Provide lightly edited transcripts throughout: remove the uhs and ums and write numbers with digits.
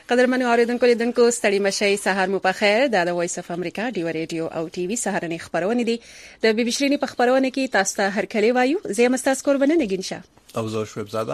قدرمنو اوریدونکو لیدونکو ستړي مشي سهار مو په خیر د وایس اف امریکا ډیو ریډیو او ټي وي سهارني خبرونه دي د بي بي شيريني په خبرونه کې تاسو ته هر کلی وایو زه مستاس قربانه نگینشه او زه شویب زاده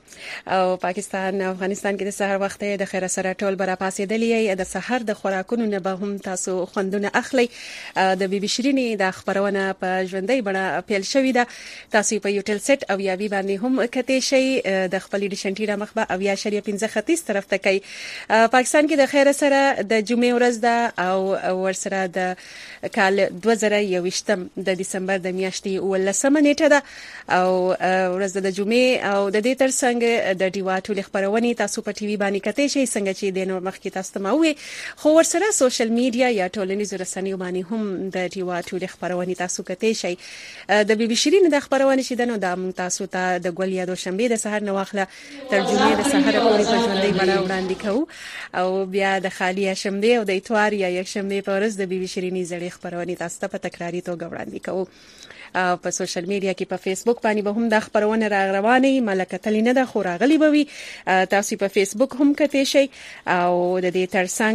او پاکستان افغانستان کې د سحر وخت د خیر سره ټول برا پاسېدلې د سحر د خوراکونو نه به هم تاسو خوندونه اخلي د بي بي شيريني د خبرونه په ژوندۍ بڼه پیل شوې ده تاسو په یوټل سیټ او یا وی باندې هم کته شي د خپل ډیشنټی را مخبه او یا شریه 15 ختیس طرف ته کوي پاکستان کې د خیر سره د جمعې ورځ ده او ورسره د کال 2021 د دسمبر د میاشتې ولسمه نیټه ده او ورځ د جمعې او د دې ترڅنګ د ډیوا ټول خبرونه تاسو په ټي وي باندې کته شي څنګه چې د نور مخکې تاسو ته مو خو ورسره سوشل میډیا یا ټولنیز رسنیو باندې هم د ډیوا ټول خبرونه تاسو کته شي د بي بي شيريني د خبرونه شي د نو د تاسو ته د ګل یا د شنبه د سحر نواخله ترجمه د سحر پوری په ژوندۍ باندې وړاندې کوو او بیا د خالی شنبه او د اتوار یا یک شنبه په ورځ د بي بي شيريني زړې خبرونه تاسو ته په تکراری توګه وړاندې کوو په سوشل میډیا کې په فیسبوک باندې به هم د خبرونه راغرواني ملکه تلینه د خوراغلی بوي تاسو په فیسبوک هم کته شي او د دې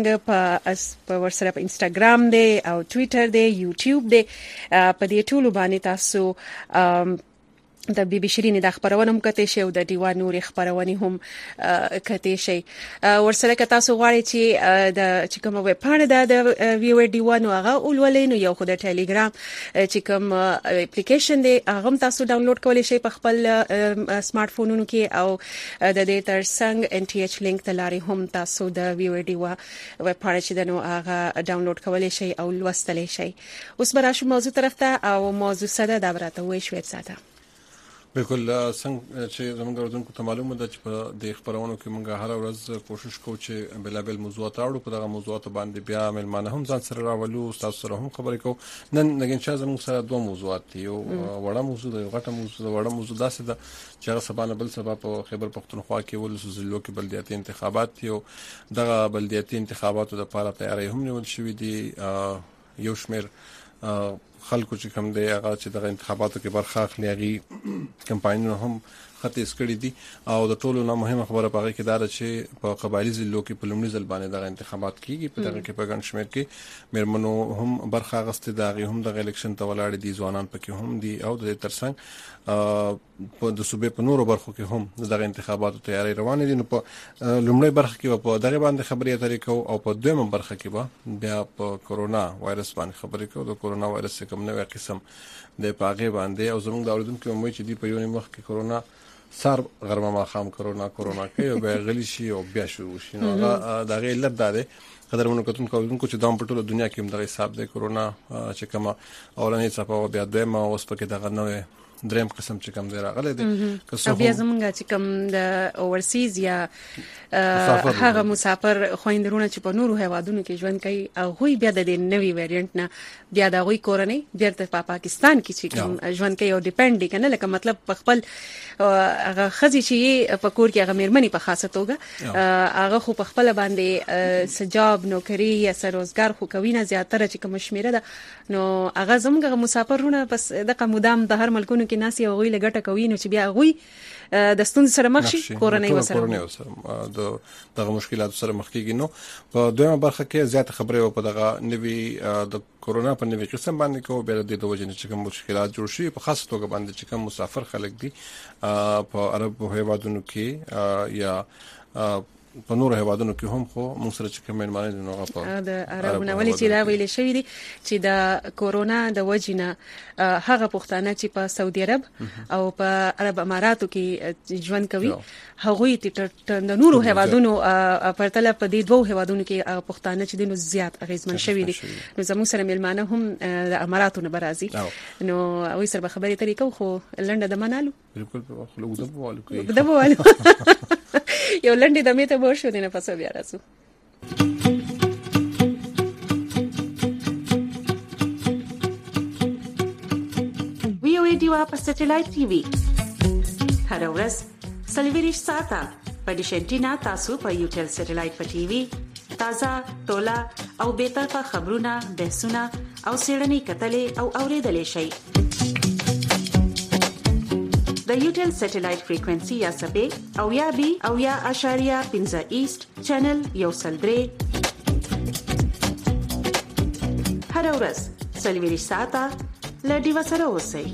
ترڅنګ په ورسره په انستګرام دی او ټوئیټر دی یوټیوب دی په دې ټولو باندې تاسو د بي بي شيريني د خبرونه هم کته شي او د ډیوا نور خبرونه هم کته شي ورسره که تاسو غواړئ چې د چکم ویب پاڼه د ویو ډیوا نو هغه اولولې نو یو خو د ټلګرام چې کوم اپلیکیشن دی هغه تاسو ډاونلوډ کولی شئ په خپل سمارټ فونونو کې او د دې ترڅنګ ان ټي ایچ لینک ته لاري هم تاسو د ویو ډیوا ویب پاڼه چې د نو هغه ډاونلوډ کولی شئ او لوستلی شئ اوس به راشو موضوع طرف ته او موضوع سره دا براته وې شوې ساته بالکل څنګه چې زموږ اردوونکو ته معلومه ده چې په د خبرونو کې موږ هر ورځ کوشش کوو چې بلابل موضوعات راوړو په دغه موضوعات باندې بیا ملمانه هم ځان سره راولو تاسو سره هم خبرې کوو نن لګین چې زموږ سره دوه موضوعات دي یو وړه موضوع د غټه موضوع وړه موضوع داسې ده چې هغه سبا بل سبا په خیبر پختونخوا کې ولس ضلعو کې بلدیاتي انتخابات دي او دغه بلدیاتي انتخاباتو لپاره تیاری هم نیول شوې دي یو شمېر خلکو چې کوم دی هغه چې د انتخاباتو کې برخه اخلي هغه کمپاینونه هم خطیس کړی دي او د ټولو نه مهمه خبره پاره کې دا چې په قبایلی ضلعو کې په لومړي ځل باندې د انتخابات کیږي په دغه کې په ګڼ شمېر کې مېرمنو هم برخه اخیستې ده هم د الیکشن ته ولاړ دي ځوانان پکې هم دي او د ترڅنګ په د صوبې په نورو برخو کې هم د انتخاباتو تیاری روانه دي نو په لومړی برخه کې په دغه باندې خبرې اترې کوو او په دویمه برخه کې به بیا په کورونا وایرس باندې خبرې کوو د کورونا وایرس کوم نوې قسم د پاغه باندې او زموږ د اوریدونکو مې چې دی په یو مخ کې کورونا سر غرمه ما خام کورونا کوي او به غلی شي او بیا شروع شي نو دا غي علت ده قدرمنو کوونکو چې دام په ټوله دنیا کې هم د حساب د کورونا چې کومه اولنې صفه بیا دویمه اوس پکې دغه نوې دریم قسم چې کوم دی راغلی دی که بیا زمونږ چې کوم د اورسیز یا هغه مسافر خويندرونه چې په نورو هوادونو کې ژوند کوي او غوي بیا د نوې ویریانت نه بیا د غوي کورنۍ بیرته په پاکستان کې چې کوم ژوند کوي او ډیپند کنه لکه مطلب په خپل هغه خزي چې په کور کې هغه مېرمنې په خاصه توګه هغه خو په خپل باندې سجاب نوکری یا سروزګار خو کوي نه زیاتره چې کوم شمیره ده نو هغه زموږ مسافرونه بس دغه مدام د هر ملکونو کې ناس یو غوي لګټه کوي نو چې بیا غوي د ستون سره مخ شي کورنۍ وسره دغه مشکلات سره مخ کیږي نو په دویمه برخه کې زیات خبرې په دغه نوي د کورونا په نوي قسم باندې کوو بیا د وجې چې کوم مشکلات جوړ شي په خاص توګه باندې چې کوم مسافر خلک دي په عرب هیوادونو کې یا په نور هیوادونو کې هم خو موږ سره چې کوم معنی دي نو په د عربونه ولې چې دا ویل شوی دي چې د کورونا د وجنه هغه پښتانه چې په سعودي عرب او په عرب اماراتو کې ژوند کوي هغه د نورو هیوادونو پرتله په دې دوه هیوادونو کې پښتانه چې دینو زیات اغیزمن شوی دي نو زموږ سره ملمانه هم د اماراتو نه برازي نو وې سره خبرې طریقو خو لنډه د منالو بالکل خو لږ دبوالو یو لنډه د میته بور شو دینه پسو بیا راځو وی او ډیوا په سټلایټ ټي وي هر ورځ سلیویریش ساته په ډیشنټینا تاسو په یوټل سټلایټ په ټي وي تازه تولا او به طرفه خبرونه بحثونه او سیړنی کتلې او اوریدلې شي د یوټل سټلایټ فریکوئنسي یا سبې او یا بي او یا اشاریه 15 ایست چینل یو سلدري هر ورځ سلویری ساعته لډي وسره اوسئ.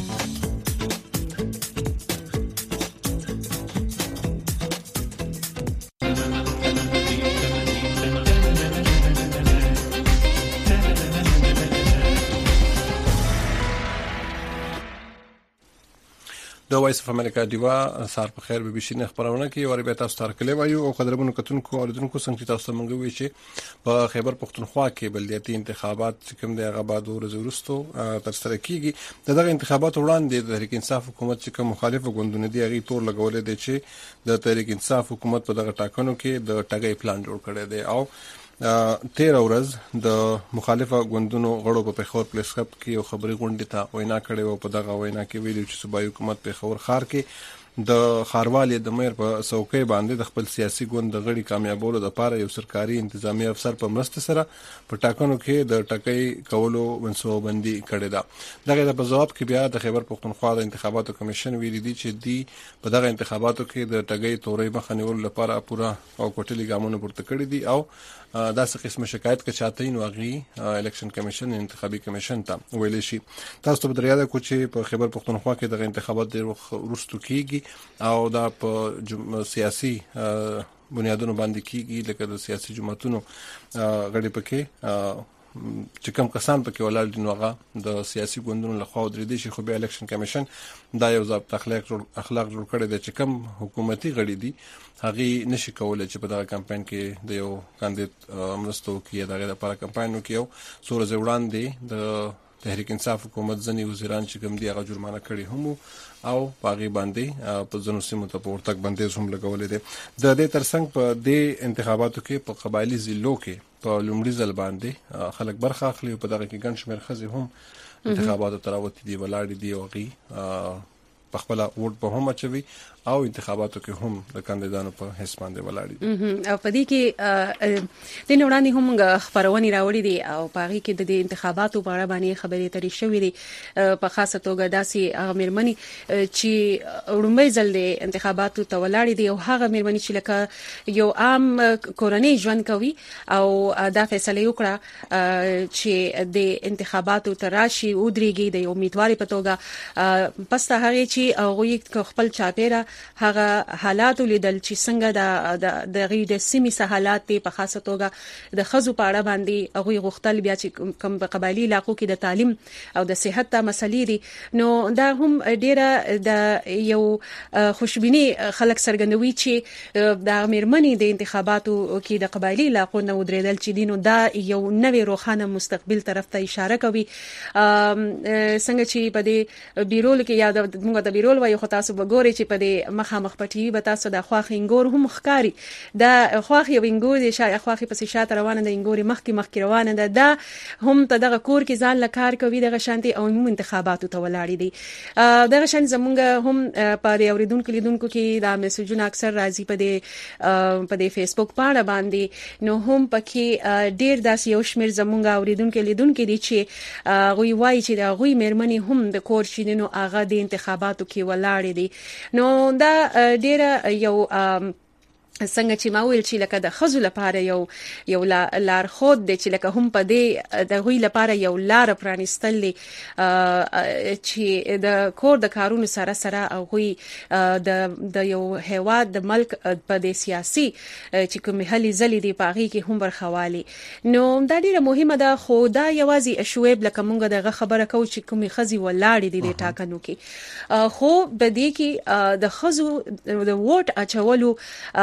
د وایس اف امریکا دیوا سار په خیر به بشینه خبرونه کې او ربه تاسو تر کلی وایو او قدرمنو کتونکو اوریدونکو څنګه تاسو مونږ وی چې په خیبر پختونخوا کې بلدیاتي انتخابات کوم د غباد ورځ وروسته تر سره کیږي. دغه انتخابات وړاندې د تحریک انصاف حکومت چې کوم مخالف غوندونه دی هغه تور لګولې دي چې د تحریک انصاف حکومت په دغه ټاکنو کې د ټاګي پلان جوړ کړی دی او 13 ورځ د مخالفه غوندونو غړو په پیښور پولیس کپ کې یو خبري غونډه ته وینا کړې او په دغه وینا کې ویلي چې صوبایي حکومت پیښور ښار کې د خاروالي د مېر په څوکۍ باندې د خپل سیاسي ګوند د غړي کامیابولو لپاره یو سرکاري انتظامی افسر په مرسته سره په ټاکنو کې د ټاکۍ کولو منصوبندي کړې ده. دغه په جواب کې بیا د خیبر پختونخوا د انتخاباتو کمیشن ویلي دي چې دی په دغه انتخاباتو کې د ټاکۍ تورې مخه نیولو لپاره پوره او کوټلي ګامونه پورته کړی دي او دا څه قسمه شکایت کې چاته نو غي الیکشن کمیشن انتخابي کمیشن ته ویل شي. تاسو په دریاده کو چې په خیبر پختونخوا کې د انتخابات د وروستو کیږي او دا په سیاسي بنیادونو باندې کیږي لکه د سیاسي جماعتونو غړي پکې چې کوم کسان پکې ولر دي نو هغه د سیاسي ګوندونو لخوا درې دي چې خو به الیکشن کمیشن دا یو ضابط اخلاق جوړ کړی دی چې کوم حکومتي غړي دي هغه نشي کولای چې په دغه کمپاین کې د یو کاندید مرستو کې دغه لپاره کمپاین وکړي او سور زوړان دي د تحریک انصاف حکومت ځنی وزیران چې کوم دی هغه جرمانه کړی هم او باغی باندې په ځنو سیمو ته پورتک باندې هم لګولې دي. د دې ترڅنګ په دې انتخاباتو کې په قبایلی ضلعو کې په لومړي ځل باندې خلک برخه اخلي او په دغه کې ګڼ شمېر ښځې هم انتخاباتو تراوتې دي ولاړې دي او غي په خپل ووټ په هم اچوي او انتخاباتو کې هم د کاندیدانو په حساب باندې ولاړ دي او په دې کې د نوړاندې هم خبرونه راوړي دي او په هغه کې د انتخاباتو په اړه باندې خبرې ترې شوې دي په خاصه توګه داسې هغه مېرمنې چې وړاندې ځل د انتخاباتو ته ولاړ دي او هغه مېرمنې چې لکه یو عام کورنۍ ژوند کوي او دا فیصله وکړه چې د انتخاباتو ته راشي او درېږي د امیدواري په توګه پس ته هغه چې هغه خپل چاپیره هغه حالات لیدل چې څنګه د غي د سیمې سہالات په خاصه توګه د خزو په اړه باندې هغه غوښتل بیا چې کوم په قبایلی علاقو کې د تعلیم او د صحت ته مسلې دي نو دا هم ډیره د یو خوشبینی خلک سرګندوي چې د میرمنې د انتخاباتو کې د قبایلی علاقو نو درېدل چې دینو دا یو نوې روښانه مستقبل طرف ته اشاره کوي. څنګه چې په دې بیرول کې یا موږ د بیرول وایو خو تاسو وګورئ چې په دې مخامخ پټي به تاسو د خواخ انګور هم ښکاری دا خواخ یو انګور دی شای خواخ په شاته روانه د انګوري مخکې روانه ده دا هم ته دغه کور کې ځان لکار کوي دغه شانتي او هم انتخاباتو ته ولاړ دي دغه شان زمونږ هم په اوریدونکو لیدونکو کې دا میسجونه اکثر راځي په دې فیسبوک پاڼه باندې نو هم پکې ډیر داس یو شمیر زمونږ اوریدونکو لیدونکو دي چې غوي وای چې دا غوي مېرمنې هم د کور شینو اغه د انتخاباتو کې ولاړ دي نو دا ډیره یو څنګه چې ما ویل چې لکه د خزو لپاره یو لار خود دی چې لکه هم په دې د غوي لپاره یو لار پرانستل دي چې د کور د کارونو سره سره او غوي د یو هیواد د ملک په د سیاسي چې کوم هلي زلي دی پاغي کې هم برخوالي نو دا ډیره مهمه ده خو دا یوازې شويب لکه مونږ دغه خبره کو چې کومي خزي ولاړ دي د ټاکنو کې خو په دې کې د خزو د ووټ اچولو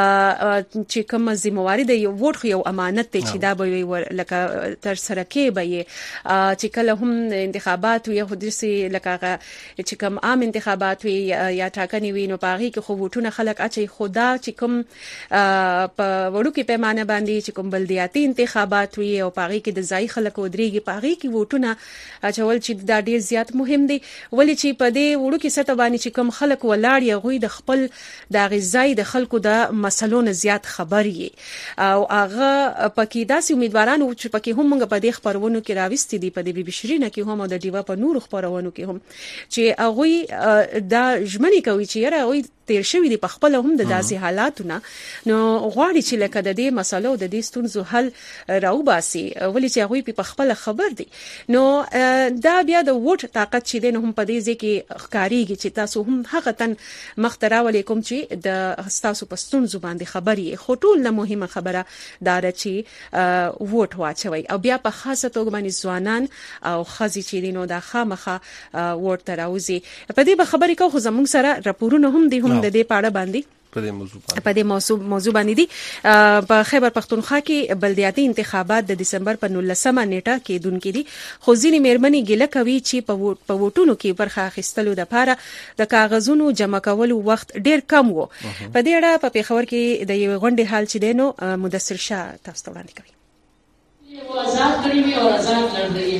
چې کوم ذمہواری د یو ووټ یو امانت دی چې دا به لکه تر سره کې به چې کله هم انتخابات وي خو دسي لکه چې کوم عام انتخابات وي یا ټاکنې وي نو پاغي کې خو ووټونه خلک اچي خدا چې کوم په وړو کې پیمانه باندې چې کوم بلدیاتي انتخابات وي او پاغي کې د ځای خلکو درېږي پاغي کې ووټونه اچول چې دا ډیر زیات مهم دي ولې چې په دې وړو کې سطح باندې چې کوم خلک ولاړ یا غوي د خپل د غذای د خلکو د مسلو ټولو نه زیات خبر یې او هغه پکې داسې امیدواران چې پکې هم موږ په دې خبرونو کې راوستي دي په دې بي بي شيرینه کې هم او د ډیوا په نورو خبرونو کې هم چې هغه دا ژمنې کوي چې یاره هغه تیر شوی دی په خپل هم د داسې حالاتونه نو غواړي چې لکه د دې مسلو د دې ستونزو حل راوباسي ولې چې هغه په خپل خبر دي نو دا بیا د ووټ طاقت چې دین هم په دې ځکه ښکاریږي چې تاسو هم هغه تن مخترا علیکم چې د تاسو په ستونزو باندې خبري خو ټول نه مهمه خبره دار چې ووټ واچوي او بیا په خاصه توګه باندې ځوانان او خزي چې دینو د خامخه ووټ تراوزي په دې به خبرې کوو زموږ سره راپورونه هم دي هم د دې پاړه باندې په دې موضوع باندې دي په خیبر پختونخوا کې بلدیاتي انتخابات د دسمبر په 19مه نیټه کې دونکې دي خو ځینې مېرمنې ګیله کوي چې په ووټونو کې برخه اخیستلو لپاره د کاغذونو جمع کولو وخت ډیر کم وو په دې اړه په پیښور کې د یو غونډې حال چې دینو مدثر شاه تاسو ته وړاندې کوي वो आजाद खड़ी हुई और आजाद लड़ रही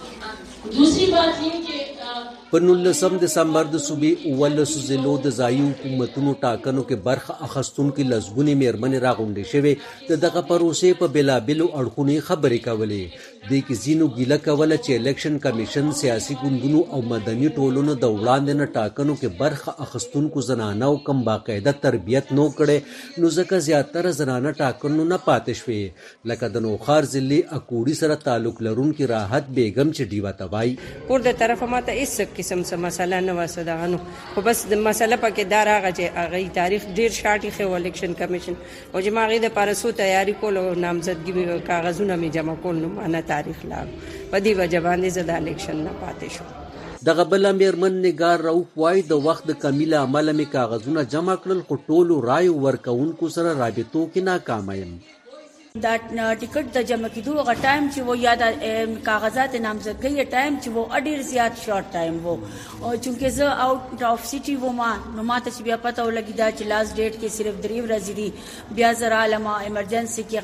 है दूसरी बात ये कि په 19 دسمبر د صوبې 19 ضلعو د ځایي حکومتونو ټاکنو کې برخه اخیستونکو لزګونی مېرمنې راغونډې شوې د دغه پروسې په بلابلو اړخونو خبرې کولې د کې زینو ګیله کوله چې الیکشن کمیشن سیاسي ګوندونو او مدني ټولنو د وړاندې نه ټاکنو کې برخه اخیستونکو زنانو کم باقاعده تربیت نو کړي نو ځکه زیاتره زنانه ټاکنو نه پاتې شوې لکه د نوخار ضلع اکوړي سره تعلق لرونکي راحت بیگم چې ډیوا توای کور د طرفه ماته هیڅ قسم څه مسله نه وسدغانو خو بس د مسله پکې دار هغه چې هغه تاریخ ډیر شاټي خو الیکشن کمیشن او چې ماغه د پارسو تیاری کول او نامزدګي کاغذونه می جمع کول نو معنا تاریخ لا په دې وجه باندې زدا الیکشن نه پاتې شو دغه بل مېرمن نگار رؤف وای د وخت د کمیل عمل می کاغذونه جمع کړل خو ټولو رای ورکوونکو سره رابطو کې ناکام یم دا ټیکټ د جمع کېدو غو ټایم چې وو یا د کاغذات نامزدګۍ ټایم چې وو اډیر زیات شارټ ټایم وو او چونکه زه آوټ اف سټي وو ما نو ماته چې بیا پته ولګی دا چې لاست ډیټ کې صرف 3 ورځې دي بیا زرا علما ایمرجنسي کې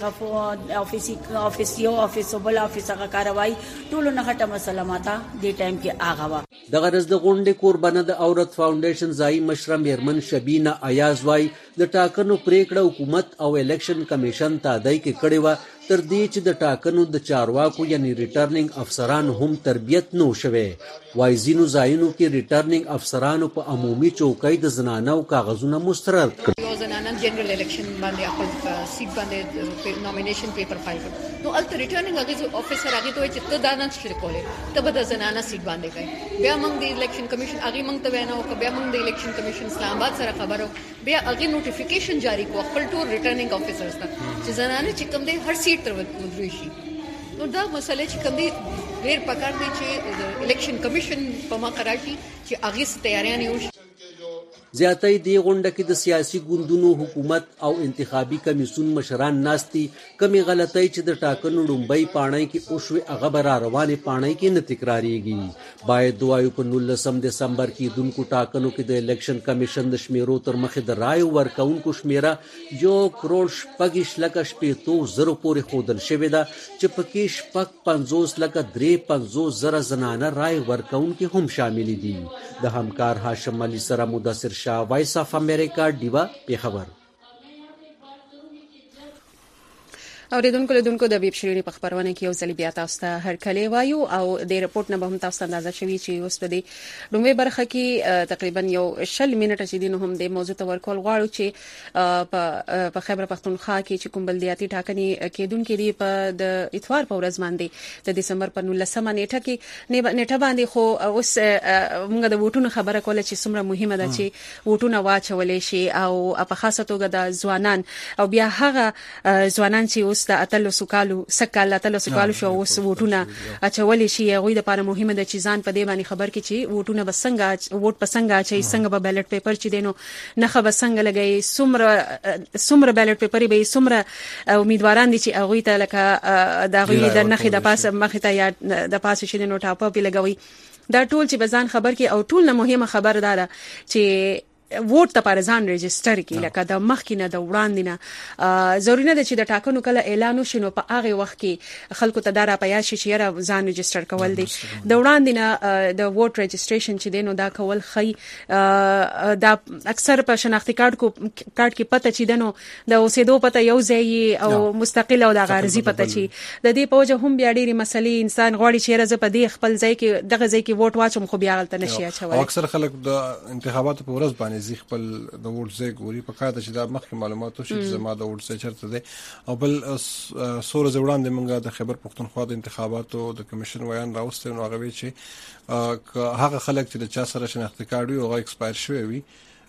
غفو افیس بل افیس هغه کاروای ټول نه هټه مسله ماته دې ټایم کې آغا وا دغه رز د غونډې قربانه د عورت فاونډیشن ځای مشره مېرمن شبینه ایاز وای د ټاکنو پریکړه حکومت او الیکشن کمیشن تادای کې کړي و تر دې چې د ټاکنو د چارواکو یعنی ریټرنینګ افسران هم تربیت نو شوه وای زینو ځایونو کې ریټرنینګ افسرانو په عمومي چوکۍ د زنانو کاغذونه مسترد کړ یو زنانه جنرال الیکشن باندې خپل سیټ باندې نومینیشن پیپر فایل کړ نو الته ریټرنینګ هغه افسر هغه ته چې ته دا نه شې کولای ته به د زنانه سیټ باندې کوي بیا موږ د الیکشن کمیشن هغه موږ ته وینا او بیا موږ د الیکشن کمیشن اسلام آباد سره خبرو بیا هغه نوټیفیکیشن جاری کو خپل ټول ریټرنینګ افسرز ته چې زنانه چې کوم دی هر سیټ تر ودرې شي نو دا مسله چې کوم دی ډېر پکار دی چې د الیکشن کمیشن په مقرر شي چې هغه تیاریاں وشي زیاتې دی غونډه کې د سیاسي ګوندونو حکومت او انتخابي کمیسیون مشران ناستي کمی غلطۍ چې د ټاکنو لومبۍ پاڼۍ کې اوشوي هغه به را روانې پاڼۍ کې نه تکراریږي باید دوایو په 19 دسمبر کې دونکو ټاکنو کې د الیکشن کمیشن د شمیرو تر مخې د رایو ورکوونکو شمیره 1,50,000 پورې ښودل شوې ده چې پکې 50,350,000 زنانه رای ورکوونکي هم شامل دي د همکار هاشم علي سره مدثر شاه وایس اف امریکا ډیوا پیښور اوریدونکو د بیب شيرینی په خبرونه کې یو ځل بیا تاسو ته هرکلی وایو او د ریپورت نه به هم تاسو اندازه شوي چې اوس په دې لومړی برخه کې تقریبا یو 20 منټه چې دین هم د موضوع ته ورکول غواړو چې په خیبر پختونخوا کې چې کوم بلدیاتي ټاکنې کېدونکې دي په د اتوار په ورځ باندې د دسمبر په 19مه نیټه کې نیټه باندې خو اوس موږ د ووټونو خبره کوله چې څومره مهمه ده چې ووټونه واچولې شي او په خاصه توګه د ځوانان او بیا هغه ځوانان چې د اتلو سکالو شو اوس ووټونه اچولې شي هغه د لپاره مهمه ده چې ځان په دې باندې خبر کې چې ووټونه بسنګ ووټ پسنګ اچي څنګه به بیلټ پیپر چې دینو نه بسنګ لګي سمره بیلټ پیپر به سمره امیدواران دي چې هغه ته لکه دا غوي د نخې د پاسه مخ ته یا د پاسه چې دینو ټاپ اپ لګوي دا ټول چې بزان خبر کې او ټول نه مهمه خبر ده چې ووټ لپاره ځان ريجستره کړي لکه د مخکې نه د وړاندې نه ضروري نه ده چې د ټاکنو کله اعلان وشي نو په هغه وخت کې خلکو ته دا را پیدا شي چې ځان ريجستر کول دي د وړاندې نه د ووټ ريجستریشن چې دینو دا کول خي دا اکثر په شناختی کارت کې پته چې دنو د اوسېدو پته یو ځای او مستقل او د غارزي پته چې د دې په وجه هم بیا ډېری مسلې انسان غواړي چې راځي په دې خپل ځای کې دغه ځای کې ووټ واچوم خو بیا غلطه نشي اچولای اکثر خلک د انتخاباتو په ورځ باندې ځي خپل د ووټ ځای ګوري په کار چې دا مخکې معلومات وشي چې زما د ووټ ځای چیرته دی او بل سور وړاندې موږ د خیبر پختونخوا د انتخاباتو د کمیشن ویان راوستل نو هغه چې هغه خلک چې د چا سره شناختی کارت وي هغه ایکسپایر شوی وي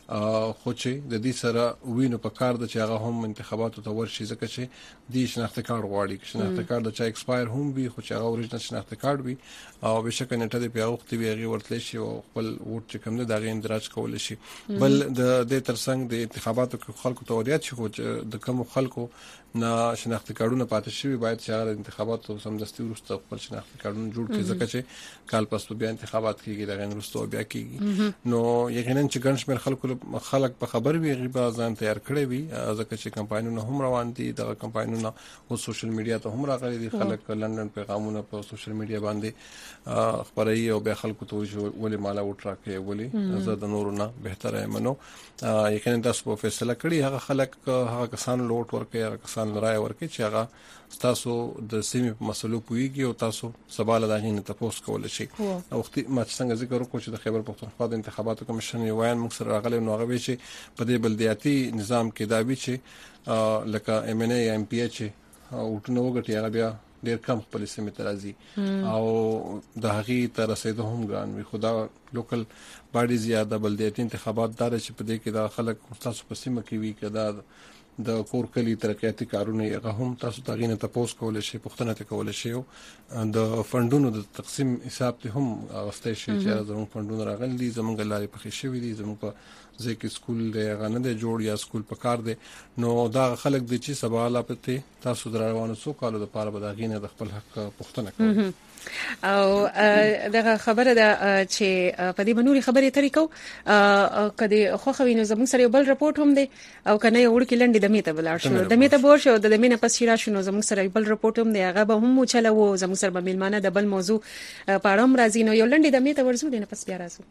خو چې د دې سره وینو په کار د چې هغه هم انتخاباتو ته ورشي ځکه چې د شناختی کارت غواړي شناختی کارت د چا ایکسپایر هم وي خو چې هغه اوریجنل شناختی کارت وي او بشک نیټه د پیغام وخت وی هغه ورتل شي او خپل ووټ چې کوم د هغه اندراج کول شي بل د دې ترڅنګ د انتخاباتو کې خلکو ته وریات شي خو د کوم خلکو نه شناختی کارتونه پاتې شوی باید چې هغه انتخاباتو سمدستي ورسته خپل شناختی کارتونه جوړ کړي ځکه چې کال پس بیا انتخابات کیږي د غیر ورسته بیا کیږي نو یقینا چې ګڼ شمېر خلک په خبر وي غیبه ځان تیار کړی وي ځکه چې کمپاینونه هم روان دي د کمپاینونه او سوشل میډیا ته هم راغلي دي خلک لندن پیغامونه په سوشل میډیا باندې خبري او به خلکو ته ولې مالا وټ راکې ولې زه د نورونه بهتره منو یقینا تاسو په فیصله کړی هغه خلک هغه کسان لوټ ورکړي هغه کسان رائے ورکړي چې هغه تاسو د سیمې په مسلو پويږي او تاسو سوال د غینه تاسو کول شي او وخت ما څنګه ذکر وکړو چې د خیبر پختونخوا د انتخاباتو کمیشن یو ویان موږ سره راغلی نو هغه چې په دې بلدیاتي نظام کې دا وی چې لکه ام ان ای ام پی ایچ او ټنو وګټي هغه بیا ډیر کم په سیمه ترازی او د هغې تر رسیدو هم ګران وي خدا لوکل باډي زیاده بلدیاتي انتخابات دار چې په دې کې دا خلک تاسو په سیمه کې وی کدا د کور کلی ترقیاتي کارونه هغه هم تاسو ته غینه تاسو کول شي پښتنه ته کول شي د فندونو د تقسیم حساب ته هم واستای شي چې زموږ فندونه راغلي دي زموږ لارې پخې شوې دي زموږ په ځکه سکول دی غنه دی جوړ یا سکول په کار دی نو دا خلک د چی سوال پته تاسو دروانو سو کالو د پاره بداغینه د خپل حق پښتنه کوي او دغه خبره ده چې په دې بنوري خبرې طریقو کدي خو خوینو زموږ سره یو بل رپورت هم دی او کنه یو ورکی لنډي د میته بلار شو د میته بور شو د مینه پس شیرا شنو زموږ سره یو بل رپورت هم دی هغه به هم چلو زموږ سره به ملمانه د بل موضوع پاړم راځي نو یو لنډي د میته ورزو دینه پس بیا راځو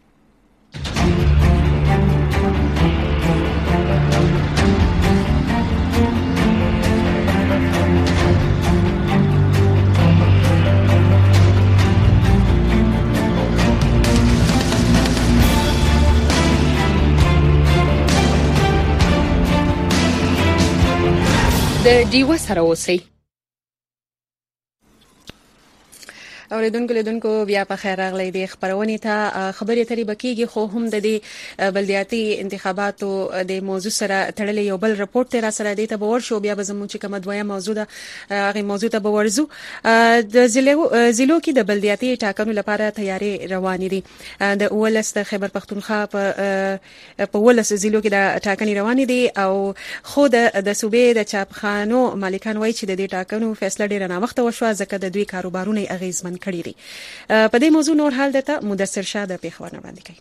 د ډیو سره اوسئ اوریدونکو بیا په خیر راغلی د خبرونې ته خبرې ترې بکیږي خو هم د دې بلدیاتي انتخاباتو د موضوع سره تړلې یو بل رپورت تر سره د ته باور شو بیا به زموږ چې کومه دویمه موضوع ده هغه موضوع ته باورزو د ضلعو کې د بلدیاتي ټاکنو لپاره تیاری روان دي د اولس د خیبر پختونخوا په ولس ضلعو کې د ټاکنې روان دي او خو د صوبې د چاپخانو مالکان وایي چې د دې ټاکنو فیصله ډیره نامخته وشوه ځکه د دوی کاروبارونه اغیزمن کړی دي په دې موضوع نور حال دته مدثر شاه د پیښور وړاندې کوي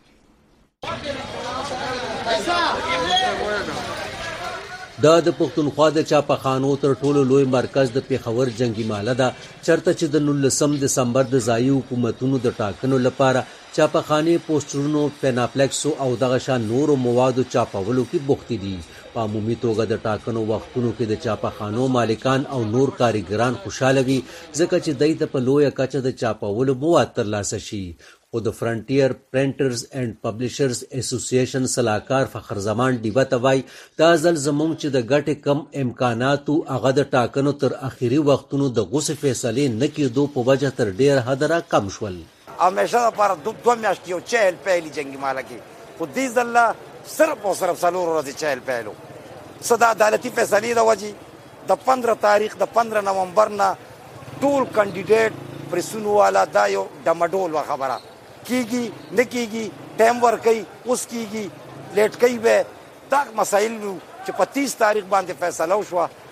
د پښتونخوا د چاپخانو تر ټولو لوی مرکز د پیښور جنگي ماله ده چرته چې د 19 دسمبر د ځایي حکومتونو د ټاکنو لپاره چاپخانه پوسټرونو پیناپلیکس او دغه شان نورو موادو چاپولو کې بوختي دي په عمومي توګه د ټاکنو وختونو کې د چاپخانو مالکان او نور کارګران خوشاله وي ځکه چې دوی ته په لویه کچه د چاپولو مواد ترلاسه شي خو د فرنټیر پرنټرز اینڈ پبلشرز اسوسییشن صلاحکار فخر زمان ډیوه ته وایي دا ځل زموږ چې د ګټې کم امکاناتو هغه د ټاکنو تر اخري وختونو د غوسې فیصلې نه کېدو په وجه تر ډېر حده راکم شول همیشه لپاره دوه میاشتې یو چهل پیلي جنګي ماله کې خو دې ځله صرف او صرف 4 ورځې چهل پیلو څه د عدالتي فیصلې د وجې د 15 تاریخ د 15 نومبر نه ټول کانډیډیټ پرسونو والا دا یو ډمډول خبره کیږي نه کیږي ټایم ورکوي اوس کیږي لیټ کوي به دا مسایل چې په 30 تاریخ باندې فیصله وشوه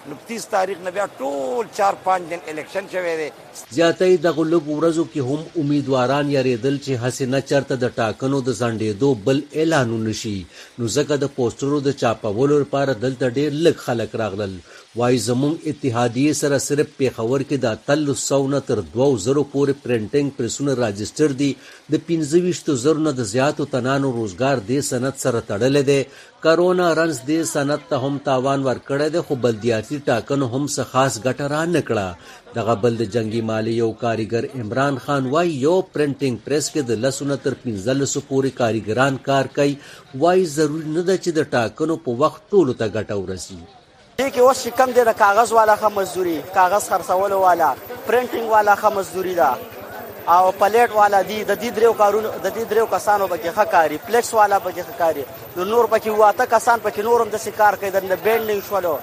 نو 30 تاریخ نه بیا ټول 4-5 دن الیکشن شوی دی. زیاتې دغه لږ ورځو کې هم امیدواران یریدل چې هسې نه چرته د ټاکنو د ځنډېدو بل اعلانونه شي، نو ځکه د پوسټرو د چاپولو لپاره دلته ډېر لږ خلک راغلل. وایي زموږ اتحادیې سره صرف پیښور کې د 300 نه تر 2000 پورې پرنټینګ پرسونه راجسټر دي. د 25,000 نه د زیاتو تنانو روزګار دې سند سره تړلی دی. کرونا رنځ دې سند ته هم تاوان ورکړی دی، خو بلدیاتي ټاکنو هم څه خاص ګټه را نه کړه. دغه بل د جنگي مالي یو کاریګر عمران خان وایي یو پرنټینګ پریس کې د 10 نه تر 15 پورې کاریګران کار کوي. وایي ضروري نه ده چې د ټاکنو په وخت ټولو ته ګټه ورسي. دې کې اوس چې کم دی د کاغذ والا ښه مزدوري، کاغذ خرڅولو والا، پرنټینګ والا ښه مزدوري ده، او پلیټ والا دی د دې دریو کسانو پکې ښه کاري، پلیټس والا پکې ښه کاري، نو نور پکې 8 کسان پکې نور هم داسې کار کوي، د بینډینګ شولو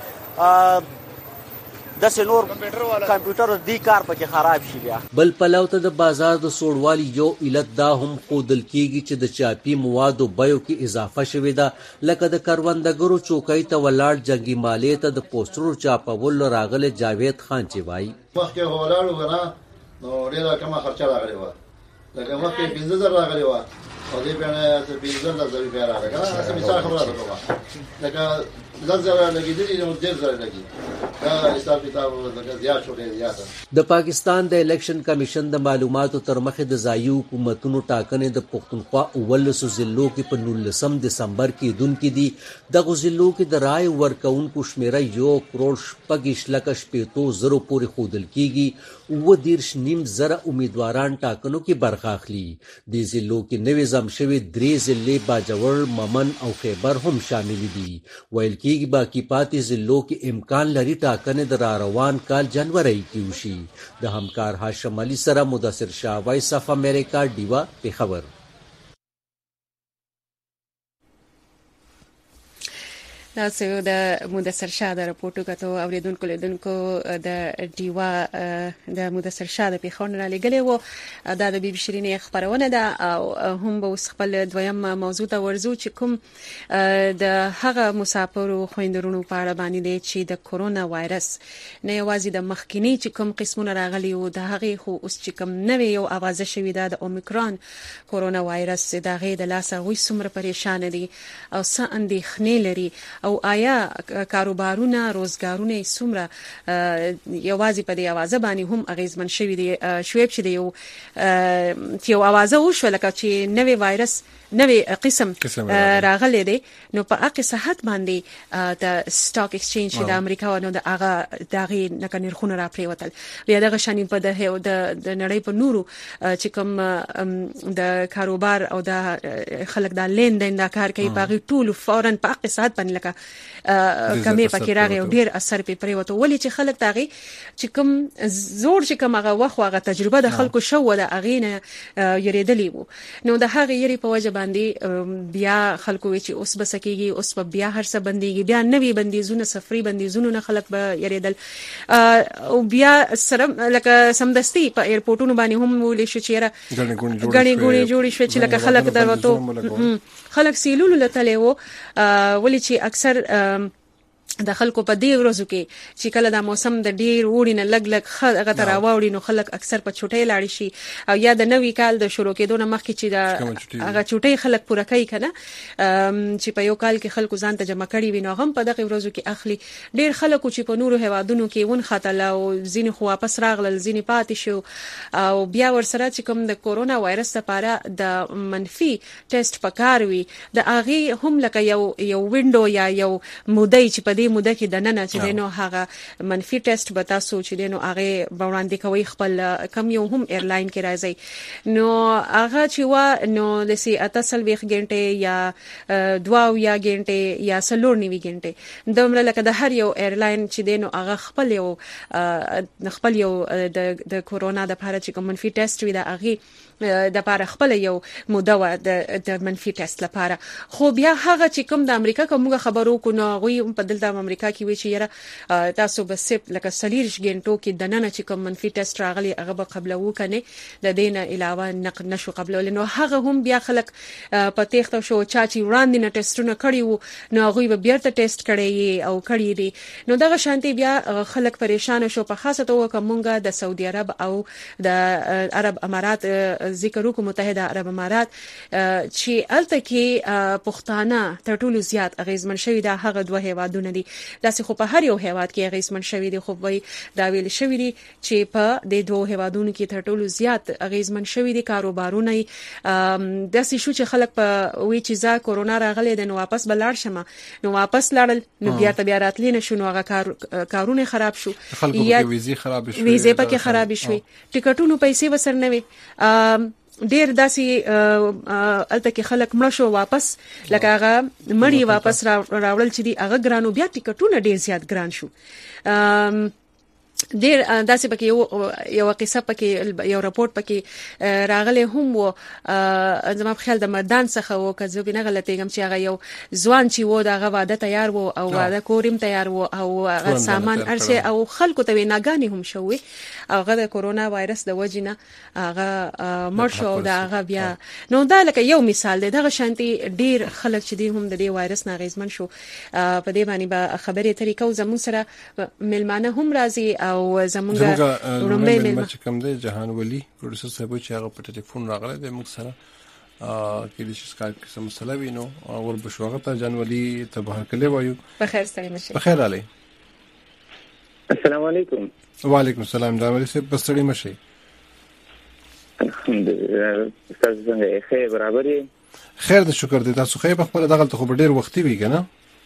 داسې نور کمپیوټر دی کار پکې خراب شي. بیا بل پلو ته د بازار د سوړوالي یو علت دا هم ښودل کېږي چې د چاپي موادو بیو کې اضافه شوې ده. لکه د کروندګرو چوکۍ ته ولاړ جنګي مالي ته د پوسټرو چاپولو راغلی جاوید خان چې وایي مخکې ولاړو که نه نو ډېره کمه خرچه راغلې وه، لکه مخکې 15,000 راغلې وه او دې بیا 15,000 روپۍ راغله که نه. هسې مثال خبره ده کومه لکه 10,000 لګېدلي نو 10,000 لګي، دا حساب کتاب زیات شو ډېر زیاته. د پاکستان د الیکشن کمیشن د معلوماتو تر مخې د ځایي حکومتونو ټاکنې د پښتونخوا 19 ضلعو کې په 19 دسمبر کېدونکې دي. دغو ضلعو کې د رایې ورکوونکو شمېره 1,46,000 پورې ښودل کېږي. 19,500 امیدواران ټاکنو کې برخه اخلي. دې ضلعو کې نوې ضم شوې 3 ضلعې باجوړ، ممن او خیبر هم شامل دي. ویل کېږي باقي پاتې ضلعو کې امکان لري ټاکنې د راروان کال جنوري کې وشي. د همکار هاشم علي سره مدثر شاه، وایس اف امریکا، ډیوا، پېښور. تاسو د مدثر شاه د راپورټو کتو اوریدونکو لیدونکو د ډیوا د مدثر شاه د پیښور نه لګلې وو. دا د بي بي شيرين خبرونه ده او هم به اوس خپل دویم موضوع ته ورزو چې کوم د هغه مسافرو خويندرونو په اړه باندې دی چې د کورونا وایرس نه یوازې د مخکینی چې کوم قسمونه راغلي او د هغه خو اوس چې کوم نوې یو आवाज شوې ده د اومیکرون کورونا وایرس د هغه د لاسه وې څومره پریشان دي او څه اندېښنې لري او آیا کاروبارونه روزګارونه څومره یوازې په دې आवाज باندې هم اغیزمن شوي دي. شویب چې یو आवाज وشو لکه چې نوې وایرس نوې قسم راغلی دی، نو په هغه صحت باندې د سټاک ایکسچینج د امریکا نو د هغه دغه نرخونه را پریوتل. بیا دغه شانې په د نړۍ په نورو چې کوم د کاروبار او د خلک د لین دین دا کار کوي په ټولو فورن په هغه صحت باندې لکه کمې پکې راغی او ډیر اثر په پریوتو. ولې چې خلک دغه چې کوم زور چې کوم هغه وخت هغه تجربه د خلکو شو د اغینه یریدلی وو، نو د هغه یری په وجه باندې بیا خلکو چې اوس بسکیږي، اوس په بیا هر څه بنديږي، بیا نوې بندیزونه سفري بندیزونه نه خلک به یریدل او بیا سره لکه سمدستي په ایرپورټونو باندې هم ولې شو چې غړي جوړي شو چې لکه خلک دروته خلک سیلولو لته وو. ولې چې اکثر د خلکو په دې ورځو کې چې کله د موسم د ډیر وړي نه لګ لګ هغه تر راوړي نو خلک اکثر په چټي لاړ شي او یا د نوې کال د شروع کېدو نه مخکې چې د هغه چټي خلک پوره کوي کنه چې په یو کال کې خلکو ځان ته جمع کړي وي نو هم په دغه ورځو کې اخلي. ډیر خلکو چې په نورو هوادونو کې ون خاتل او ځینې خو واپس راغلل، ځینې پاتې شو او بیا ورسره چې کوم د کورونا وایرس لپاره د منفي ټیسټ پکار وي د هغه هم لکه یو وینډو یا یو مودې چې په دې موده کې د نن چې دینو هغه منفي ټیسټ به تاسو چې دینو هغه وړاندې کوي خپل کم یو هم ایرلاین کې راځي نو هغه چې وا نو لسی اتصل ویخ غنټه یا 2 یا غنټه یا سلور نیوي غنټه دومره لکه د هر یو ایرلاین چې دینو هغه خپل یو د کورونا د لپاره چې کوم منفي ټیسټ وي دا هغه د لپاره خپل یو موده د منفي ټیسټ لپاره. خو بیا هغه چې کوم د امریکا کومه خبرو کو نو غوي په دلته امریکا کې وی چې یره تاسو به سپ لکه سلیرش ګنټو کې د نن چې کوم منفي ټیسټ راغلی هغه به قبلو کنه د دین علاوه نقد نشو قبلول. نو هغه هم بیا خلک په تخته شو چې وړاندې نه ټیسټونه کړی وو نو غوي به بیرته ټیسټ کړی او کړی دي. نو دغه شانتي بیا خلک پریشان شو په خاصه توګه کومه د سعودي عرب او د عرب امارات ذکر وکړو متحده عرب امارات چې الته کې پښتانه تر ټولو زیات اغیزمن شوی دا هغه دوه هیوادونه دي. داسې خو په هر یو هیواد کې اغیزمن شوی دي خو وای دا ویل شوی دي چې په د دوه هیوادونو کې تر ټولو زیات اغیزمن شوی دي کاروبارونه. داسې شو چې خلک په وی چې ځا کورونا راغلی د نو واپس بلار شمه نو واپس لاړل نو بیا راتلی نشو نو هغه کارونه خراب شو یا ویزه خراب شو ویزه پکې خراب شوی ټیکټونو پیسې وسر نه وي ډیر داسي الته کې خلک مړ شو واپس لکه هغه مړی واپس راوړل چې دی هغه ګرانو بیا ټیکټونه ډیر زیات ګران شو. ډیر داسې پکې یو قصه پکې یو راپورټ پکې راغلی هم و زما په خیال د مردان څخه و که زه نه غلطېږم چې هغه یو ځوان چې و دغه واده تیار و او واده کوریم تیار و او هغه سامان ارسه او خلکو ته ناګانی هم شوې هغه د کورونا وایرس د وجنه هغه مړ شو او هغه بیا نو دا لکه یو مثال دی. دغه شانتي ډیر خلک چې دی هم د دې وایرس نه غیزمن شو په دې باندې به خبرې طریقو زمون سره ملمانه هم راځي او زمونږ رومبه ملما چې کوم دی جهان ولی پروډوسر صاحب چې هغه په ټلیفون راغلی دی موږ سره کې د شکایت کوم مسله وینو او بشوغه ته جهان ولی ته بهر کله وایو. بخیر ستړي مشه. بخیر علي. السلام علیکم. وعلیکم السلام دا ولی صاحب بستړي مشه. الحمدلله تاسو څنګه خیر برابر یې؟ خیر د شکر دې تاسو خیر په خپل دغه ته خو ډیر وختي وی کنه.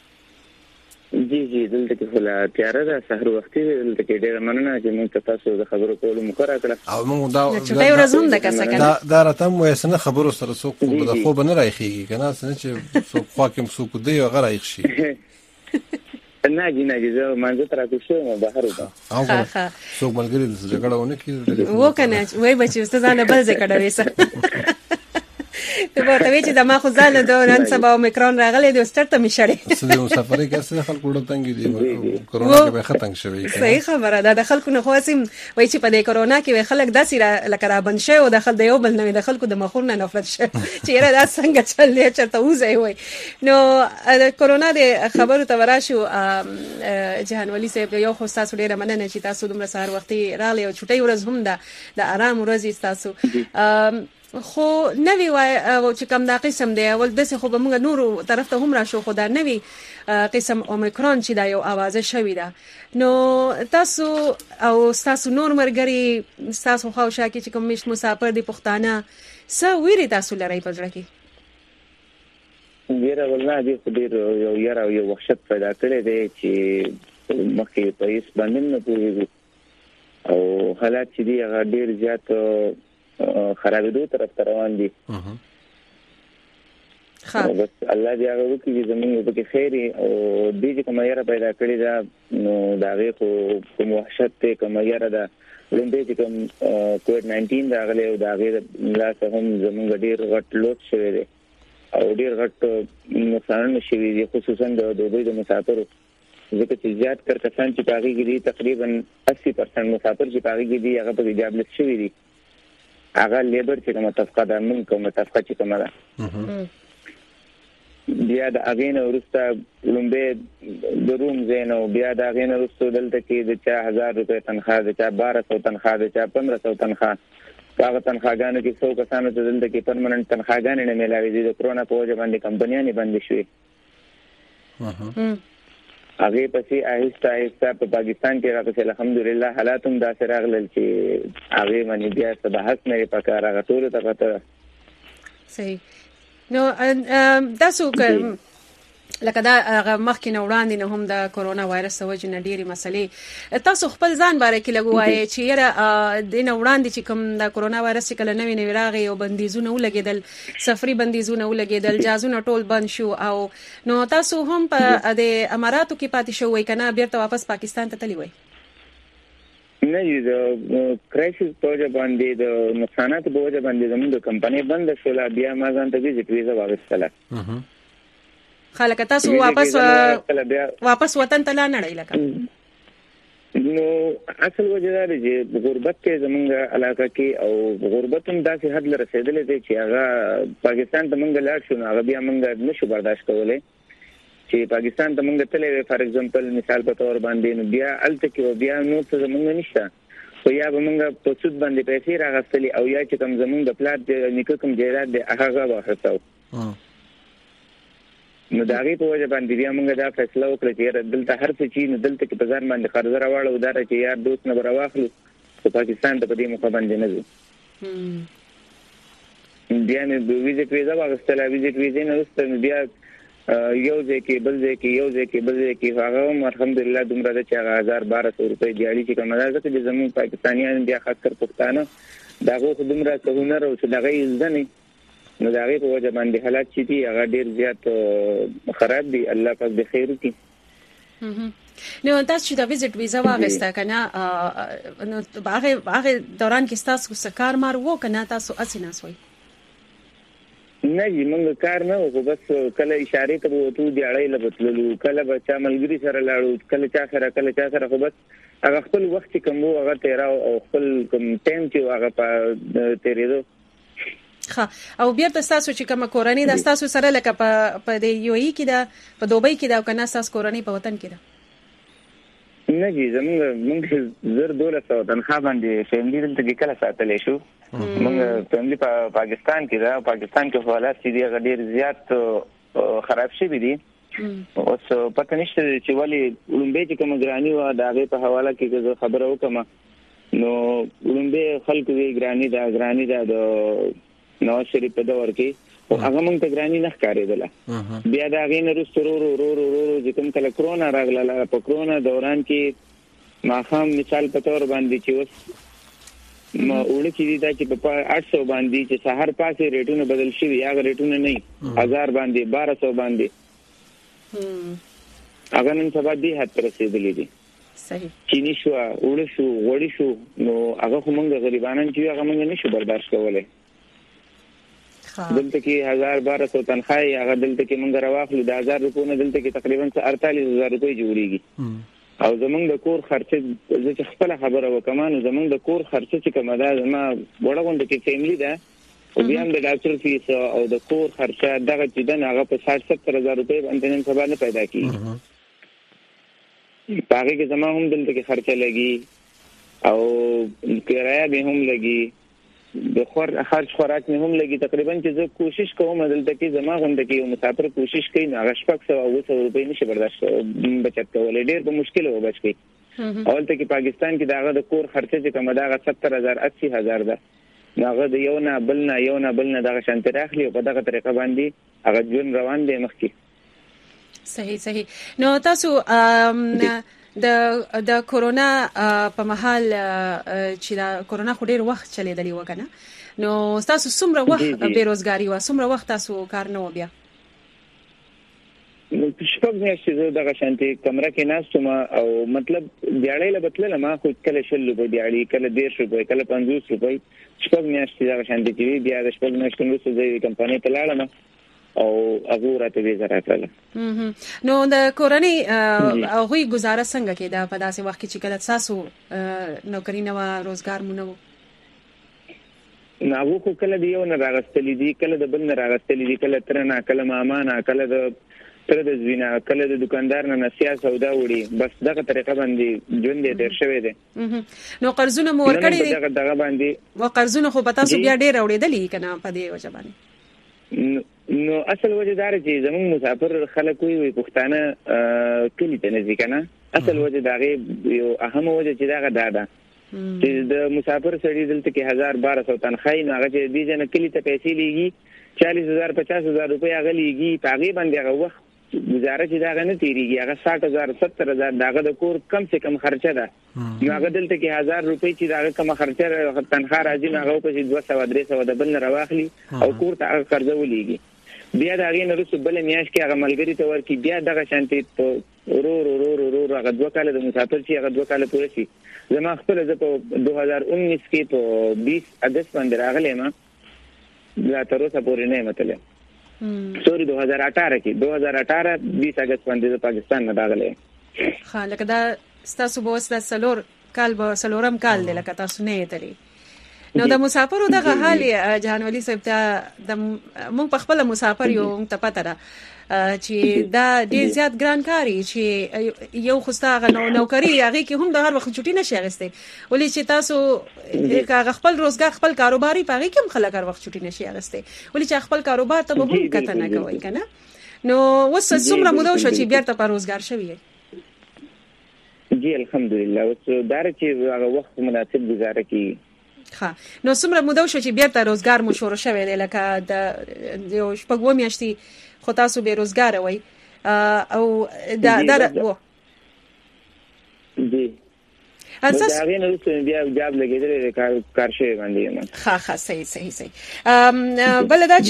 جی دلته کې فلا تیار ده سحر وختي دلته کې ډیر مننه چې موږ تاسو د خبرو کولو مقرره کړه او موږ دا چې دا ورځوم د کسه کنه دا راته مو سن خبرو سره څوک د خو بنه راخیږي کنه سن چې څوک خواکم څوک دی او غره ایښ شي نه زه مانځه تر کوشم بهر وته ها څوک ملګری د جګړهونه کې و کنه وای بچي استادانه بل ځکه ډويسه ته ورته چې د ما خو ځاله د نن سبا میکرون راغلی د سترته مشړې څه د سفرې کې خلکو ډېر تنګ دي کورونا کې به ختم شوی. صحیح خبره ده د خلکو نه خواسم وای چې په دې کورونا کې خلک داسې لکه را بند شي او د خل د یو بل نه د خلکو د مخور نه نفرت شي چې را دا څنګه چلې چرته وځي وای. نو د کورونا د خبرو ته وراشو جهان ولی صاحب یو خو تاسو ډیره مننه چې تاسو دومره سهار وختي راغلی او چټي ورځ هم ده د آرام ورځ تاسو خو نوی وای او چې کوم دا قسم دی ول دسه خو به موږ نور طرف ته هم را شو خو دا نوی قسم اومیکرون چې دا یو आवाज شوی ده. نو تاسو او تاسو نور مرګري تاسو خو شاکي چې کوم مش مسافر دي پښتانه څه ویری تاسو لري پزړه کې؟ ویره ولنه دي خو ډیر یو یاره او یو وحشت پیدا کړی دی چې مخکې په هیڅ باندې نه پوهیږي او حالات چې دی هغه ډیر زیات خرابېدو طرف ته روان دي. بس الله دې هغه وکړي زموږ په کې خیر او دې چې کومه یاره پیدا کړې ده نو دا غي خو کوم وحشت ته کومه یاره ده لومبه چې کوم کووډ-19 دا غلې او دا غي لا څه هم زموږ ډیر غټ لوټ شوی دی او ډیر غټ نقصان شوی دی خصوصا د دوی د مسافرو ځکه چې زیات کسان چې پاغي کې دي تقریبا 80% مسافر چې پاغي کې دي هغه په جابلت شوی دي هغه لیبر چې کومه طبقه ده موږ کومه طبقه چې کومه ده بیا د اغین ورسته لومبه د روم زینو بیا د اغین ورسته دلته کې د 4000 روپے تنخواه د 1200 تنخواه د 1500 تنخواه هغه تنخواهګانو کې څو کسانو ته دلته کې پرمننت تنخواهګانې نه ملاوي دي د کرونا په وجه باندې کمپنیانې بند شوې هغه پسې آهسته په پاکستان کې راځي الحمدلله حالات هم داسې راغلل چې هغه باندې بیا څه بحث نه پکاره هغه ټول ته پته صحیح. نو تاسو لکه دا مخکې نه وړاندې نه هم د کورونا وایرس وجه نه ډېری مسلې تاسو خپل ځان باره کې لګوای چې یاره د نه وړاندې چې کوم د کورونا وایرس کله نوې نوې راغی او بندیزونه ولګېدل سفري بندیزونه ولګېدل جازونه ټول بند شو او نو تاسو هم په د اماراتو کې پاتې شوی کنه بیرته واپس پاکستان ته تللی وای؟ نه د کرایسس په وجه باندې د نقصانات په وجه باندې زموږ د کمپنۍ بند شول، بیا ما ځان ته ویزټ ویزا واغستله. خلک تاسو واپس وطن ته لا نړۍ لکه نو اصل وجه دا دی چې غربت کې زمونږ علاقه کې او غربت هم داسې حد له رسیدلې دی چې هغه پاکستان ته مونږ لاړ شو نو هغه بیا مونږ نشو برداشت کولی چې پاکستان ته مونږ تللی فار ایگزامپل مثال په تور باندې نو بیا هلته کې بیا نور څه زمونږ نشته، خو یا به مونږ په سود باندې پیسې راغستلې او یا چې کوم زمونږ د پلار د نیکه کوم جایداد دی هغه به واخیستو. نو د هغې په وجه باندې بیا موږ دا فیصله وکړه چې یاره دلته هر څه چې نو دلته کې په ځان باندې قرضه راواړو دا چې یار دوست نه به راواخلو خو پاکستان ته په دې موخه باندې نه ځو. بیا مې ویزټ ویزا واخیستله، ویزټ ویزې نه وروسته بیا یو ځای کې بل ځای کې یو ځای کې بل ځای کې هغه هم الحمدلله دومره ده چې هغه 1200 روپۍ دیاړي چې کومه ده ځکه چې زموږ پاکستانیان بیا خاص کر پښتانه د هغو خو دومره څه هنر او چې د هغه یې زده نه نو د هغې په وجه باندې حالات چې دي هغه ډېر زیات خراب دي. الله پاک د خیر وکړي. نو تاسو چې د ویزټ ویزا واغسته کنه نو هغه دوران کې تاسو څه کار مار وو کنه تاسو اسی ناسوي؟ نه جی موږ کار نه وو، بس کله اشاره ته وته دی اړای لبتللو، کله بچا ملګری سره لاړو، کله چا سره خو بس هغه خپل وخت کوم وو هغه تیرا او خپل کوم ټیم چې هغه په تیرېدو. ها او بیا تاسو چې کوم کورنۍ د تاسو سره لکه په د یو ای کې دا په دوبۍ کې دا کنه تاسو کورنۍ په وطن کې دا نه جی موږ زر $1200 تنخواه باندې فیملی دلته کې کله ساتلې شو. موږ فیملی په پاکستان کې دا پاکستان کې حالات چې دی ډېر زیات خراب شوي دي. اوس پته نشته چې ولی لومبه چې کوم ګرانی و دا غي په حواله کې خبره وکم نو لومبه خلک وی ګرانی دا د نواز شریف په دور کې او هغه مونږ ته ګرانی نه ښکارېدله. بیا دا غي نه رو چې کوم کله کرونا راغله په کرونا دوران کې ماخام مثال په تور باندې چې اوس ما وړ کې دي چې په 800 باندې چې سحر پاسه ریټونه بدل شي هغه ریټونه نه 1000 باندې 1200 باندې هغه نن سبا دې حد رسیدلې دي. صحیح چینی شو وړ شو وړي شو نو هغه موږ غریبانان چې هغه موږ نشو برداشت کولای. دلته کې 1200 تنخواه هغه دلته کې موږ راواخلو د 1000 روپیو نه دلته کې تقریبا 48000 روپۍ جوړیږي او زمونږ د کور خرچه چې خپل خبره وکمانو زمونږ د کور خرچه چې کومه ده ما وړه غونډه کې فیملی ده او بیا هم د ډاکټر فیس او د کور خرچه دغه چې ده هغه په 60-70 روپۍ باندې نن سبا نه پیدا کیږي. هغه کې زما هم دلته کې خرچه لګي او کرایه به هم لګي د خرچ خوراک نه هم لګي. تقریبا چې زه کوشش کوم دلته کې زما غونډه کې یو مسافر کوشش کوي نو هغه 600 روپۍ نشي برداشت بچت کولای، ډېر په مشکل و بچ کی. اولته کې پاکستان کې داغه د کور خرچه چې کومه داغه 70,000-80,000 ده هغه د یو نه بل نه دغه شانت راخلی په دغه طریقه باندې هغه ژوند روان دی مخکې. صحیح. نو تاسو د کورونا په محل چې دا کورونا خو ډیر وخت چلیدلی و کنه نو تاسو څومره وخت بیروزګاری و څومره وخت تاسو کار نه و بیا؟ شپږ میاشتې زه دغه شانتي کمره کې ناستم او مطلب دیاړی له بتله ما خو کله 100 روپۍ دیاړي کله 150 روپۍ کله 50 روپۍ شپږ میاشتې دغه شانتي چې بیا د شپږ میاشتې وروسته د کمپنۍ ته لاړم او هغه راته ویزه راکړه. نو د کورنۍ هغه گزاره څنګه کېده په داسې وخت کې چې کله تاسو نوکری نه و روزګار مونږ نه و؟ نو خو کله دی یو نه راغستلې دي کله د بل نه راغستلې دي کله تر نه کله مامانه کله د تر د زوینا کله د دکاندار نه سیاست او دا وړي بس دغه طریقه باندې ژوند دې ډېر شوی دی. نو قرضونه مو ورکړي دي دغه باندې و قرضونه خو پتا سو بیا ډېر اورېدلې کنه په دې وجه باندې؟ نو اصل وجه دار چې زموږ مسافر خلک وي پښتانه کلی ته نزدیک نه اصل وجه داغه یو اهم وجه چې داغه دادا چې د مسافر سړي دلته کې 1200 تنخواه نه هغه دې جن کلی ته پیسې لګي 40,000-50,000 روپۍ هغه لګي پاغي باندې هغه وخت گزاره چې داغه نه تیریږي هغه 60,000-70,000 داغه د کور کم سے کم خرچه ده نو هغه دلته کې 1000 روپۍ چې داغه کم خرچه تنخواه راځي هغه په 200-300 د بل نه راواخلي او کور ته هغه قرضه ولېږي بیا دا غي نه رسو بل میاش کې هغه ملګری ته ورکی بیا دغه شانتي ورو هغه 2 کال د مسافر چې هغه 2 کال پوره شي زما خپل د 2019 کې په 20 اگست باندې راغلی ما لا تر اوسه پورې نه متله سوري 2018 کې 2018 20 اگست باندې پاکستان نه راغلی. ها لکه دا ستاسو به وسله سلورم کال دی لکه تاسو نه یتلی. نو د مسافرو دغه حال جهانولي صاحب ته د مونږ په خپل مسافر یو ته پته ده چې دا ډیر زیات ګران کاری چې یو خوسته نوکری هغه کې هم د هر وخت چټي نشي غسته ولې چې تاسو کاغه خپل روزګار خپل کاروباري پاره کې هم خلک هر وخت چټي نشي غسته ولې چې خپل کاروبار ته به هم کته نه کوي کنه. نو وس څومره موده شو چې بیا ته په روزګار شوی؟ جی الحمدلله اوس دار چې هغه وخت مناسب گزاره کی. ها نو څومره موده شو چې بیا ته روزګار مو شروع شوی دی لکه د یو شپږ میاشتې خو تاسو به روزګار وای او دا جی اساس دا غوښنه چې بیا جاب لګیدل کار شي باندې ها صحیح بل دا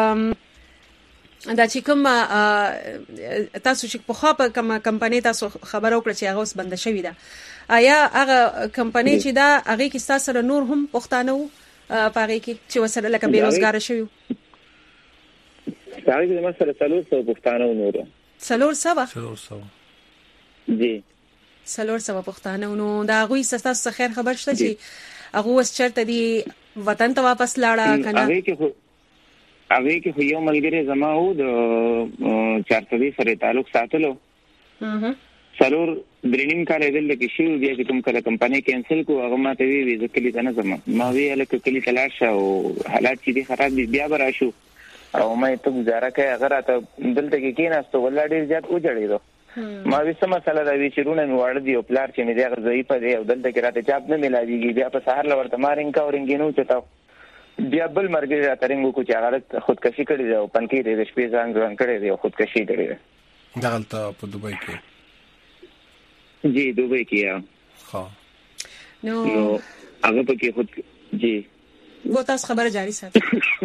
چې کوم تاسو چې په خاطر کوم کمپنی تاسو خبرو کړ چې هغه اوس بند شوی ده آیا هغه کمپنی چې دا هغه کې تاسو سره نور هم پښتانه وو پاره کې چې وسره لکه بیروزګار شوی هغه کې مثلا 300 پښتانه و نور 300 جی 300 پښتانه نو دا غوي تاسو خیر خبر شته چې هغه وس چرته دی وطن ته واپس لاړه کنه هغه کې یو ملګری زما وو د 400 سره تعلق ساتلو سلور درینیم کال دل کې شو بیا چې کوم کله کمپنی کینسل کو هغه ماته وی ځکه لته نه زما ما وی الکه کلی تلاش او حالات چې دي خراب دي بیا برا شو او مې ته گزاره کوي هغه راته دلته کې کیناستو ولا ډیر زیات وجړېدو ما وی سم مسله دا وی چې رونه مې وړ دی او پلار چې مې دی هغه ضعیف دی او دلته کې راته چاپ نه ملاویږي بیا په سحر لورته مارینګ کا اورنګینو چتا بیا بل مرګ راته رنګو کو چې هغه خودکشي کړې ده او پنکې د شپې ځان کړې ده او خودکشي کړې ده دغلته په دوبۍ کې جی دوبۍ کې ها نو هغه په خود جی و تاسو خبره جاری ساتي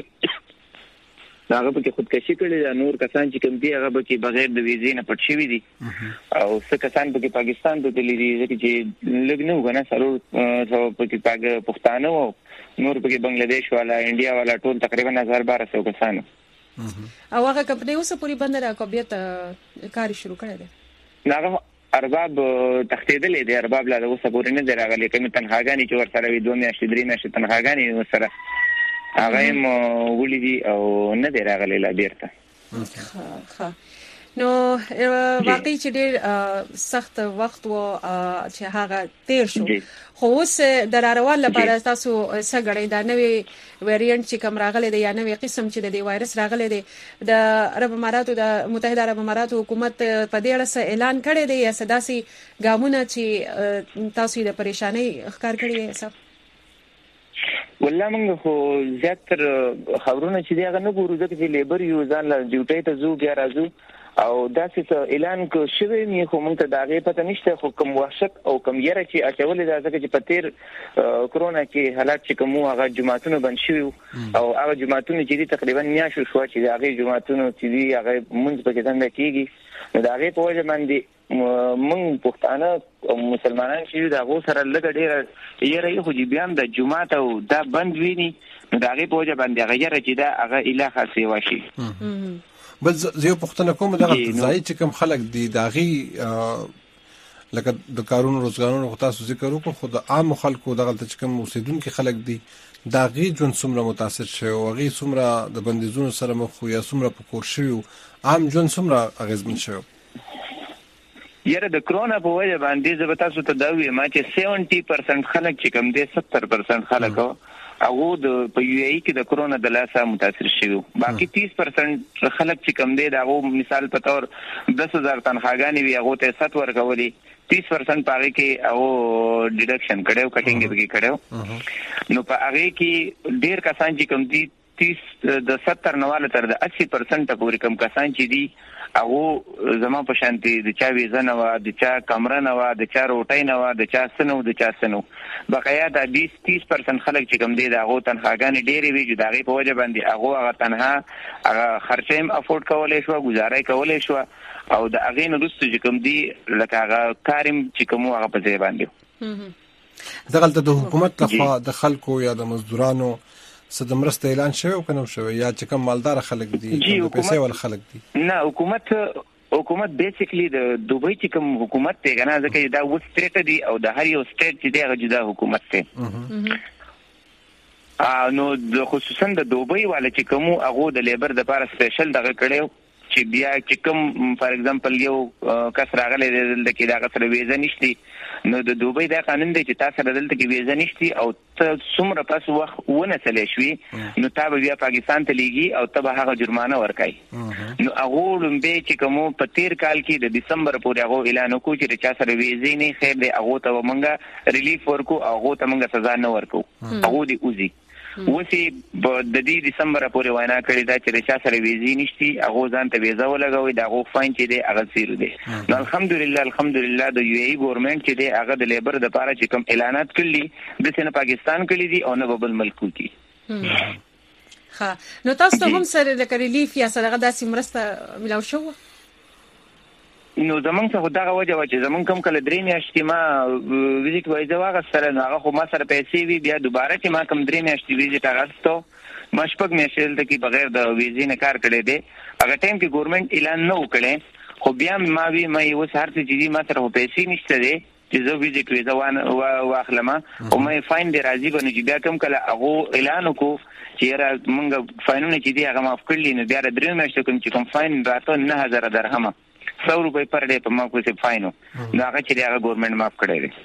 هغه په خودکشي کړې ده نور کسان چې کوم دی هغه په بغیر د ویزې نه پټ شوی دي او څه کسان په پاکستان ته تللی دي چې لګ نه وګنه سره په پښتانه او نور په بنگلاديش والا انډیا والا ټول تقریبا 1200 کسان او هغه کمپنی اوس پوری بند را کوبیت کار شروع کړی دی هغه ارباب تختیدل دي ارباب لا اوس پوری نه دراغلي کوم تنخواګانی چې ور سره وي 2 میاشتې 3 میاشتې تنخواګانی ور سره هغه مو ولې او نه دراغلي لا بیرته ها نو واقعي چې ډېر سخت وخت و چې هغه تیر شو خو اوس د راروان لپاره تاسو څه غړي دا نوې ویریانت چې کوم راغلي دی یا نوې قسم چې د وایرس راغلي دی د عرب اماراتو د متحده عرب اماراتو حکومت په دې اړه اعلان کړی دی یا سداسي ګامونه چې تاسو د پریشانی ښکار کړی دی صاحب والله موږ خو زیاتره خبرونه چې دی هغه نه ګورو ځکه چې لیبر یو ځان له ډیوټي ته زو بیا راځو او داسې اعلان کو شوی می خو موږ ته داغه پته نشته خو کوم وحشت او کوم یره چې اچولې دا ځکه چې په تیر کرونا کې حالات چې کوم هغه جماعتونه بند شوی او هغه جماعتونه چې تقریبا میاشو شو چې هغه جماعتونه چې هغه مونږ په کې څنګه کیږي نو داغه په وجه باندې مونږ پښتانه او مسلمانان چې دا غو سره لګ ډیر یره خو جی بیان د جماعت او دا بند ویني نو داغه په وجه باندې هغه یره چې دا هغه الهه سیوا شي بل زه پښتنه کوم دغه ځای چې کوم خلک دي داغي لکه د کارونو روزګارونو تاسو ذکر وکړو خو د عام خلکو دغه چې کوم اوسیدونکو خلک دي داغي جون څومره متاثر شوی او غي څومره د بندیزونو سره مخ یا څومره په کور شوی عام جون څومره اغیزمن شوی یره د کرونا په وجه باندې زه تاسو ته دا وایم چې 70% خلک چې کوم دي 70% خلک او د په یو ای کې د کرونا د لاسه متاثر شوی باقي 30% خلک چې کوم دي دا مثال په تور 10000 تنخواګانی وی هغه ته 7 ورکولي 30% پاره کې او ډیډکشن کړو کټینګ به کړو نو په هغه کې ډیر کسان چې کوم دي 30 د 70 نواله تر د 80% پورې کم کسان چې دي او زما په شانتي د چا ویزه نه و د چا کمره نه و د چا روټۍ نه و د چا سنو د چا سنو بقایا د 20-30% خلک چې کوم دي دا غو تنخواګانی ډېری وی چې داغه په وجه باندې هغه تنها هغه خرچه هم افورد کولای شو گزارای کولای شو او د اغه نو رسته چې کوم دي لکه هغه کارم چې کوم هغه په ځای باندې دغلته د حکومت لخوا د خلکو یا د مزدورانو څه د مرسته اعلان شوی او کنه شوی یا چې کوم مالدار خلک دي د پیسې ول خلک دي؟ نه، حکومت بیسیکلی د دوبۍ چې کوم حکومت ته کنه ځکه دا و سټیټ دی او د هر یو سټیټ چې دی هغه جدا حکومت ته نو د خصوصا د دوبۍ والا چې کوم هغه د لیبر د لپاره سپیشل دغه کړو چې بیا چې کوم فار ایگزامپل یو کس راغلی دلته کې دا غسر ویزه نشتی نو د دوبۍ دا قانون دی چې تاسو دلته کې ویزه نشتی او ته څومره پس وخت ونسلې شوي نو تا به بیا پاکستان ته لیږي او ته به هغه جرمانه ورکړي نو هغه لومبه چې کوم په 13 کال کې د دسمبر پورې هغه اعلان وکړ چې چا سره ویزه نه خیر دی هغه ته مونږه ریلیف ورکو هغه ته مونږه سزا نه ورکو هغه دی اوزي وسی د دې دسمبر پورې وینا کړی دا چې چا سره ویزه نشتی هغه ځان ته ویزه ولګوي دا هغه فاین چې دی هغه زیرو دی نو الحمدلله د یو ای ګورنمنت چې دی هغه د لیبر د لپاره چې کوم اعلانات کړلی د سینه پاکستان کړی دي او نه بل ملکو کې ها نو تاسو ته هم سره د ریلیف یا سره داسې مرسته ملاو شو؟ نو زمونږ څخه دا وجه و چې زمونږ کوم کله 3 میاشتې ما ویزیټ وایزه واغستله نو هغه خو ما سره پیسې وي بیا دوباره چې ما کوم 3 میاشتې ویزیټ اغستو ما شپږ میاشتې دلته کې بغیر د ویزې نه کار کړی دی هغه ټایم کې ګورنمنت اعلان نه وکړي خو بیا ما اوس هر څه چې ما سره پیسې نشته دی چې زه ویزیټ ویزه واخلم او مې فاین دی راځي به نو چې بیا کوم کله هغه اعلان وکړو چې را مونږ فاینونه چې دی هغه معاف کړلی نو بیا د 3 میاشتې کوم چې کوم فاین راته 9000 درهم 100 روپۍ پر ډے په ما کوڅه فاینو دا هغه چې هغه ګورنمنت معاف کړی دی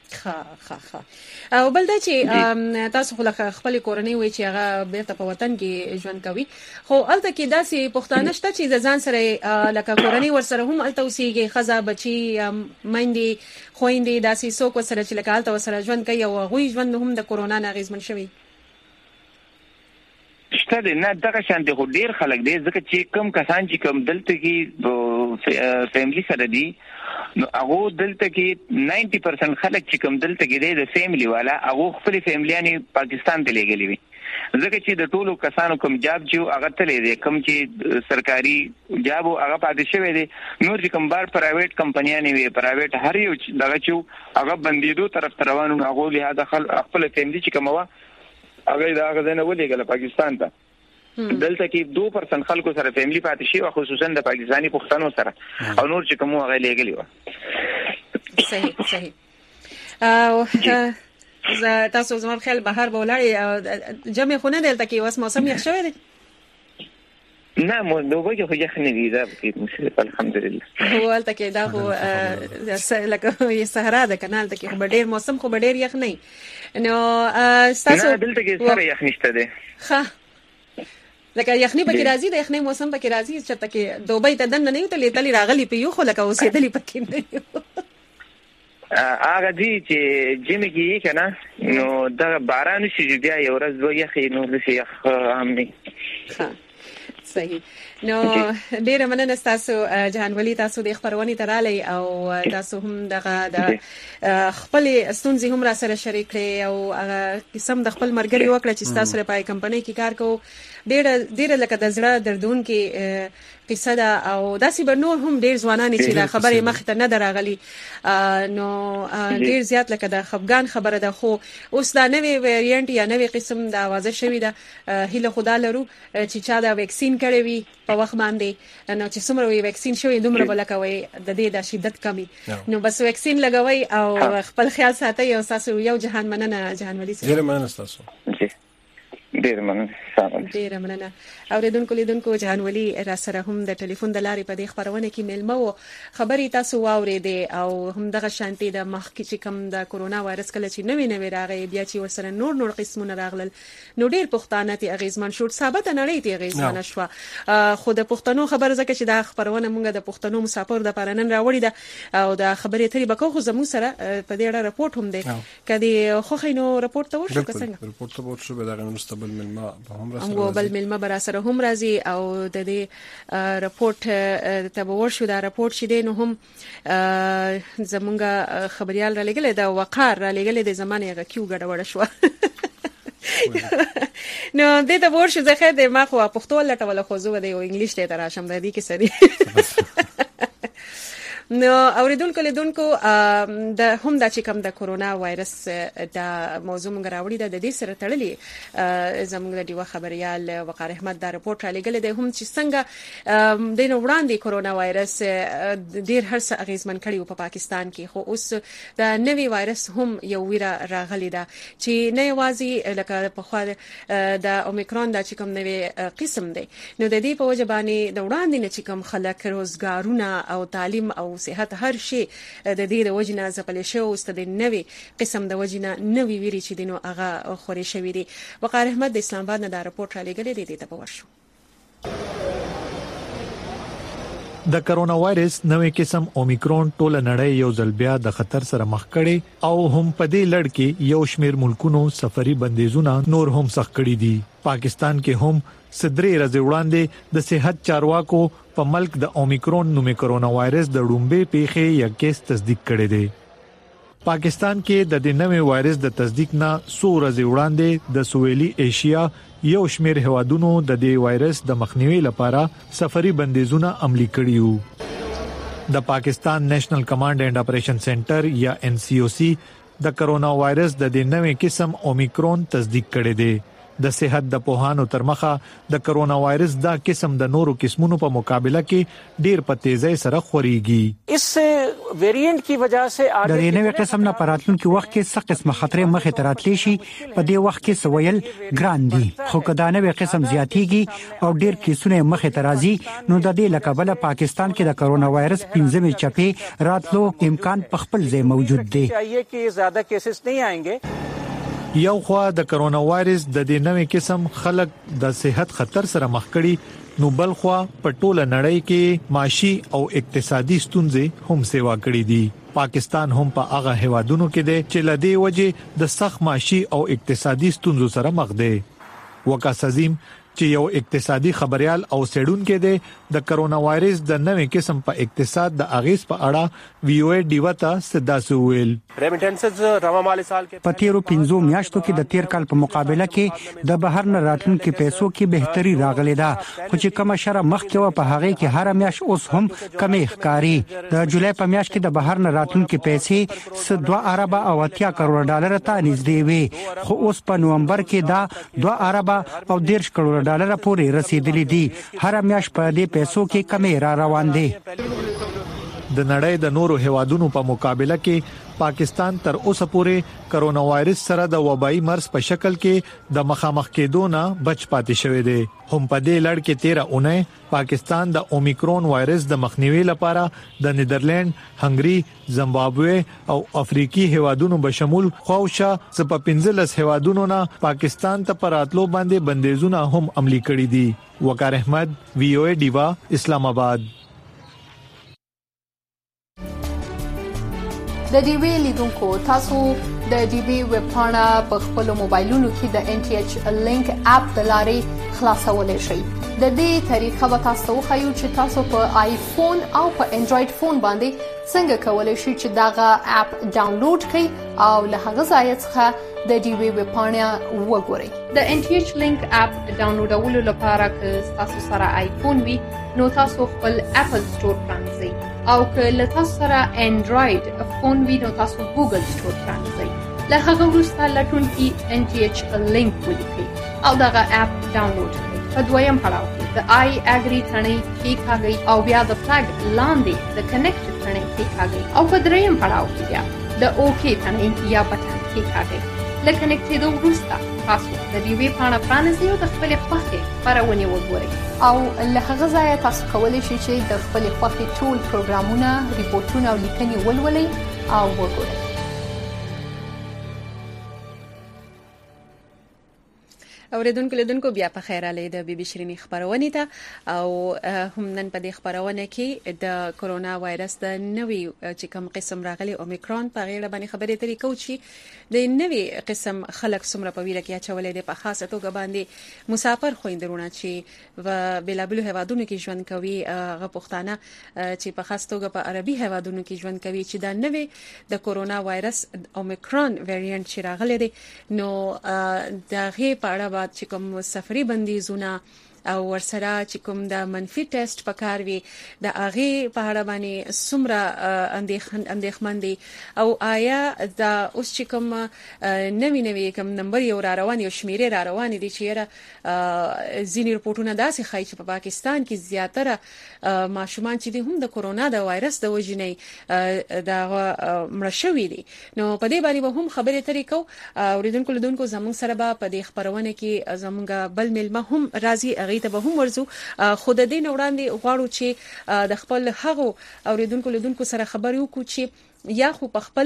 او بل دا چې تاسو خپل کورنۍ وای چې هغه بیرته په وطن کې ژوند کوي خو الته کې داسې پښتانه شته چې ځان سره لکه کورنۍ ورسره هم الته اوسېږي خزا بچي مایندې خويندې داسې څوک سره چې لکه الته ورسره ژوند کوي او غوي ژوند هم د کورونا نه اغیزمن شوی شته دی نه دغه شان دی خو ډیر خلک دی ځکه چې کم کسان چې کم دلته کې فیملی سره دی نو هغه دلته کې 90% خلک چې کم دلته کې دی د فیملی والا هغه خپل فیملیانی پاکستان ته لګلې وي ځکه چې د ټولو کسانو کوم جاب چې هغه تلې دی کوم چې سرکاري جاب هغه پاتې شوی دی نور چې کوم بار پرایویټ کمپنیانه وي پرایویټ هر یو دغه چې هغه بندیدو طرف روانو هغه له داخل خپل فیملی چې کومه هغه دا غزنه ولېګل پاکستان ته دلته کې 2% خلکو سره فیملی پاتې شي او خصوصا د پاکستانی پښتنو سره او نور چې کوم هغه لېګلی و صحیح او تاسو زما خیال بهر بولاړي جمع خونه دلته کې واس موسم یخ شوی دی نه مو دوبه خو یخ نه دی دا کې الحمدلله هو الته کې دا خو لکه یې صحرا ده کنال ته کې خو ډیر موسم خو ډیر یخ نه نو تاسو نه دلته کې سره یخ نشته دی ښه لکه یخنی پکې راځي د یخنی موسم پکې راځي چې تکي دوبۍ ته دنه نه یو ته لیدلی راغلی په یو خو لکه اوسېدلی پکې نه هغه دي چې جمی کې کنه نو دا باران شي بیا یو ورځ دوه یخې نو د یخ هم نه صحیح نو ډیره مننه تاسو جهان ولی تاسو د خبرونې ترالی او تاسو هم دغه د خپل ستونزې هم را سره شریک کړي او هغه قسم د خپل مرګري وکړه چې تاسو لپاره کمپنۍ کې کار کوو ډیره لکه د زړه دردون کې قصه ده او داسې به نور هم ډیر ځوانان چې دا خبره مخ ته نه دراغلي نو ډیر زیات لکه د خفګان خبره ده خو اوس دا نوې ویریانت یا نوې قسم د आवाज شوی ده هله خدا لرو چې چا دا ویکسین کړی وي په وخت باندې نو چې څومره وی ویکسین شوی دومره بلکوي د دې د شدت کمی نو بس ویکسین لګوي او خپل خیال ساتي او تاسو یو جهان مننه جهان ولی سره ډیر مننه تاسو ډیر مننه اوریدونکو لیدونکو جهان ولی را سره هم د ټلیفون د لارې په دې خبرونه کې ملمه وو خبري تاسو واورېدې او هم دغه شانتي د مخکې چې کم د کورونا وایرس کله چې نوې راغی بیا چې ورسره نور قسمونه راغلل نو ډیر پښتانه ته اغیزمن شو ثابت نه لري ته اغیزمن شو خو د پښتنو خبر زکه چې د خبرونه مونږ د پښتنو مسافر د پرانن راوړی ده او د خبرې تری بکو خو زمو سره په دې اړه رپورت هم دی کدي خو خینو رپورت ته ورشو څنګه رپورت ته ورشو به دغه مستقبل ملما به هم راځي او بل ملما بر سره هم راځي او د دې رپورت ته ورشو دا رپورت شیدې نو هم زمونږ خبريال را لګل دا وقار را لګل د زمانه غ کیو ګډ وړ شو نو دې ته ورشو ځکه د ما خو پښتو لټول خو زو د انګلیش ته راشم د دې کې سری نو اوریدونکو لیدونکو د هم د چې کوم د کورونا وایرس د موضوع موږ راوړی د دې سره تړلې زموږ د دیوه خبريال وقار احمد دا رپورټ را لګل دی هم چې څنګه د وړاندې کورونا وایرس ډیر هرڅه اغیزمن کړي په پاکستان کې، خو اوس د نوي وایرس هم یو ویره راغلی ده چې نه یوازې لکه په خو د اومیکرون د چې کوم نوي قسم دی، نو د دې په وجه باندې د وړاندې نه چې کوم خلک روزګارونه او تعلیم او صحت هر شي د دې د وجنه زپل شو اوس د نوي قسم د وجنه نوي ویری چې دینو هغه خوري شوی دی. وقار احمد د اسلام آباد نه دا رپورټ را لګلې دی ته پوښښ. د کرونا وایرس نوې قسم اومیکرون ټول نړۍ یو ځل بیا د خطر سره مخ کړي او هم په دې لړ کې یو شمیر ملکونو سفري بندیزونه نور هم سخت کړي دي. پاکستان کې هم صدرې ورځې وړاندې د صحت چارواکو په ملک د اومیکرون نومې کرونا وایرس د ډومبې پیښې یا کیس تصدیق کړي دي. پاکستان کې د نوې وایرس د تصدیق نه 100 ورځې وړاندې د سویلي ایشیا یو شمیر هوادونو د دې وایرس د مخنیوي لپاره سفري بندیزونه عملي کړي وو. د پاکستان نېشنل کمانډ اینڈ اپریشن سنټر یا NCOC د کرونا وایرس د نوې قسم اومیکرون تصدیق کړي دي. د صحت د پوهانو تر مخه د کرونا وایرس دا قسم د نورو قسمونو په مقابله کې ډیر په تیزی سره خوريږي. اس ویریانټ کی وجہ سے د نوې قسم نه پراتلون کې وخت کې څه قسمه خطرې مخې ته راتلی شي په دې وخت کې سویل ګران دي، خو کدا نوې قسم زیاتیږي او ډیر کیسونه مخې ته راځي نو د دې لکبله پاکستان کې د کرونا وایرس 15مې چپی راتلو امکان په خپل ځای موجود دی. چاهیے چې زیاده کیسز نه آئेंगे. یو خوا د کرونا وایرس د نوې قسم خلک د صحت خطر سره مخ کړي نو بل خوا په ټوله نړۍ کې معاشي او اقتصادي ستونزې هم سیوا کړې دي. پاکستان هم په هغه هوادونو کې دی چې لدی وجه د سخت معاشي او اقتصادي ستونزو سره مخ دی. وقاص عظیم چې یو اقتصادي خبريال او سړونکو دی د کرونا وایرس د نوې قسم په اقتصاد د اغیز په اړه VOA ډیوتا سداسو ویل. ریمیټنسز رامامال سال کې په تیرو 15 میاشتو کې د تیر کال په مقابله کې د بهر نه راتلونکو پیسو کې بهتري راغلې ده، خو چې کومه شره مخ کې په هغه کې هر میاش اوس هم کمې ښکاری. د جولای په میاشت کې د بهر نه راتلونکو پیسې 2 ارب او 80 کروڑ ډالر ته نږدې وي، خو اوس په نومبر کې دا 2 ارب او 10 کروڑ ډالر پورې رسیدلې دي. هر میاش په دې پیسو کې کمې را روان دي. د نړۍ د نورو هوادونو په مقابله کې پاکستان تر اوسه پورې کرونا وایرس سره د وبایي مرض په شکل کې د مخامخ کېدو نه بچ پاتې شوی دی. هم په دې لړ کې 13 اونۍ پاکستان د اومیکرون وایرس د مخنیوي لپاره د نیدرلند، هنګری، زیمبابوے او افریقي هوادونو بشمول خوښه څخه 15 هوادونو نه پاکستان ته پراتلو باندې بندیزونه هم عملي کړي دي. وقار احمد VOA ډیوا اسلام آباد. د ډي وی لیدونکو تاسو د ډي وی ویب پاڼه په خپل موبایلونو کې د NTH لینک اپ د لارې خلاصولای شئ. د دې طریقه به تاسو خو چې تاسو په آیفون او په انډراید فون باندې څنګه کولای شئ چې داغه اپ ډاونلوډ کړئ او له هغه ځای څخه د ډي وی ویب پاڼه وګورئ. د NTH لینک اپ ډاونلوډولو لپاره که تاسو سره آیفون وي نو تاسو خپل اپل سٹور پرانځئ او که له تاسو سره انډراید فون وي نو تاسو ګوګل سٹور پرانځئ. له هغه وروسته لټون کې NTH لینک ولیکئ او دغه اپ ډاونلوډ کړئ. په دویم پړاو کې د آی اګری تڼۍ کېکاږئ او بیا د فلګ لاندې د کنیکټ تڼۍ کېکاږئ او په دریم پړاو کې بیا د اوکی تڼۍ یا بټن کېکاږئ. له کنیکټېدو وروسته تاسو د ډي وی پاڼه پرانیزئ او د خپلې خوښې خپرونې وګورئ او له هغه ځایه تاسو کولی شئ چې د خپلې خوښې ټول پروګرامونه، ریپورټونه او لیکنې ولولئ او وګورئ. اوریدونکو لیدونکو بیا په خیر علي د بي بي شيريني خبرونه ته او هم نن په دې خبرونه کې د کورونا وایرس د نوي چې کوم قسم راغلي اومیکرون په غیړه باندې خبرې ترې کوو چې د نوي قسم خلک څومره په ویره کې اچولې دي. په خاصه توګه باندې مسافر خويندرونه چې و بلابل هوادونو کې ژوند کوي، غو پښتانه چې په خاصه توګه په عربي هوادونو کې ژوند کوي چې د نوي د کورونا وایرس اومیکرون ویریانټ چې راغلي دي نو د غي په اړه چې کوم سفري بندیزونه او ورسره چې کوم د منفي ټیسټ پکار وي د هغه په اړه باندې څومره اندېښمن دي او آیا دا اوس چې کوم نوي کوم نمبر یو را روان یو شمیرې را روان دي چې ځینې رپورټونه داسې ښایي چې په پاکستان کې زیاتره ماشومان چې دي هم د کورونا د وایرس د وجې دا مړه شوي دي. نو په دې باندې به هم خبرې ترې کوو. اوریدونکو لیدونکو زموږ سره به په دې خبرونه کې زموږ بل ملمه هم راځي، هغه ته به هم ورزو. خو د دې وړاندې غواړو چې د خپل هغو اوریدونکو لیدونکو سره خبرې وکړو چې یا خو په خپل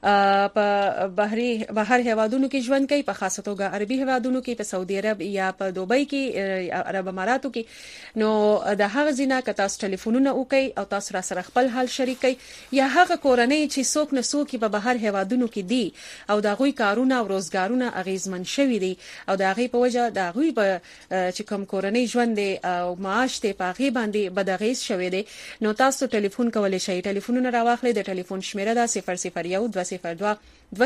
په بهر هیوادونو کې ژوند کوي، په خاصه توګه عربي هیوادونو کې، په سعودي عرب یا په دوبۍ کې، عرب اماراتو کې. نو د هغه ځینه که تاسو ټلیفونونه وکړئ او تاسو را سره خپل حال شریکئ، یا هغه کورنۍ چې څوک نه څوک په بهر هیوادونو کې دي او د هغوی کارونه او روزګارونه اغیزمن شوي دي او د هغې په وجه د هغوی چې کوم کورنۍ ژوند دی او معاش دی په هغې باندې بداغیز شوی دی، نو تاسو ټلیفون کولی شئ. ټلیفونونه راواخلئ. د ټلیفون شمیره ده 001 202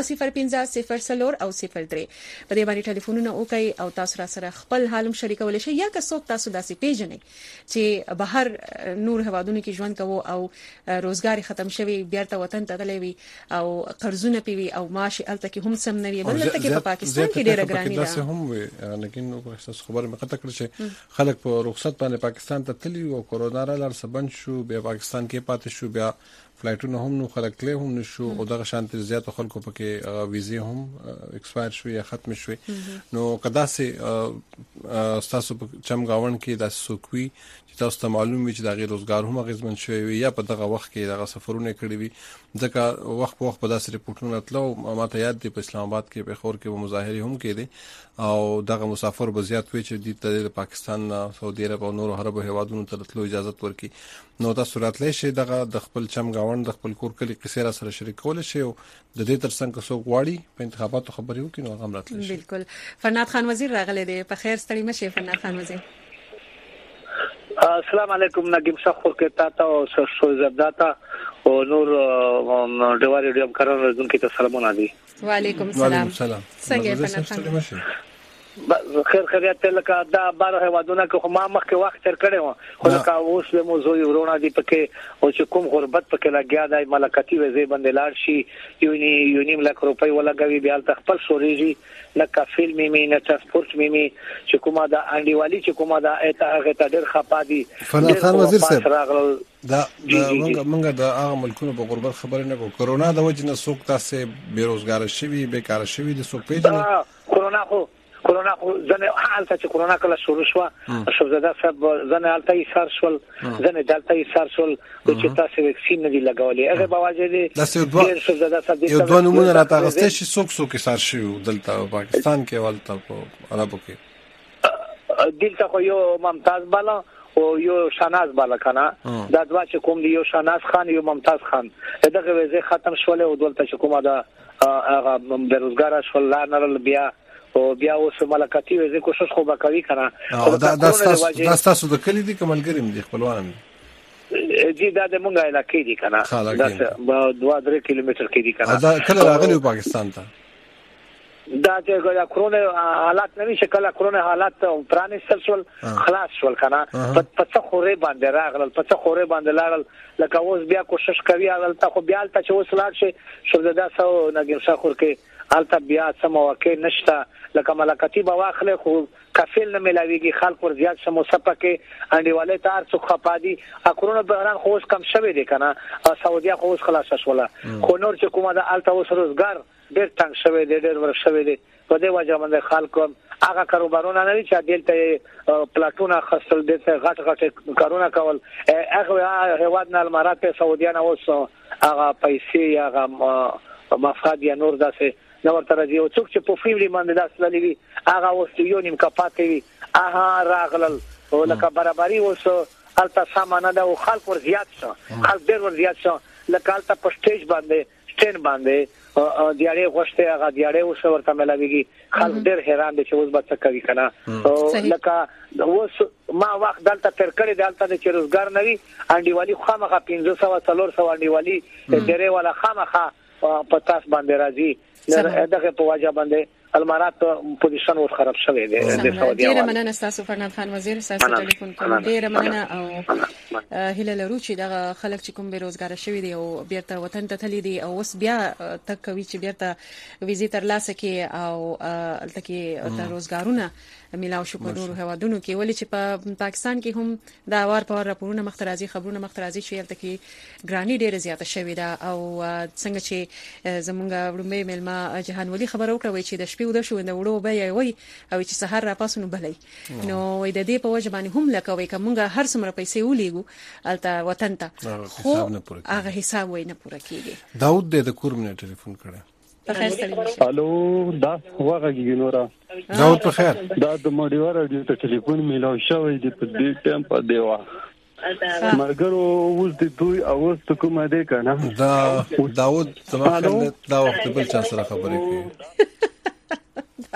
205 او 03 په دې باندې ټلیفونونه وکړئ او تاسو را سره خپل حالم شریکولی شئ. یا که څوک تاسو داسې پیژنئ چې بهر نور هیوادونو کې ژوند کوو او روزګار ختم شوی، بیرته وطن ته تللی وي او قرضونه پی وي او معاش هلته کې هم سم نه وي، بل هلته کې په پاکستان کې ډېره ګراني ده هم وي. لیکن احساس خبره مې قطع کړه چې خلک په رخصت باندې پاکستان ته تللی او کورونا را لار سبن شو، بیا پاکستان کې پاتې شو، بیا فلایټونه هم نو خلک تللی هم نشو او دغه شانتي زیاتو خلکو پکې ویزې هم ایکسپایر شوې یا ختم شوې. نو کدا سه تاسو په چمګاون کې د سوکوي چې تاسو ته معلوم وي چې د غیر روزګار هم غیزمن شوی وي یا په دغه وخت کې دغه سفرونه کړی وي، ځکه وخت په وخت په داسې ریپورتونه تلو. ماته یاد دی په اسلام آباد کې په خور کې مظاهره هم کېدي او دغه مسافر به زیات وي چې د پاکستان، سعودي عرب او نور عربو هیوادونو ته تلو اجازه ورکړي. نو تاسو راتلی شئ دغه د خپل چمګاون د خپل کور کلی قصې را سره شریکولی شئ او د دې ترڅنګ که څوک غواړي په انتخاباتو خبرې وکړي نو هغه هم راتلی شي. بالکل. فرناد خان وزیر راغلی دی. په خیر ستړي مه شئ فرناد خان وزیر. السلام علیکم. نگیم شخور کې تاسو او شوزداتا او نور ډواري ډیم کارون رزون کې ته سلامونه دي. وعلیکم السلام. څنګه فرناد خان؟ خیر خیریت لکه دا بار هیوادونه که ما مخکې وخت تر کړی و خو لکه اوس به موضوع ورونه دي پکې او چې کوم غربت پکې لګیا دی ملکتي وزې باندې لاړ شي یو نیم لک روپۍ ولګوي بیا هلته خپل شورېږي لکه فلم مې نه ترانسپورټ مې چې کومه دا انډیوالي چې کومه دا هغه ته ډېر خپه دي. فرناد خان وزیر صاحب دا موږ د هغه ملکونو په غربت خبرې نه کوو. کرونا د وجې نه څوک تاسې بېروزګاره شوي بیکاره شوي دي څوک پیژني؟ کرونا خو ځنه حالت چې کرونا کله شروع شو شوزاده صاحب ځنه حالت یې سار شول ځنه دلته یې سار شول چې تاسو وکسین نه دی لګولې هغه بواجه دي د شوزاده صاحب یو دوه نمونه راته غسته شي څوک سار شي دلته پاکستان کې ولته په عربو کې دلته خو یو ممتاز بالا او یو شناز بالا کنه دا دوا چې کوم دی یو شناز خان یو ممتاز خان دغه وځي ختم شول او دلته چې کومه دا هغه بیروزګار شول لانر بیا او بیا اوس ملکتي وزې کوشش خو وکوي کنه دا تاسو د کلی دي کملګری دي خپلوان دي دا د مونږه علاقې دي کنه دا 2-3 کیلومتر کې دي کنه دا کله راغلی پاکستان ته دا چې کرونا حالات نه وی شکل کرونا حالات پرانیستل شول خلاص شول کنه په څه خورې باندې راغلل په څه خورې باندې لاړل لکه اوس بیا کوشش کوي البته خو بیا البته چې اوس لاړ شي شوزاده سو نګیم شاخور کې البته بیا سم واقع نشته لکه ملکتي بواخله خو کفیل نه ملاویږي خلک ور زیات سمو سپکه انډیواله تار څو خپادي کرونا بحران خو اوس کم شوی دی کنه سعودي خو اوس خلاص شوله خو نور چې کومه د الته اوس روزګار ډېر تنګ شوی دی ډېر ورک شوی دی په دې وجه باندې خلکو هغه کاروبارونه نه چې دلته پلاټونه خاصل دلته غټ کارونه کول هغه هیواد نه امارات سعودیان اوس هغه پیسې هغه مفاد یا نور داسې نو ورته راځي او څوک چې په فیملی باندې داس للی وي هغه اوس یو نیم کپات وي راغلل او لکه برابرۍ اوس الته سامان ده او خلک ور زیات شو خلک ډېر ور زیات شو لکه الته په سټیج باندې سټین باندې دیاړې غوښته هغه دیاړې اوس ورته ملاويږي خلک ډېر حیران دي چې اوس به څه کوي کنه لکه اوس ما وخت دلته تر کړی دلته چې روزګار نه وي انډیوالي خامخه 1500 انډیوالي ډېرې ولا خامخه په تاس باندې راځي دغه په واجب باندې الامارات پوزیشن ور خراب شوی دی د سعودي ډیره مننه تاسو فرناد خان وزیر تاسو ټلیفون کوم ډیره مننه او هله لرو چې د خلک چې کوم بیروزګار شوی دی او بیرته وطن ته تللی دی او اوس بیا تک کوي چې بیرته ویزې ترلاسه کړي او الته کې د روزګارونه ملاو شو په نورو هوادونو کې ولې چې په پاکستان کې هم دا وار په راپورونه مخترازي خبرونه مخترازي چې الته کې ګرانی ډیره زیاته شوې ده او څنګه چې زمونږ وړمې ملما جهان ولي خبر وکړه چې د شپې ود شو د وړو به وي او چې سحر را پاسونو بلای نو وې د دې په وجه باندې هم لکوي کومه هر څومره پیسې ولېګو الته وطن ته خو هغه حساب وای نه پوره کیږي. داود د کورمنه ټلیفون کړه. الو دا واغږی نورا داود په خیر. دا د مډیور رادیو ته ټلیفون میلاو شوی دی په دې ټیم په دیوا مرګرو اوس د دوی اواز ته کومه دی کنه دا داود زما دا وخت بل چا سره خبرې کوي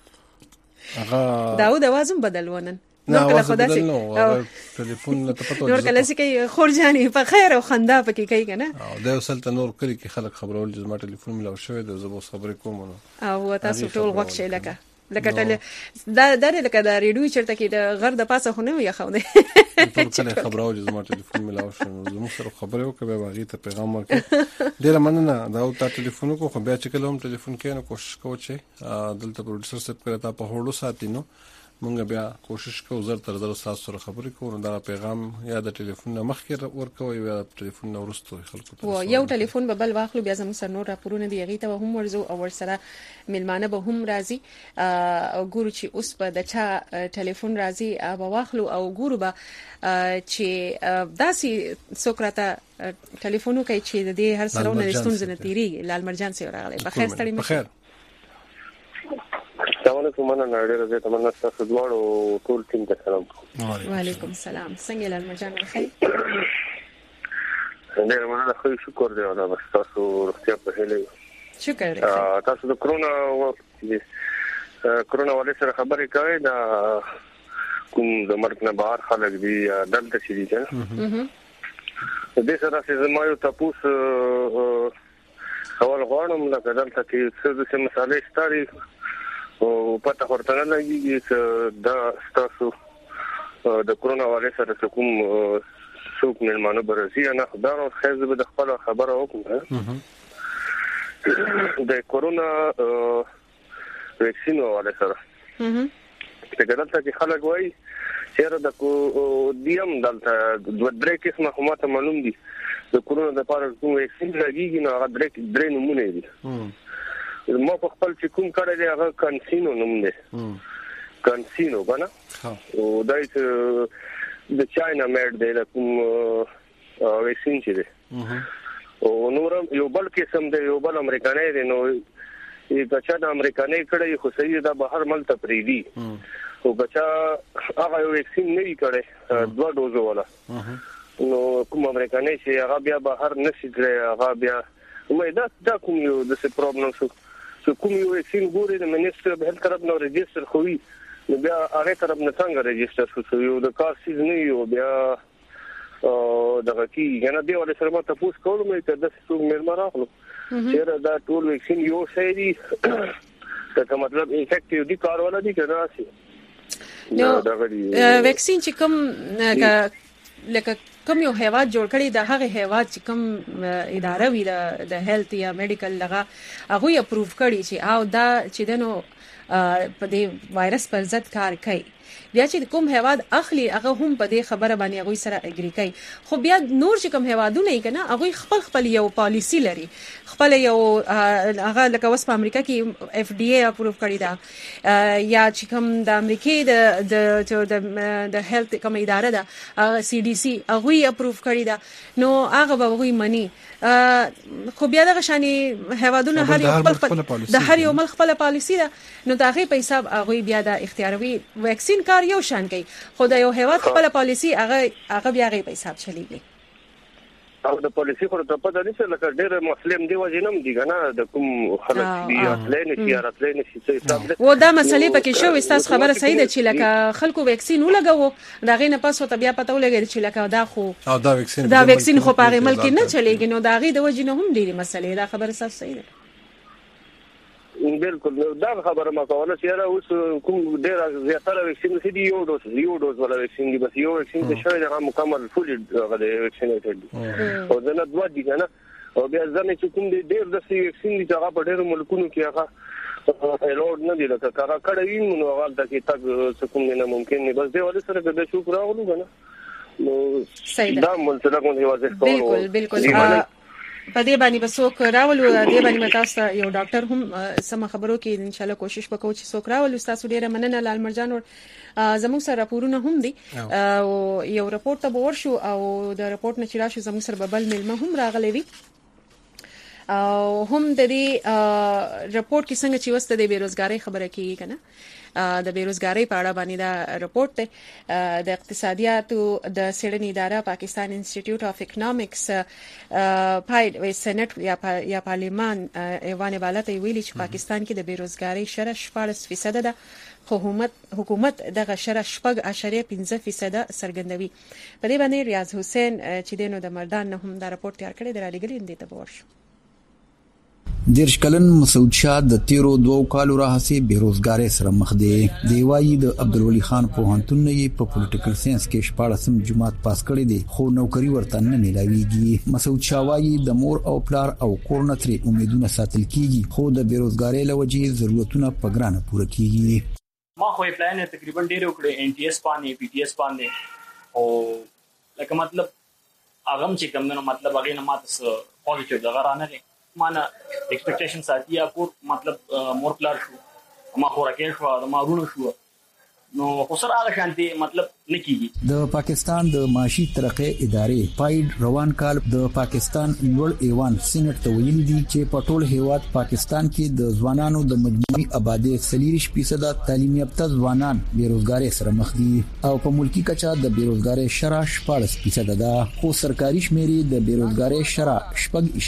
داود اوازم بدل ونن نور کله خدا سي ټلیفون ته پته نور کله سي کوي خورجاني په خیر او خندا پکې کوي کنه او دا وسلت نور کلی کې خلک خبرول چې ما ټلیفون ملاو شوی د زبو خبرې کوم او تاسو ټول وخت شي لکه دا لکه دا ریډیو چرته کې د غر د پاسه خو نه وي خو نه ټول کله خبرول چې ما ټلیفون ملاو شو زموږ سره خبرې وکړه باغی ته پیغام ورکړ ډیر مننه دا او تا ټلیفون کو خو بیا چې کله هم ټلیفون کینو کوشش کوو چې دلته پروډوسر سره کړه تا په هوړو ساتینو مونږ بیا کوشش کوو زر تر زر تاسو سره خبرې کوو دا پیغام یا د ټلیفون مخکې ورکوي یا ټلیفون ورستو خلکو ته و یو ټلیفون به بل واخلو بیا زموږ سره نور راپورونه دی هغه ته هم ورزو او ور سره ملمانه به هم راځي او ګورو چې اوس په د چا ټلیفون راځي به واخلو او ګورو به چې داسي سوکراته ټلیفونو کوي چې د دې هر سره ونستون زنه تیری لال مرجان سره راغلی په خیر ستړي بخیر السلام علیکم انا نړۍ راځي تمنا تاسو دواړو ټول ټیم ته سلام وعلیکم السلام څنګه لال مرجان خیر ډیر مننه خو شکر دی او تاسو روغتیا په هله شکر دی تاسو د کرونا والے سره خبرې کوي دا کوم د مرګ نه بهر خلک دي دلته شي دي چې د دې سره چې زما یو تاسو اول غواړم لکه دلته کې څه د مسالې ستاري او پته ورته نه لګي چې دا تاسو د کرونا والے سره کوم څوک ملمانو برسي نه خبرو خیز به د خپل خبره وکړه د کرونا ویکسین والے سره دغه چې خلک وایي چې د دیم دلته دوه درې قسمه همته معلوم دي د کرونا د لپاره کوم ویکسین لګیږي نو هغه درې نمونه دي ما په خپل چې کوم کړه دی هغه کانسینو نوم دی کانسینو کنه او دای ته د چاینا میډ دی کوم ویکسین چې دی او نورم یو بل قسم دی یو بل امریکایي دی نو یو چې د امریکایي کړه خو صحیح دا بهر ملک پریدي او بچا هغه ویکسین نه کړي دوه ډوزو ولا نو کوم امریکایي چې هغه بیا بهر نشي کړی هغه بیا دا کوم یو د څه پرابلم شو کوم یو ویکسین ګوري د منیسټر به هل طرف نو ريجستر خوې نو بیا هغه طرف نه څنګه ريجستر شو یو د کار سیز نه یو بیا دغه کی کنه دی ولې سره ما تاسو کوم چې د څو مېرمن راغلو چې دا ټول ویکسین یو شی دی څه مطلب افیکټیو دي کار ولا دي کنه راسي نو ویکسین چې کوم لکه کوم یو هیواد جوړ کړي د هغه هیواد چې کوم اداره وي د هیلث یا میډیکل لغه هغه اپروف کړي چې او دا چې دنو په دې وایرس پر ضد کار کوي بیا چې کوم هیواد اخلي هغه هم په دې خبره باندې هغه سره اګری کوي خو بیا نور چې کوم هیوادونه یې کنه هغه خپل یو پالیسی لري خپل یو هغه لکه اوس په امریکا کې اف ډي اي اپروف کړی دا یا چې کوم د امریکای د هیلث کوم اداره ده سی ډي سي هغه اپروف کړی دا نو هغه به وایي منی خو بیا دغه شانی هیوادونه هر یو خپل د هر یو ملک خپل پالیسی ده نو دا غي په حساب هغه بیا د اختیاروي ویکسین کار یو شان کوي خو دا یو هیواد خپل پالیسی هغه بیا غي په حساب چلیږي او د پالیسی خو ته پته نشي لکه ډېر مسلم دی وجنم دي کنه د کوم خلک دی اصلي نشي اصلي نشي څه حساب ده و دا مسلې پکې شو استاد خبره صحیح ده چې لکه خلکو ویکسین ولګو دا غي نه پاسو ته بیا پته ولګي چې لکه دا خو دا ویکسین خو په ملک نه چلیږي نو دا غي د وجنه هم ډېری مسلې دا خبره صحیح ده بالکل دا خبره ما کوله چې اوس کوم ډېر زیاتره ویکسین دي یو ډوز ولا ویکسین دي بس یو ویکسین چې شوی دا مکمل فولي ویکسینیټډ دي او دا نه دوه دي نه او بیا ځنه چې کوم ډېر د ویکسین دي چې هغه په ډېر ملکونو کې هغه الوډ نه دي لکه کارا کړی نو هغه د کې تک کوم نه ممکن نه بس دی ولې سره د شکر راغلو کنه نو دا مونږ کوم دی واځي بالکل په دې باندې بسوک راولو دې باندې متاسه یو ډاکټر هم سم خبرو کې ان شاء الله کوشش وکړو چې څوک راولو تاسو ډیره مننه لال مرجان او زموږ سره راپورونه هم دي او یو راپورټ ته ورشو او د راپورټ نه چې راشي زموږ سره بل ملمه هم راغلي وي او هم د دې راپورټ کې څنګه چې وسته د بیروزګاری خبره کیږي کنه د بیروزګاری په اړه باندې دا راپورټ ته د اقتصادیاتو د سیډنی اداره پاکستان انسټیټیوټ اف اکونومکس پاید و سېنات یا پارلمان ایوان بالته ویلي چې پاکستان کې د بیروزګاری شرح 14% ده خو حکومت دغه شرح 4.15% څرګندوي په دې باندې ریاض حسین چې دینو د مردان نه هم دا راپورټ تیار کړی د راډیګل اندې ته ورشو دیرش کلن مسعود شاه د تیرو 2 کالو راهسي بیروزګاری سره مخ دی دی وایي د عبدالولي خان پوهنتون نه په پولیټیکل ساينس کې 14 جماعت پاس کړی دی خو نوکری ورته نه ملاويږي مسعود شاه وایي د مور او پلار او کورنتري امیدونه ساتل کیږي خو د بیروزګاری لوجې ضرورتونه په ګرانه پوره کیږي ما خو پلان تقریبا ډیر وکړي ان ټي اس باندې پی ټي اس باندې او لکه مطلب اغم چې کوم نو مطلب هغه نه ماته پوزټیو دغه رانه مانا ایکسپیکټیشن ساتي یا کو مطلب مور پلار شو ما خوراکې شو ما رونو شو نو خسر هغه شانتي مطلب نکېږي د پاکستان د معاشي ترقې ادارې پاید روان کال د پاکستان لوړ ایوان سېنات ته ویلي دي چې په ټول هیواد پاکستان کې د ځوانانو د مجموعي آبادی 40% تعلیم یافته ځوانان بیروزګاری سره مخ دي او په ملکی کچا د بیروزګاری شرح 14% ده خو سرکاري شمیرې د بیروزګاری شرح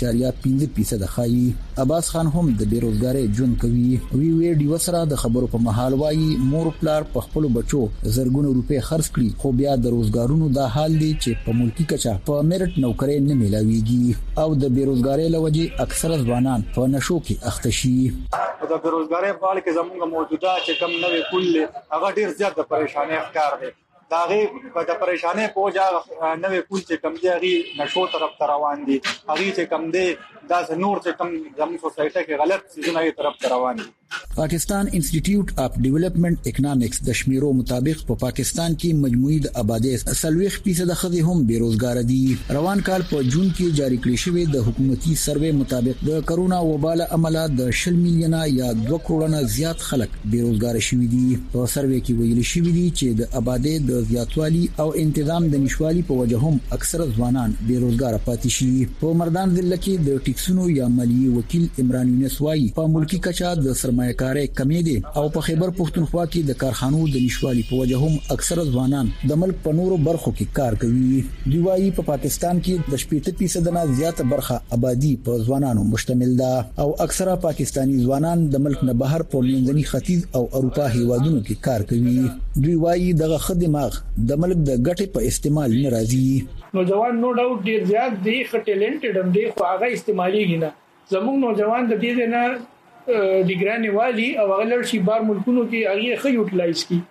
8.5% ښایي عباس خان هم د بیروزګاری ژوند کوي وی ډیو سره د خبرو په محل وایي مور پلار په خپل بچو زرګونو روپے خرڅ کړي خو بیا د روزګارونو د حال دی چې په ملکی کچا په میرټ نوکری نه ملاويږي او د بیروزګاری لوجې اکثره ځوانان په نشو کې اخته شي د بیروزګاری په اړه کې زموږ موجوده چې کم نوې کول هغه ډیر زیات د پریشانی ښکار دی دا غي د پریشانی په وجه نوې کول چې کم دی غي نشو طرف ته روان دي هغه چې کم دی دا نور چې کم زموږ سوسایټي کې غلط سيزونه یې طرف ته روان دي پاکستان انسټیټیوټ اف ډیولپمنٹ اکونومکس د شمیرو مطابق په پاکستان کې مجموعي د آبادی 40% خدي هم بیروزګار دي روان کال په جون کې جاری کړی شوی د حکومتي سروې مطابق د کرونا وبال عمله د 10 میلیونه یا 2 کروڑه زیات خلک بیروزګار شوي دي په سروې کې ویل شوی دي چې د آبادی د زیاتوالي او تنظیم د نشوالي په وجه هم اکثره ځوانان بیروزګار پاتې شي په مردان ضلع کې د ټیکسونو یا مالیې وکیل عمران یونس وايي په ملکی کچا د سرمایه‌کاري کمی دي او په خیبر پښتونخوا کې د کارخانو د نشوالي په وجه هم اکثره ځوانان د ملک په نورو برخو کې کار کوي دی وايي په پاکستان کې د 80% نه زیاته برخه آبادی په ځوانانو مشتمل ده او اکثره پاکستانی ځوانان د ملک نه بهر په لندني ختیځ او اروپا هیوادونو کې کار کوي دوی وايي دغه خدمات د ملک د ګټې په استعمال نه راځي نوجوان نو ډاوټ ډیر زیات دي ټیلنټډ هم دي خو هغه استعمالي نه زموږ نوجوان د دې نه د ګرانی والی او غلر شي بار ملکونو کې هغه ښه یوټیلایز کی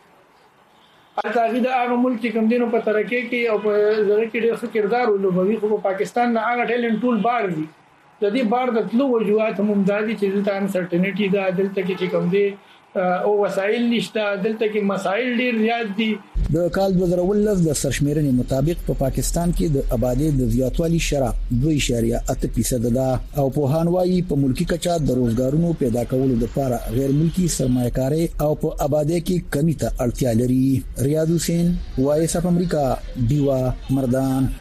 البته دا هغه ملک کوم دینو په ترکه کې او په زړه کې ډېر ښه کردار ولوبوي خو په پاکستان نه هغه ټیلنټ ټول بار دي د دې بار د تلو وجوهات هم دادي چې د انسرټینټی دا دلته کې کوم دي او وسایل نشته دلته کې مسایل ډیر زیات دي د کال 2019 د سرشمیرنې مطابق په پاکستان کې د آبادی د زیاتوالي شرح 2.8% ده او په هانوایی په ملکی کچا د روزګارونو پیدا کولو لپاره غیر ملکی سرمایه‌کاري او په آبادی کې کمی ته اړتیا لري ریاض حسین وایس اف امریکا دیوا مردان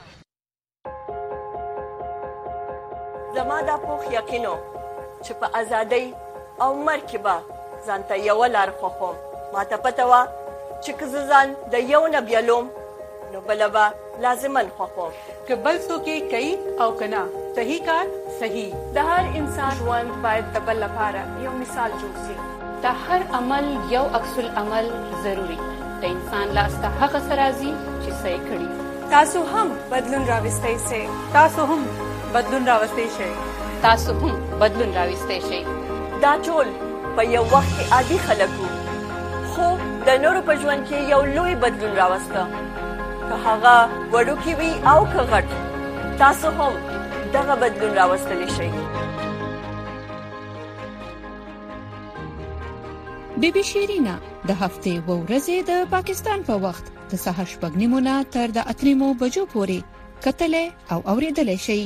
زماده په یقینو چې په ازادۍ او مرکبه ځانته یو لار خوخم ماته پته وا چې کززان د یو نه بیلوم نو بلبا لازمن خوخم که بل څوک کوي او کنا صحیح کار صحیح د هر انسان ژوند باید د بل لپاره یو مثال جوړ شي د هر عمل یو عکس العمل ضروری د انسان لاس ته هغه سرازي چې صحیح کړي تاسو هم بدلون راوستئ سي تاسو هم بدلون راوستئ شئ تاسو هم بدلون راوستئ شئ دا ټول په یو وخت کې عادي خلک وو، خو د نورو په ژوند کې یو لوی بدلون راوسته. که هغه وړوکی وي او که غټ، تاسو هم دغه بدلون راوستلی شئ. بیبي شیرینا د هفتې و ورځې د پاکستان په وخت د سهار 8:30 نه تر د 8:00 بجو پورې کتلې او اوریدلې شي.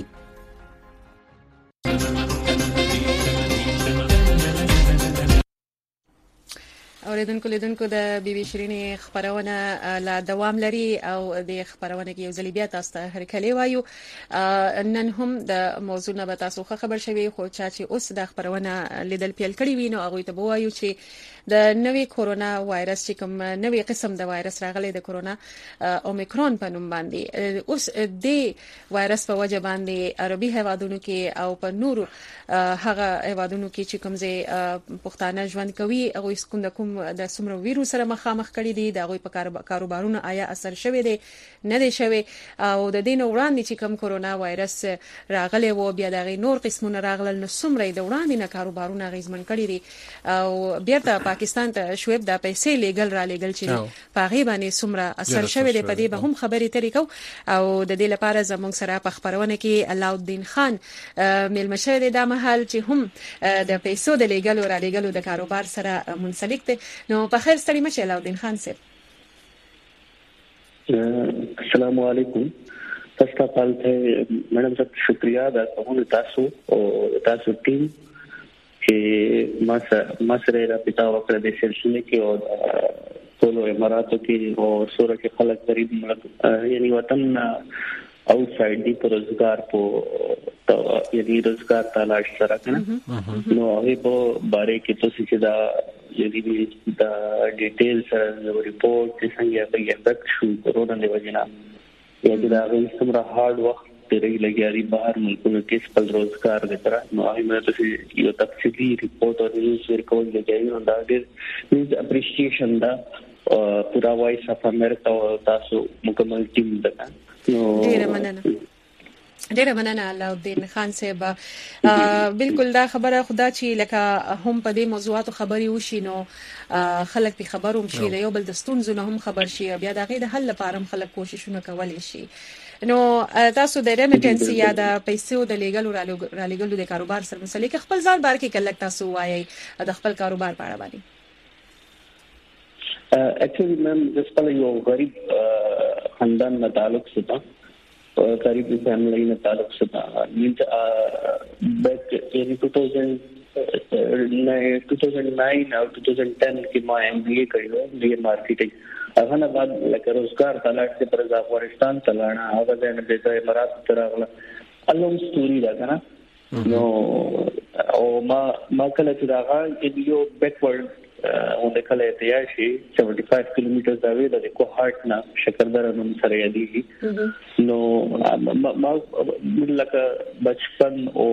اوریدونکو لیدونکو د بیبي شیرینې خبرونه لا دوام لري او د خبرونه کې یو ځل بیا تاسو ته هرکلی وایو. نن هم د موضوع نه به تاسو خبر شوي، خو چې اوس د خبرونه لیدل پیل کړی وي نو هغه ته وایو چې د نوې کورونا وایرس چې کوم نوې قسم د وایرس راغلی د کورونا اومیکرون په نوم باندې، اوس د وایرس په وجه باندې عربي هیوادونو کې او په نورو هغه هیوادونو کې چې کوم ځای پښتانه ژوند کوي هغه کوم د سمرو ویروس سره مخامخ کړي دي، د هغه په کاروبارونو آیا اثر شوی دی نه دی شوی، او د دین وړاندې چې کوم کورونا وایرس راغلی وو بیا د نور قسمونه راغلل نو سمره د وړاندې نه کاروبارونه غیزمن کړي دي او بیرته پاکستان ته شویب د پیسې لیګل را لیګل چې په هغه باندې سمره اثر شوی دی. په دې به هم خبرې ترې کو او د دې لپاره زموږ سره په خبرونه کې علاءالدین خان ملمه شوی دی د محل چې هم د پیسو د لیګل را لیګل د کاروبار سره منسلک دی. نو په خیر ستړي مشه علاءالدین خان صاحب. السلام علیکم. first of all मैडम सब शुक्रिया अदा करूँ तासु और तासु टीम के मसरे रबिता वक्र दे सिलसिले की और सोलो इमारातों की और सूरत के खलक करीब यानी वतन आउटसाइड दी पर रोजगार को यानी रोजगार तलाश सरा है ना नो अभी वो बारे की तो सीधा यदि द डिटेल्स रिपोर्ट संज्ञा पे इफेक्ट शू कोरोना ने वजह यदि दागे समरा हार्ड वक्त तेरे लगी बाहर मुल्कों में किस पल रोजगार की तरह नो अभी मैं तो ये तफसीली रिपोर्ट और न्यूज़ रिकॉर्ड ले जाएगी और दागे मींस अप्रिशिएशन दा पूरा वॉइस ऑफ अमेरिका और तासु मुकम्मल टीम दा ډیره مننه علاءالدین خان صاحب. بالکل دا خبره خدا چې لکه هم په دې موضوعاتو خبري وشي نو خلک په خبروم شي د یو بل دستونزو نه هم خبر شي بیا د غي د حل لپاره هم خلک کوششونه کولی شي. نو تاسو د ریمیټنس یا د پیسو د لیګل را لیګل د کاروبار سره مسلې خپل ځان بار کې کله تاسو وایي د خپل کاروبار په اړه باندې. एक्चुअली मैम जिस पल यो गरीब खानदान में ताल्लुक से था गरीब फैमिली में ताल्लुक से था मींस बैक इन 2009 और 2010 की मैं एमबीए करी है बीए मार्केटिंग अगन बाद लगे रोजगार तलाश से पर अफगानिस्तान चलाना आवाज है जैसे इमारात तरह अलम स्टोरी रहा ना नो ओ मा कल चुरागा ये बैकवर्ड उन्हें कल ऐतिहासिक 75 किलोमीटर दावे द को हार्ट ना शकरदर अनुम सरे यदि नो मिलक बचपन ओ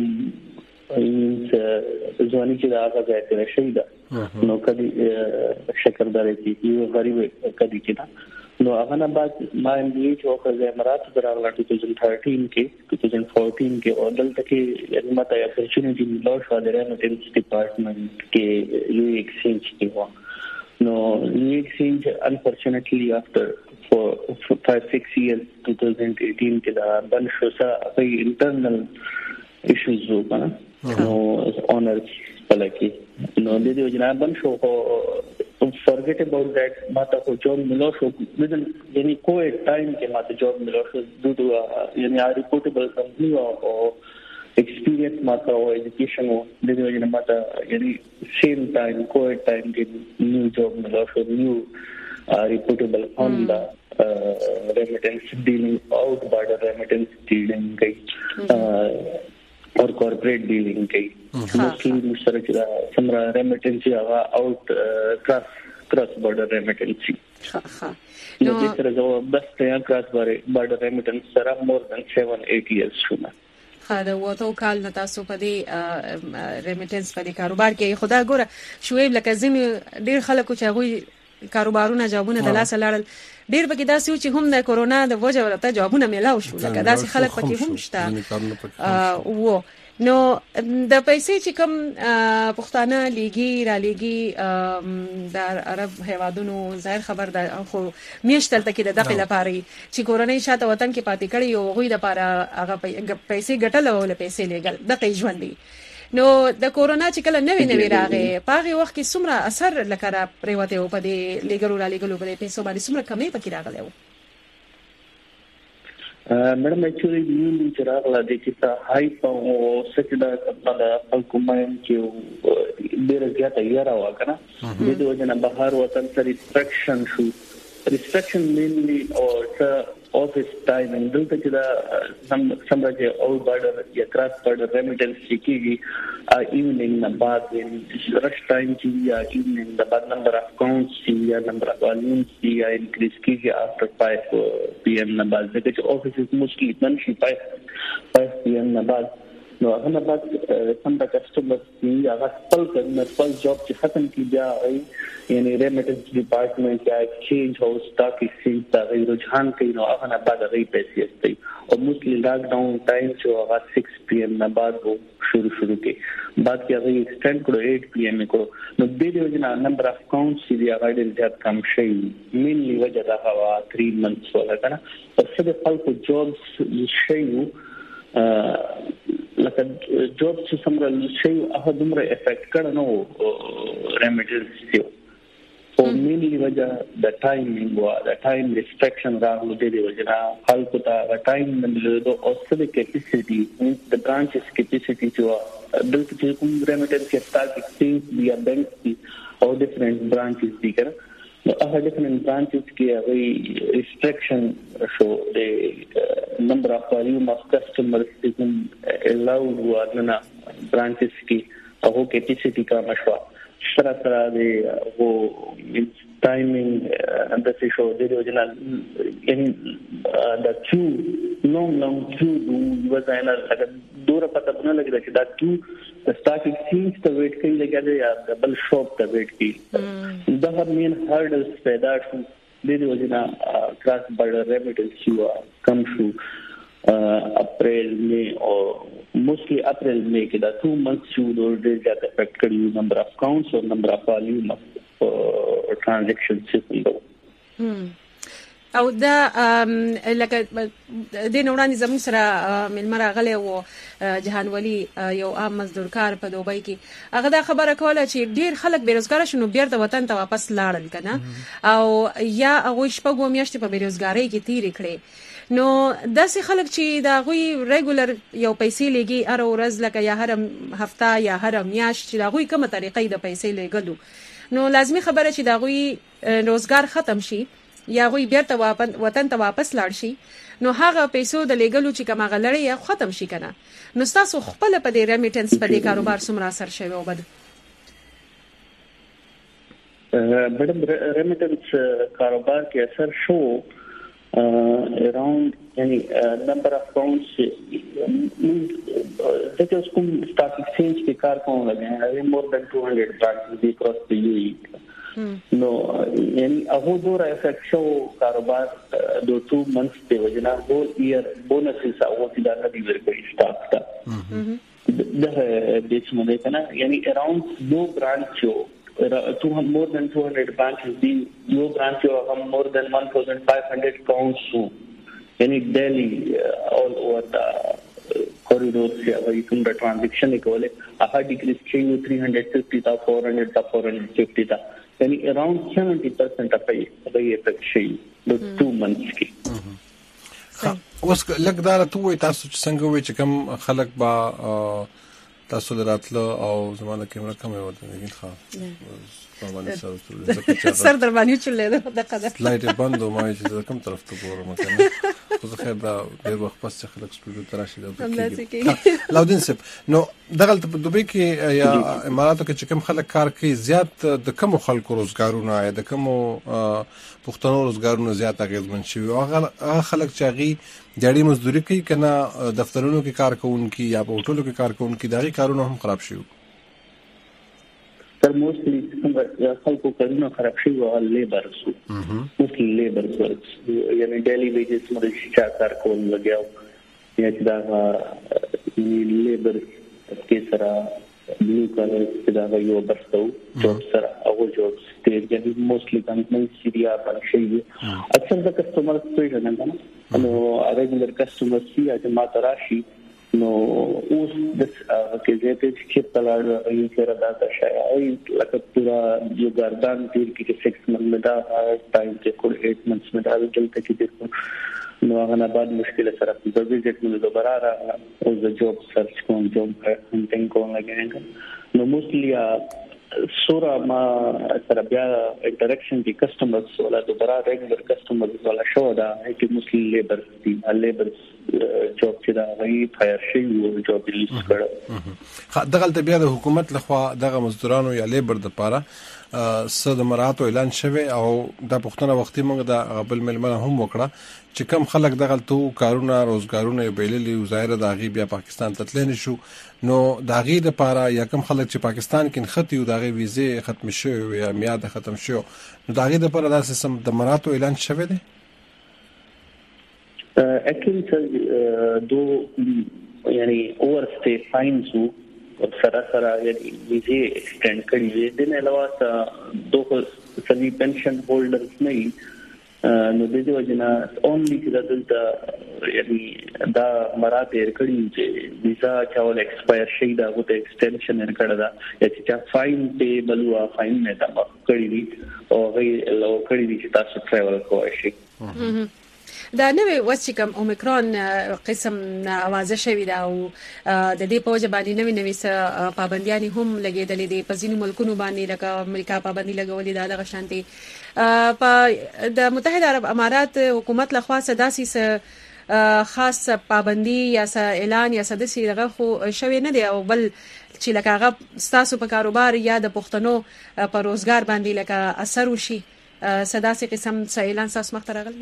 जवानी की दागा जाते रशीदा नो कभी शकरदर की ये गरीब कभी की ना नो अहनाबाद मा एमबीए जो कर इमारात दराला 2013 के 2014 के और दल तक यानी मत अपॉर्चुनिटी लॉस वाले रेमिटेंस डिपार्टमेंट के यू एक्सचेंज के हुआ नो U exchange unfortunately after for 5-6 years 2018 के दौरान बन शोसा कई इंटरनल इश्यूज हो ना नो ऑनर्स पलकी नो दे योजना बन शो को forget about that माता को जॉब मिलो शो विदिन यानी कोई टाइम के माता जॉब मिलो शो due to यानी आ रिपोर्टेबल कंपनी और एक्सपीरियंस माता और एजुकेशन हो दे योजना माता यानी सेम टाइम कोई टाइम के न्यू जॉब मिलो शो new reportable on the remittance dealing out border remittance dealing कई और कॉर्पोरेट डीलिंग की मोस्टली मुश्तरक समरा रेमिटेंस आवा आउट क्रॉस बॉर्डर रेमिटेंस नो जिस तरह जो बस यहाँ क्रॉस बॉर्डर रेमिटेंस सरा मोर देन 7-8 years शुना دا وته کال نه تاسو په دې ریمیټنس په دې کاروبار کې خدا ګوره شویب لکه ځینې ډیر خلکو چې هغه کاروبارونه جوابونه د لاس لاړل ډیر پکې داسې چې هم د کورونا د وجه ورته جوابونه ملاو شو لکه داسې خلک پکې هم شته وو نو د پیسې چې کوم پښتانه لیګي را لیګي د عرب هیوادونو ظاهر خبر ده خو میشتل تکي د دغه لپاره چې کورنۍ شاته وطن کې پاتې کړي او غوي د لپاره هغه پیسې ګټل او له پیسې لګل دغه ژوند دی. نو د کورونا چې کله نوې راغې پاغي وخت کې څومره اثر لکه پریوته او په دې لیګرو را لیګلو په پیسو باندې څومره کمی پکې راغلی و؟ मैडम एक्चुअली न्यू चरागला देखी था हाइप और सचदा कपड़ा अलकुमायन के बेर गया तैयार हुआ करना ये दो जना बाहर वतन से रिस्ट्रिक्शन मेनली और ऑफिस टाइमिंग दिल तक समझे और बॉर्डर या क्रॉस बॉर्डर रेमिटेंस की इवनिंग ना बाद रश टाइम की या इवनिंग ना बाद नंबर ऑफ अकाउंट्स की या नंबर ऑफ वॉल्यूम्स की या इंक्रीज की आफ्टर 5 PM ना बाद देखो ऑफिस मोस्टली ननशी 5 PM ना बाद नो हना बाद some customers की या पल करना पल जॉब की खत्म की जा रही यानी रेमिटेंस डिपार्टमेंट या एक्सचेंज हाउस स्टॉक एक्सचेंज का रुझान कहीं ना हना बाद रही पैसे आते और मोस्टली लॉकडाउन टाइम जो आगा 6 PM ना बाद वो शुरू के बाद क्या रही एक्सटेंड करो 8 PM को नो बे योजना नंबर ऑफ अकाउंट्स दिया गाइडेंस दैट कम शे मेनली वजह रहा 3 मंथ्स वाला था और सब फल को जॉब्स शे لکه جوب چې څنګه شي هغه دومره افیکټ کړه نو ریمیټنس یو او مینلی وجه د ټایمینګ وا د ټایم ریستریکشن راغلو د دې وجه خلکو ته ټایم نه او څه کیپاسټي د برانچز کیپاسټي چې دلته کوم ریمیټنس کې سٹاک ایکسچینج بیا بینک او ډیفرنٹ برانچز دي کړه هغه ډیفرنٹ برانچز کې هغه ریستریکشن شو د نمبر اف ولیوم اف کسٹمرز دین الاود ورنه برانچز کې هغه کیپاسټي کا مشوا سره د وہ ټایمینګ د څه شو د یوجنا ان د ټو لونګ ټو وځاینه لکه دوره پته نه لګی چې دا ټو سٹاک ایکسچینج ته ویټ کوي لګیا یا بل شاپ ته ویټ کوي دا مین هارډلز پیدا شو د یوجنا کراس بارډر ریمیټنس یو کم شو اپریل میں اور موسٹلی اپریل میں کے دا 2 months شو دور دے زیادہ افیکٹ کری نمبر آف اکاؤنٹس اور نمبر آف والیوم آف ٹرانزیکشن سیسن او دا لکه د نورانی زمون سره ملمر غلې او جهان ولی یو عام مزدورکار په دوبۍ کې هغه دا خبره کوله چې ډیر خلک بیروزګار شونه بیرته وطن ته واپس لاړل کنه او یا هغه شپږ میاشتې په بیروزګاری کې تیر کړي نو داسې خلک چې دا غوي ریګولر یو پیسې لګي هر ورځ لکه یا هر هفته یا هر میاشت چې دا غوي کومه طریقې د پیسې لګلو نو لازمی خبره چې دا غوي روزګار ختم شي یا غوي بیرته وطن ته واپس لاړ شي نو هغه پیسو د لګلو چې کومه غلړی یا ختم شي کنه نو تاسو خپل په دې ریمیټنس په دې کاروبار سمرا اثر شوی او بد मैडम रेमिटेंस कारोबार के असर शो अराउंड यानी नंबर ऑफ अकाउंट्स जैसे उसको स्टॉक एक्सचेंज के कार कौन लगे हैं more than 200 branches across the UAE no यानी अहो दो इफेक्ट शो कारोबार दो 2 months पे वजना होल ईयर बोनसेस वो सीधा नदी वेर कोई स्टॉक था द देश में देखना यानी अराउंड दो ब्रांच जो more than 200 branches the your branch of more than 1500 accounts any daily all over the corridors where you can transaction equal a decrease change 350 to 400 to 450 ta yani around 70% of the effect she the 2 months ki اوس لکه ته وای تاسو څنګه وای چې کوم خلک با تاسو دراتله او زمانه کیمرا کوم ورته دي ښه سر در باندې چولې ده قدر لایټ بندو ما چې کوم طرف ته ګورم کنه خو زه خیر دا ډېر وخت پس چې خلک سټوډیو ته راشي دا لاودین سپ نو دغه په دوبۍ کې یا اماراتو کې چې کوم خلک کار کوي زیات د کوم خلکو روزګارونه یا د کوم پښتنو روزګارونه زیات اغیزمن شي او هغه خلک چې هغه جړی مزدوري کوي کنه دفترونو کې کار کوونکي یا په هوټلو کې کار کوونکي دغه کارونه هم خراب شي سر موستلی څنګه خلکو کارونه خراب شي او لیبرز موستلی لیبرز یعنی ډیلی ویجز مده چې کار کول لګیاو یا چې دا لیبر کې سره بلو کلر کې دا یو برستو جوب سره او جوب ستیر کې موستلی کمپنی سیریا پر شي اکثر د کسٹمر څه نه نو ریګولر کسٹمر سی چې ما تراشي نو اوس د کې چې چې تلاړ یې سره دا شای لکه پورا یو ګردان تیر کې 6 منټ دا ټایم کې کول 8 منټس میں دا دلته کې نو هغه نه بعد مشکل سره په ویزټ نو دوباره را او د جوب سرچ کوم جوب هنټینګ کوم لګیږي نو موستلی سورا ما سره بیا انټریکشن کې کسٹمرز ولا دوباره ریګولر کسٹمرز ولا شو دا چې موستلی لیبر جوب چې دا غي فایر شي او جوب لیست کړه دغه بیا د حکومت لخوا دغه مزدورانو یا لیبر د پاره صد مراتو اعلان شوه او د پښتنه وختي موږ د قبل ملمنه هم وکړه چې کم خلک دغه تو کارونه روزګارونه بیللی او ظاهر د غي بیا پاکستان تتلین شو نو د غي د پاره یا کم خلک چې پاکستان کې خطي او د غي ویزه ختم شو یا میاد ختم شو نو د غي د پاره د سیستم د مراتو اعلان شوه دي اکچولی دو یعنی اوور سټې فاینز سره یعنی ویزه ایکسټند کړي دي د نه علاوه دوه سنی پنشن هولډرز نه نو د دې وجنه اونلی چې دلته یعنی دا مراد یې کړی چې ویزا چاول ایکسپایر شي دا غوته ایکسټنشن یې کړی دا چې فاین په بلوا فاین نه دا کړی دي او غي لو کړی دي چې تاسو ټریول کوئ شي دا نوې وسیکم اومیکرون قسم اوازه شوې ده او د دې په وجه باندې نوې پابندیاں هم لګېدلې دي په ځینو ملکونو باندې لکه امریکا پابندي لګولې ده د غشانتي په د متحده عرب امارات حکومت لخوا داسې خاص پابندي یا اعلان یا داسې دغه خو شوې نه دی او بل چې لکه هغه ستاسو په کاروبار یا د پښتنو په روزګار باندې لکه اثر وشي داسې قسم اعلان تاسو مخ ته راغلی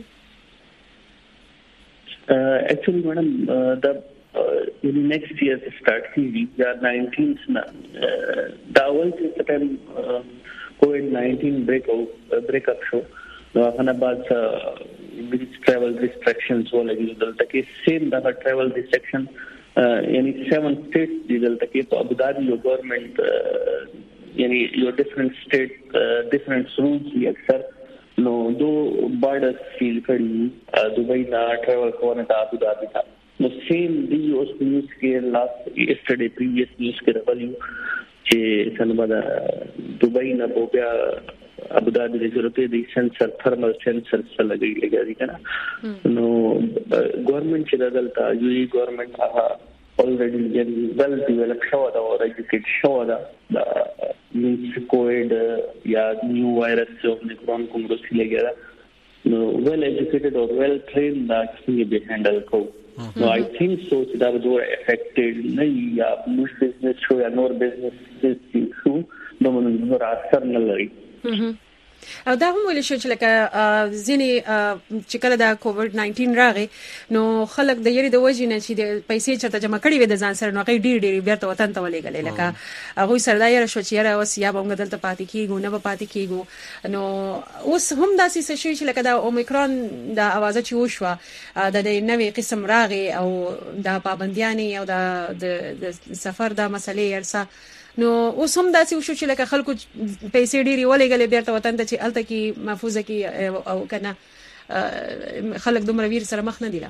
actually madam in next year start ki ya 19th na the whole time COVID-19 breakup show no hana baad travel restrictions ho lagi dalta ke same da travel restriction yani 7 states dalta ke to Abu Dhabi your government yani your different state different rules hi aksar نو دو بارډر سیل کړي دوبۍ نه ټریول کوونه ته ابو ظبي ته نو سیم دی اوس نیوز کې لاست یسټرډے پریویس نیوز کې راغلی چې څنګه دوبۍ نه بیا ابو ظبي د ضرورت دي سنسر تھرمل سنسر څه لګي کنه نو ګورنمنت چې دلته یو ګورنمنت هغه already well developed show da or educated show da means COVID ya new virus jo omicron ko rosi legera no well educated or well trained da ki be handle ko no I think so that was affected nahi ya business show ya nor business show no no asar na lari او دا هم ویل شو چې لکه ځینې چې کله دا کووډ-19 راغی نو خلک د یری د وجې نه چې د پیسې چرته جمع کړي وي د ځان سره نو هغه ډېر بیرته وطن ته ولېږلې لکه هغوی سره دا یره شو چې یاره اوس یا به موږ دلته پاتې کېږو نه به پاتې کېږو نو اوس هم داسې څه شوي چې لکه دا اومیکرون دا اوازه چې وشوه د نوې قسم راغی او دا پابندیانې او د سفر دا مسلې یرسه نو اوس هم داسې وشو چې لکه خلکو پیسې ډېرې ولېږلې بیرته وطن ته چې هلته کې محفوظه کې او که نه خلک دومره ویر سره مخ نه دي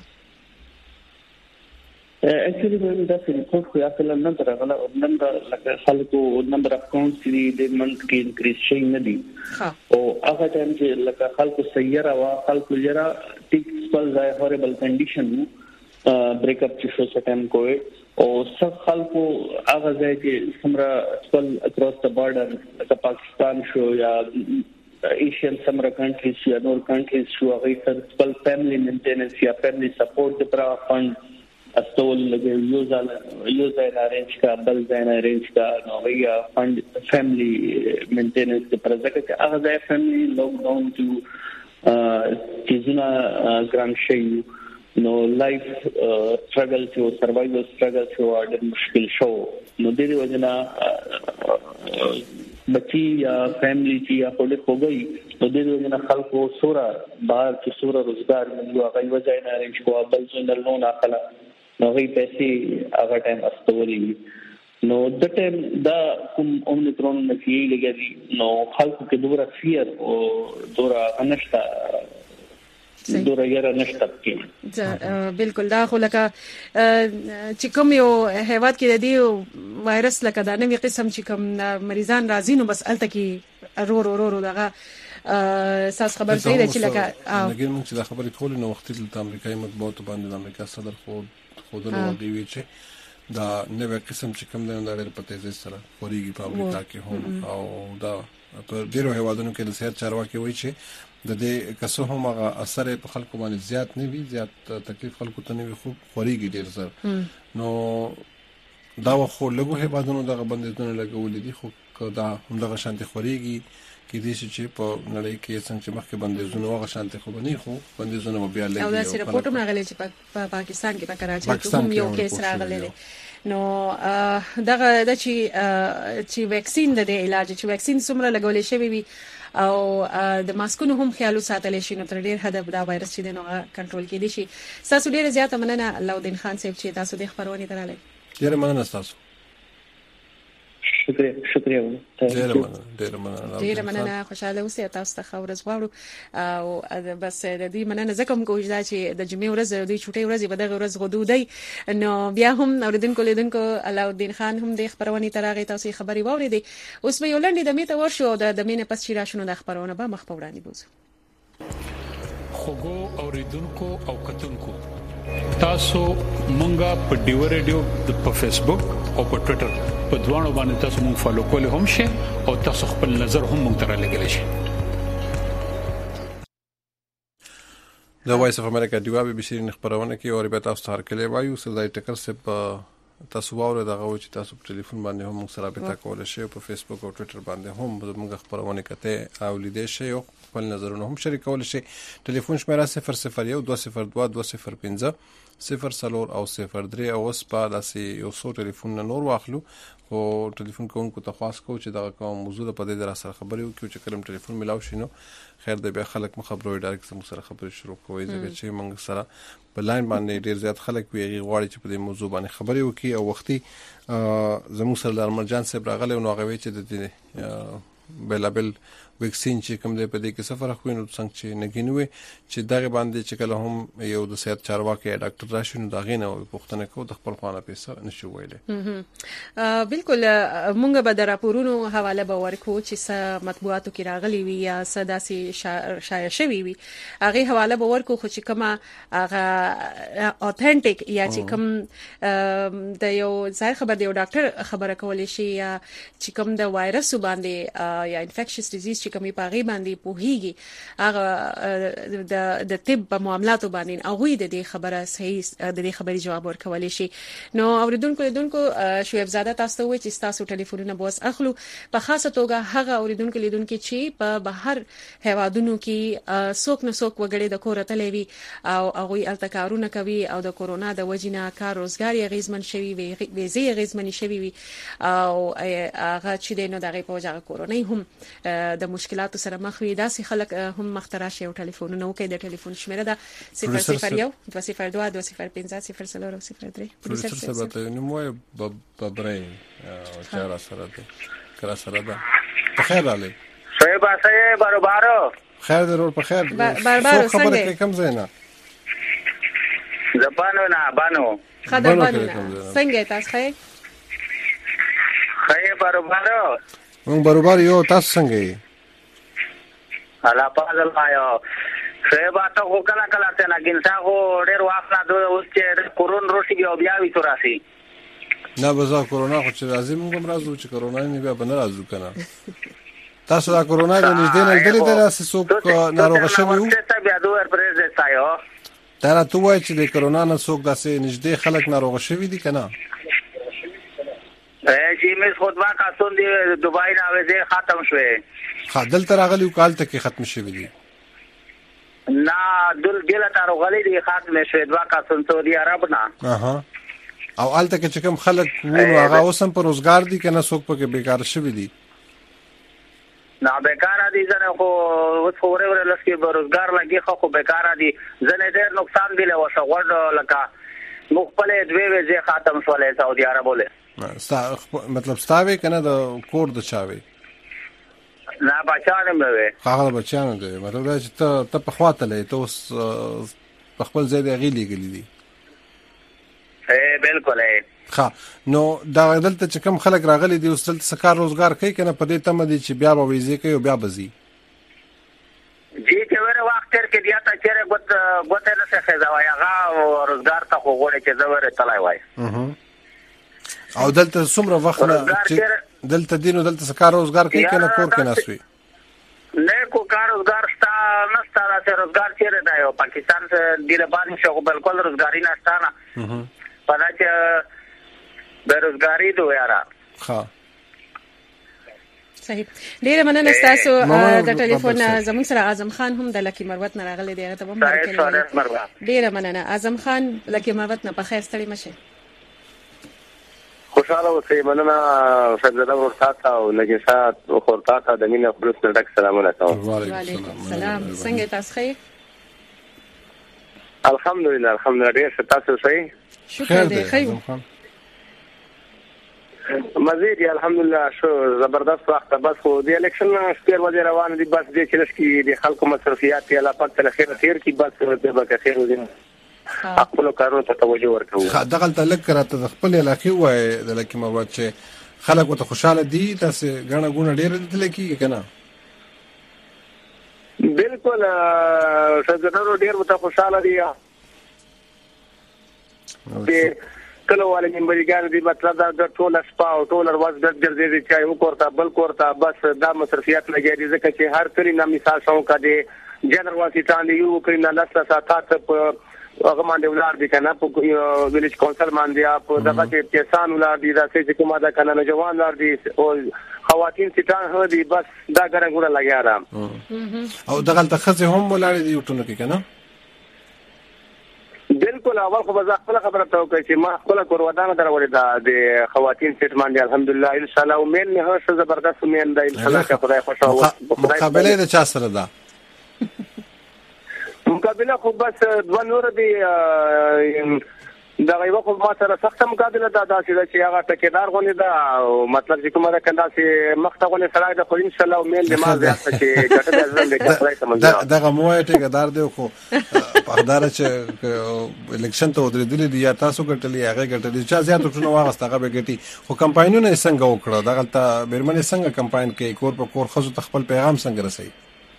actually دا ریپورټ خو یا کله نه درغله نمبر لکه خلکو نمبر اف اکاونټس چې د منت کې انکریز شي نه دي او هغه ټایم چې لکه خلکو سیاره وا خلکو جرا ټیک سپل ځای هوربل کنډیشن بریک اپ چې شو سټم کووډ او څو خلکو هغه ځای چې سمره خپل اکراس د بارډر د پاکستان شو یا ایشین سمره کنټریز یا نور کنټریز شو هغه تر خپل فیملی مینټیننس یا فیملی سپورټ لپاره فند استول یو ځای ارینج کا بل ځای ارینج کا نو یا فند فیملی مینټیننس لپاره ځکه هغه ځای فیملی لاک ډاون ټو چیزونه ګران شي نو لایف سټرګل چې سروایوال سټرګل چې ډېر مشکل شو نو د دې وجنه بچي یا فیملی چې یا پولیس وګي نو د دې وجنه خلکو سورا بهر چې سورا روزګار ملو هغه وځای نه ارینج کوه بل څنګه لون اخلا نو هغه پیسې هغه ټایم استولې نو د ټیم دا کوم اومنیکرون نفي لګي نو خلکو کې دوره فیر او دوره انشتا دوره یاره نشته کې بالکل دا خو لکه چې کوم یو هیواد کې د دې وایرس لکه دا نوې قسم چې کوم مریضان راځي نو بس الته کې ورو دغه اساس خبر صحیح ده چې لکه لګین موږ چې دا خبرې کولې نو وخت د امریکایي مطبوعات باندې د امریکا صدر خودلو دی چې دا نوې قسم چې کوم دی د ډېر په تیزی سره خوريږي په امریکا کې هم او دا په ډیرو هیوادونو کې د سیر چارواکي وایي چې د دې کسو هم هغه اثر په خلکو باندې زیات نه وي زیات تکلیف خلکو ته نه وي خو خوريږي ډیر زر نو دا خو لګو هیوادونو دغه بندیزونه لګولې دي خو دا هم دغه شانتي خوريږي کې دي چې په نړۍ کې څنګه چې مخکې بندیزونه وغه شانتي خو بني خو بندیزونه بیا لګي او دا سره پورټم راغلي چې په پاکستان کې په کراچي کې هم یو کیس راغلی نو دغه د چې ویکسین د علاج چې ویکسین څومره لګولې شوی وي او د ماسکونو هم خیال ساتل شي نو تر ډیر حد دا وایرس چې د نوغه کنټرول کېدي شي تاسو ډیره زیاته مننه علاءالدین خان صاحب چې تاسو د خبرونه تراله ډیره مننه تاسو شکریہ ډیره مننه خوشاله اوسئ تاسو ته خبرز غواړو او بس د دې مننه زکه کوم کوجدا چې د جمعې ورځ د چټي ورځ په دغه ورځ غدودي نو بیا هم اوریدونکو لیدونکو علاءالدین خان هم د خبرونه ترغه تاسو خبري واوریدي اوس به یولندې د میته ورشو د مینه پس چې راشنو د خبرونه به مخ په وړاندې بوزو خوګو اوریدونکو او کتونکو تاسو مونږه په ډیو ریډیو په فیسبوک او په ټوئیټر په دوانو باندې تاسو مونږ فالو کولای هم شئ او تاسو خپل نظر هم مونږ ته رالیږئ شئ د وایس اف امریکا دیوا به بشری خبرونه کې او به تاسو هر کله وایو سلای ټکر سه تاسو واور دغه چې تاسو په ټلیفون باندې هم سره رابطه کولای شئ په فیسبوک او ټوئیټر باندې هم موږ خبرونه کوي او لیدئ شئ او خپل نظرونه هم شریکول شئ ټلیفون شمیره 001 202 205 0 او 03 او اوس په داسې یو څو ټلیفون نور واخلو او ټلیفون کوونکو ته خاص کو چې دا کوم موضوع په دې در سره خبرې وکړو چې کلم ټلیفون ملاو شي نو خیر د بیا خلک مخبرو ډایرکټ سم سره خبرې شروع کوي ځکه چې موږ سره په لاین باندې ډیر زیات خلک ویږي غواړي چې په دې موضوع باندې خبرې وکړي او وختي زموږ سره د مرجان صاحب راغلی نو هغه وی چې د دې بلابل ویکسین چې کوم دی په دې کې سفر خو نو څنګه چې نګینوي چې دغه باندې چې کله هم یو د صحت چارواکي ډاکټر راشي نو دغه نه پوښتنه کوي د خپل خانه پیسې نشو ویلې بالکل مونږ به د راپورونو حواله به ورکو چې مطبوعاتو کې راغلي وي یا سداسي شایع شوی وي هغه حواله به ورکو خو چې کومه هغه اوثنټیک یا چې کوم د یو ځای خبر دی ډاکټر خبره کولای شي یا چې کوم د وایرس باندې یا انفیکشس ډیزیز چې کومي پاغي باندې پوهیږي هغه د طب په معاملاتو باندې هغه د دې خبره صحیح د دې خبري جواب ورکولای شي نو اوریدونکو شعیب زاده تاسو وایي چې تاسو ټلیفونونه بوس اخلو په خاصه توګه هغه اوریدونکو چې په بهر هوادونو کې څوک نه څوک وګړي د کور تلې وي او هغه التکارونه کوي او د کورونا د وجینا کار روزګار یې غیزمن شوی وي ویزه غیزمن شوی وي او هغه چې د نو دغه په وجه کورونا هم د مشکلاتو سره مخ وي داسې خلک هم مختراشي او ټلیفونونه وکړي د ټلیفون شمیره ده 001 202 205 0 03 پروفیسور صاحب ته نو مو ببرای او چارا سره ده کرا سره ده بخیر علي صاحب اسه برابر خیر درور په خیر برابر خبره کوم زینا زبانو نه بانو خدای څنګه تاسو خیر برابر مونږ برابر یو تاسو څنګه یې الله پازل پایو صاحب تاسو کله کله ته نه ګینځه هو ډېر واخلا دوه اوس چې کورون روشي بیا وی تو راسي نه بزا کورونا خو چې راځي موږ راځو چې کورونا نه بیا بنه راځو کنه تاسو دا کورونا د نږدې نه لري د تاسو څوک ناروغ شوی وو ته بیا دوه پرېز ځایو دا ته وایي چې د کورونا نه څوک داسې نږدې خلک ناروغ شوی دي کنه چې مې خطبه کاسون دی دبي نه وځي ختم شوه خدل تر غلیو کال ته کې ختم شوی دی نه دل تر غلی دی ختم شوه دوا کاسون سعودي عرب نه او الته کې کوم خلک وونه هغه اوسم پر روزګار دي کنه څوک پکې بیکار شوی دي نه بیکار دي ځنه خو اوس خبره ورل چې روزګار لګي خو بیکار دي ځنه ډېر نقصان دی له وشغړ لکه مخبل دوی وځي ختم شولې سعودي عرب له مطلب ستاوي کنه د کور د چاوي نه بچانه مې هغه بچانه دی مطلب دا چې ته په خواته لې ته اوس په خپل ځای دی غیلې غلې دي بالکل ها نو دا دلته چې کوم خلک راغلي دي اوس دلته سکار روزګار کوي کنه په دې تمه دي چې بیا به ویزه کوي او بیا بزي جی چې ور وخت تر کې بیا ته چیرې ګوت نه څه ځوای هغه روزګار ته خو غوړي چې زور تلای وای او دلته څومره وخت چې دلته دینو دلته سکار روزګار کوي کنه کور کې ناسوي نه کو کار روزګار ستا نه ستا د روزګار چیرې دی او پاکستان څخه ډیره باندې شو بالکل روزګاری نه ستا نه پدا چې بیروزګاری دوه یارا ها صحیح ډیره مننه تاسو د ټلیفون زموږ سره اعظم خان هم د لکی مروت نه راغلی دی هغه ته هم مرکه ډیره مننه اعظم خان لکی مروت نه په خیر ستړي مشه خوشاله اوسئ مننه فضل ورته او نجسات او خورتا د مینه خلص ډک سلامونه کوم وعلیکم السلام څنګه تاسو خیر الحمدلله ډیر تاسو صحیح شکر دی خیر مزید الحمدلله شو زبردست وخت بس خو د الیکشن سپیر وځي روان دي بس د چلش کې د خلکو مصرفيات یا لا پک تل خیر تیر کی بس د بک خیر ودی خپل کارونو ته توجه ورکوي دغه تلک راته د خپل علاقې وای د لکه مواد چې خلک وته خوشاله دي تاسو غاڼه ګونه ډیر دي لکه کنه بالکل څنګه ډیر وته خوشاله دي کله والي منبرګان دي مطلب دا ټول شپه او ټول ورځ د ګرځي چې یو کوړه بل کوړه بس دا مصرفيات لګي دي ځکه چې هر کلی نام مثال شو کړي جنرال واسطان دی یو کلی نه لاسه ساتات په هغه باندې ولار دي کنه په ویلیج کونسل باندې په دغه کې کسان ولار دي دا چې کومه دا کنه جوان لار دي او خواتین سټان هو دي بس دا ګرنګوره لګیا را او دغه تخصص هم ولار دي یو ټونه کې کنه بالکل اول خو بز خپل خبره ته کوي چې ما خپل کور ودانه درولې دا د خواتین سیټ باندې الحمدلله ان شاء الله ومن نه هڅه زبردست ومن دا ان شاء الله چې خدای خوشاله مقابله د چا سره ده مقابله خو بس دوه نور دي دا غیبه خو ما سره سخت مقابله ده دا چې هغه ټکیدار غونې ده مطلب چې کومه ده کنده چې مخته غونې سره ده خو ان شاء الله ومن دې ما زیات چې ګټه ده ځل دې خدای سمجه دغه موه ټکیدار دی خو پردار چې الیکشن ته ودرېدل دي یا تاسو ګټلې هغه ګټلې چې زیات ټونه واغسته به ګټي خو کمپاینونه څنګه وکړه دغه ته بیرمنې څنګه کمپاین کوي کور په کور خزو خپل پیغام څنګه رسي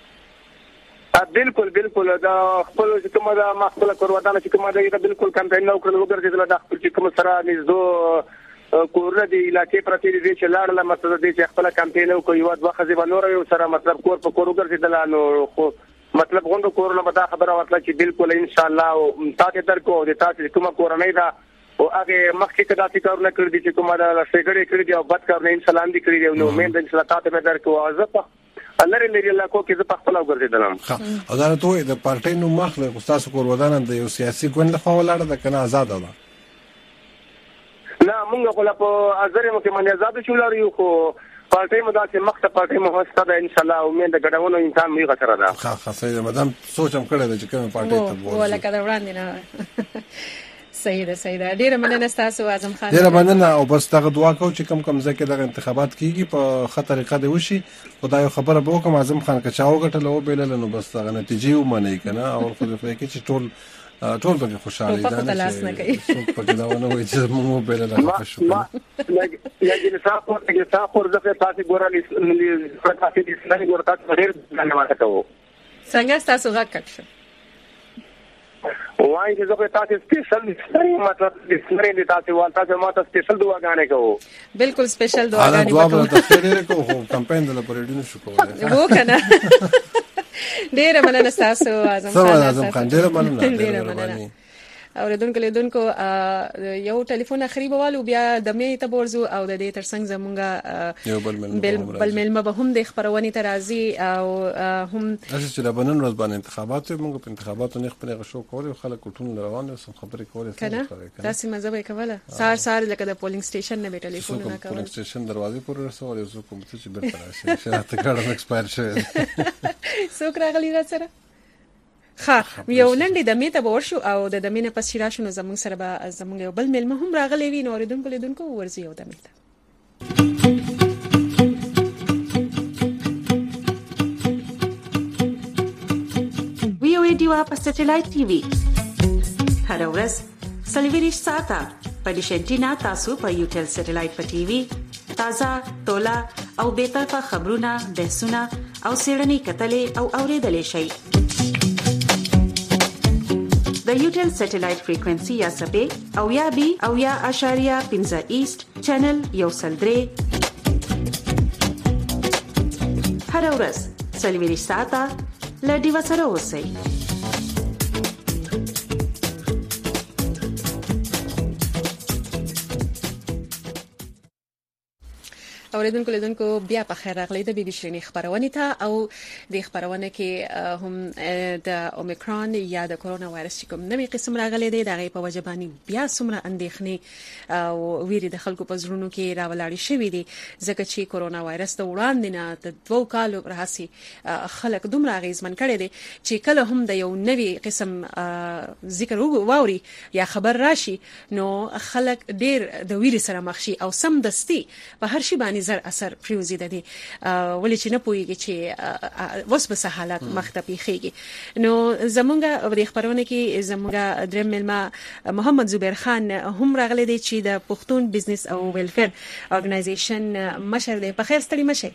بالکل دا خپل چې کومه دا مخکله کور ودانه چې کومه دا بالکل کمپاین نو کړل وګرځیدل دا خپل چې کوم سره نږدې کورونه دی علاقې پرتی دي چې لاړه مطلب دې چې خپل کمپاین او کوي وخت وخت به نور یو سره مطلب کور په کور وګرځیدل نو خو مطلب غونډه کورونه به دا خبره ورته چې بالکل ان شاء الله تاسو درکو د تاسو کومه کورنۍ دا او هغه مخکې کدا چې کارونه کړی دي چې کومه دا شګړې کړې دي او بد کارونه ان شاء الله دي کړی دي نو مې د انشاء تاسو به درکو ازه الله لري الله کو کې زه په خپل وګرځیدم او دا ته د پارټۍ نو مخله تاسو کور ودانه د یو سیاسي ګوند له خوا ولاړه د کنه آزاد ده نه موږ خو په ازره مو کې باندې آزاد شو لري خو پارټۍ مو دا چې مخته پارټۍ مو هسته ده ان شاء الله امید د ګډونو انسان مې غسر ده ښه صحیح مدام سوچم کړی چې کوم پارټۍ ته وو ولا کده وړاندې نه صحیح ده ډیره مننه تاسو اعظم خان ډیره مننه او بس دغه دعا کو چې کم ځکه دغه انتخابات کیږي په خطر طریقه دی وشي خدای خبره به وکم اعظم خان که چاو غټل او بیل نو بس دغه نتیجې ومني کنه او خو دې کې چې ټول به خوشاله دي نه څوک په دا ونه وي چې مو بیل له خوشو لکه تاسو ورته تاسو ګورالي تاسو دې سړي ورته ډېر دنيواد کوو څنګه تاسو غاکښ وای چې زه تاسو سپیشل مطلب د تاسو والته ما ته سپیشل دعاګانې کوو بالکل سپیشل دعاګانې دعا به تاسو کوو کمپاین د لپاره شو کوو وو کنه ډیره مننه تاسو اعظم خان ډیره مننه اوریدونکو لیدونکو یو ټلیفون اخري بوالو بیا د مې ته ورزو او د دې ترڅنګ زمونږه بل ملمه به هم د خبرونې ترازی او هم چې د بنن ورځ باندې انتخابات موږ په انتخاباتو نه خپل غشو کول او خلک ټول روان اوس خبرې کول تاسو مزه به کوله سار لکه د پولینګ سټیشن نه به ټلیفون نه کول پولینګ سټیشن دروازې پورې رسول یو کوم چې برته راشي شرط کارم ایکسپایر شوی څوک راغلی را سره یو لنډه د میته ورشو او د دمینه پس راشو نو زموږ سره به زموږ یو بل ملمه هم راغلی وي نو اوریدونکو ورزي او دمیته وی او ډیوا په سټلایټ ټي وي هر ورځ سلیویریش ساته په ډیشنټینا تاسو په یوټل سټلایټ په ټي وي تازه تولا او به طرفه خبرونه بحثونه او سیړنی کتلې او اوریدلې شي د یوټل سټلایټ فریکوئنسي یا سبې او یا بي او یا اشاریه 15 ایست چینل یو سلدري هر ورځ سلیویریش ساته لډي وسره اوسئ اوریدونکو بیا په خیر راغلی د بي بي شيرين خبرونه ته او د خبرونه کې هم د اومیکرون یا د کورونا وایرس کوم نوې قسم راغلی دی دغه په وجبانی بیا څومره اندېښنې او ویری د خلکو په زړونو کې راولاړې شوې دي ځکه چې کورونا وایرس د وړاندې نه د 2 کالو راهسي خلک دومره غیزمن کړي دي چې کله هم د یو نوې قسم ذکر واوري یا خبر راشي نو خلک ډیر د ویری سره مخ شي او سم دستي په هر شي باندې زر اثر پریوزي د دي ولې چې نه پويږي چې وس به حالات مختفي خيږي نو زمونږ د خبرونه کې زمونږ دریم ملما محمد زبیر خان هم راغلي دي چې د پښتون بزنس او ویلفیر اورګنایزیشن مشر دی په خیر ستړي مشه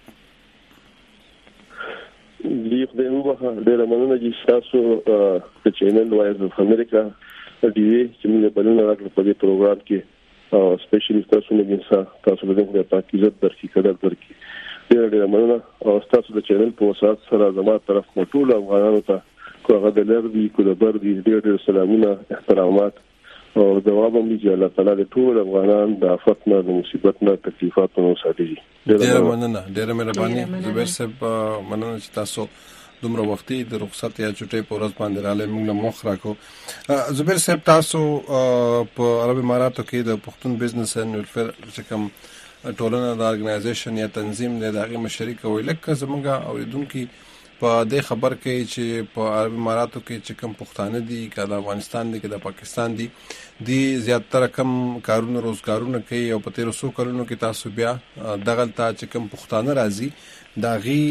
لیک د وبخه ډېر مننه چې تاسو د چینل وایز اف امریکا دی چې موږ په نن راغلو په دې پروګرام کې او سپیشلی تاسو نه ګنسا تاسو له دې په عزت درکې قدر درکې ډېر مننه او تاسو د چینل په وسات سره زموږ طرف ټول افغانانو ته کوغه د لري کو د بردي ډېر سلامونه احترامات او جواب هم دي الله تعالی د ټول افغانان د آفت نه د مصیبت نه تکلیفات نه ساتي ډېر مننه ډېر مهرباني زبیر صاحب مننه چې تاسو دومره وختي د رخصت یا چټي په ورځ باندې رااله موږ له مخ راکو زبیر صاحب تاسو په عرب اماراتو کې د پښتون بزنس اینڈ ویلفیر چې کوم ټولنه د ارګنایزیشن یا تنظیم د هغه مشري کوي لکه زموږ اوریدونکو په دې خبر کې چې په عرب اماراتو کې چې کوم پښتانه دي کله افغانستان دي کله پاکستان دي زیاتره کم کارونه روزګارونه کوي او په 1300 کلونو کې تاسو بیا دغه ته چې کوم پښتانه راځي داغي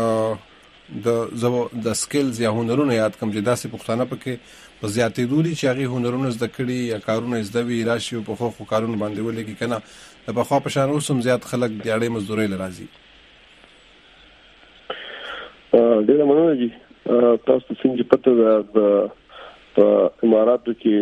د سکلز یا هنرونو یاد کوم چې داسې پښتانه پکې په زیاتې دوري چې هغه هنرونو زده کړي یا کارونه زده وی راشي په خو کارونه باندې ولګي کنه د بخوا په شان اوسم زیات خلک دیاړې مزدوري لرازي ډېر مننه جی تاسو څنګه پته ده په اماراتو کې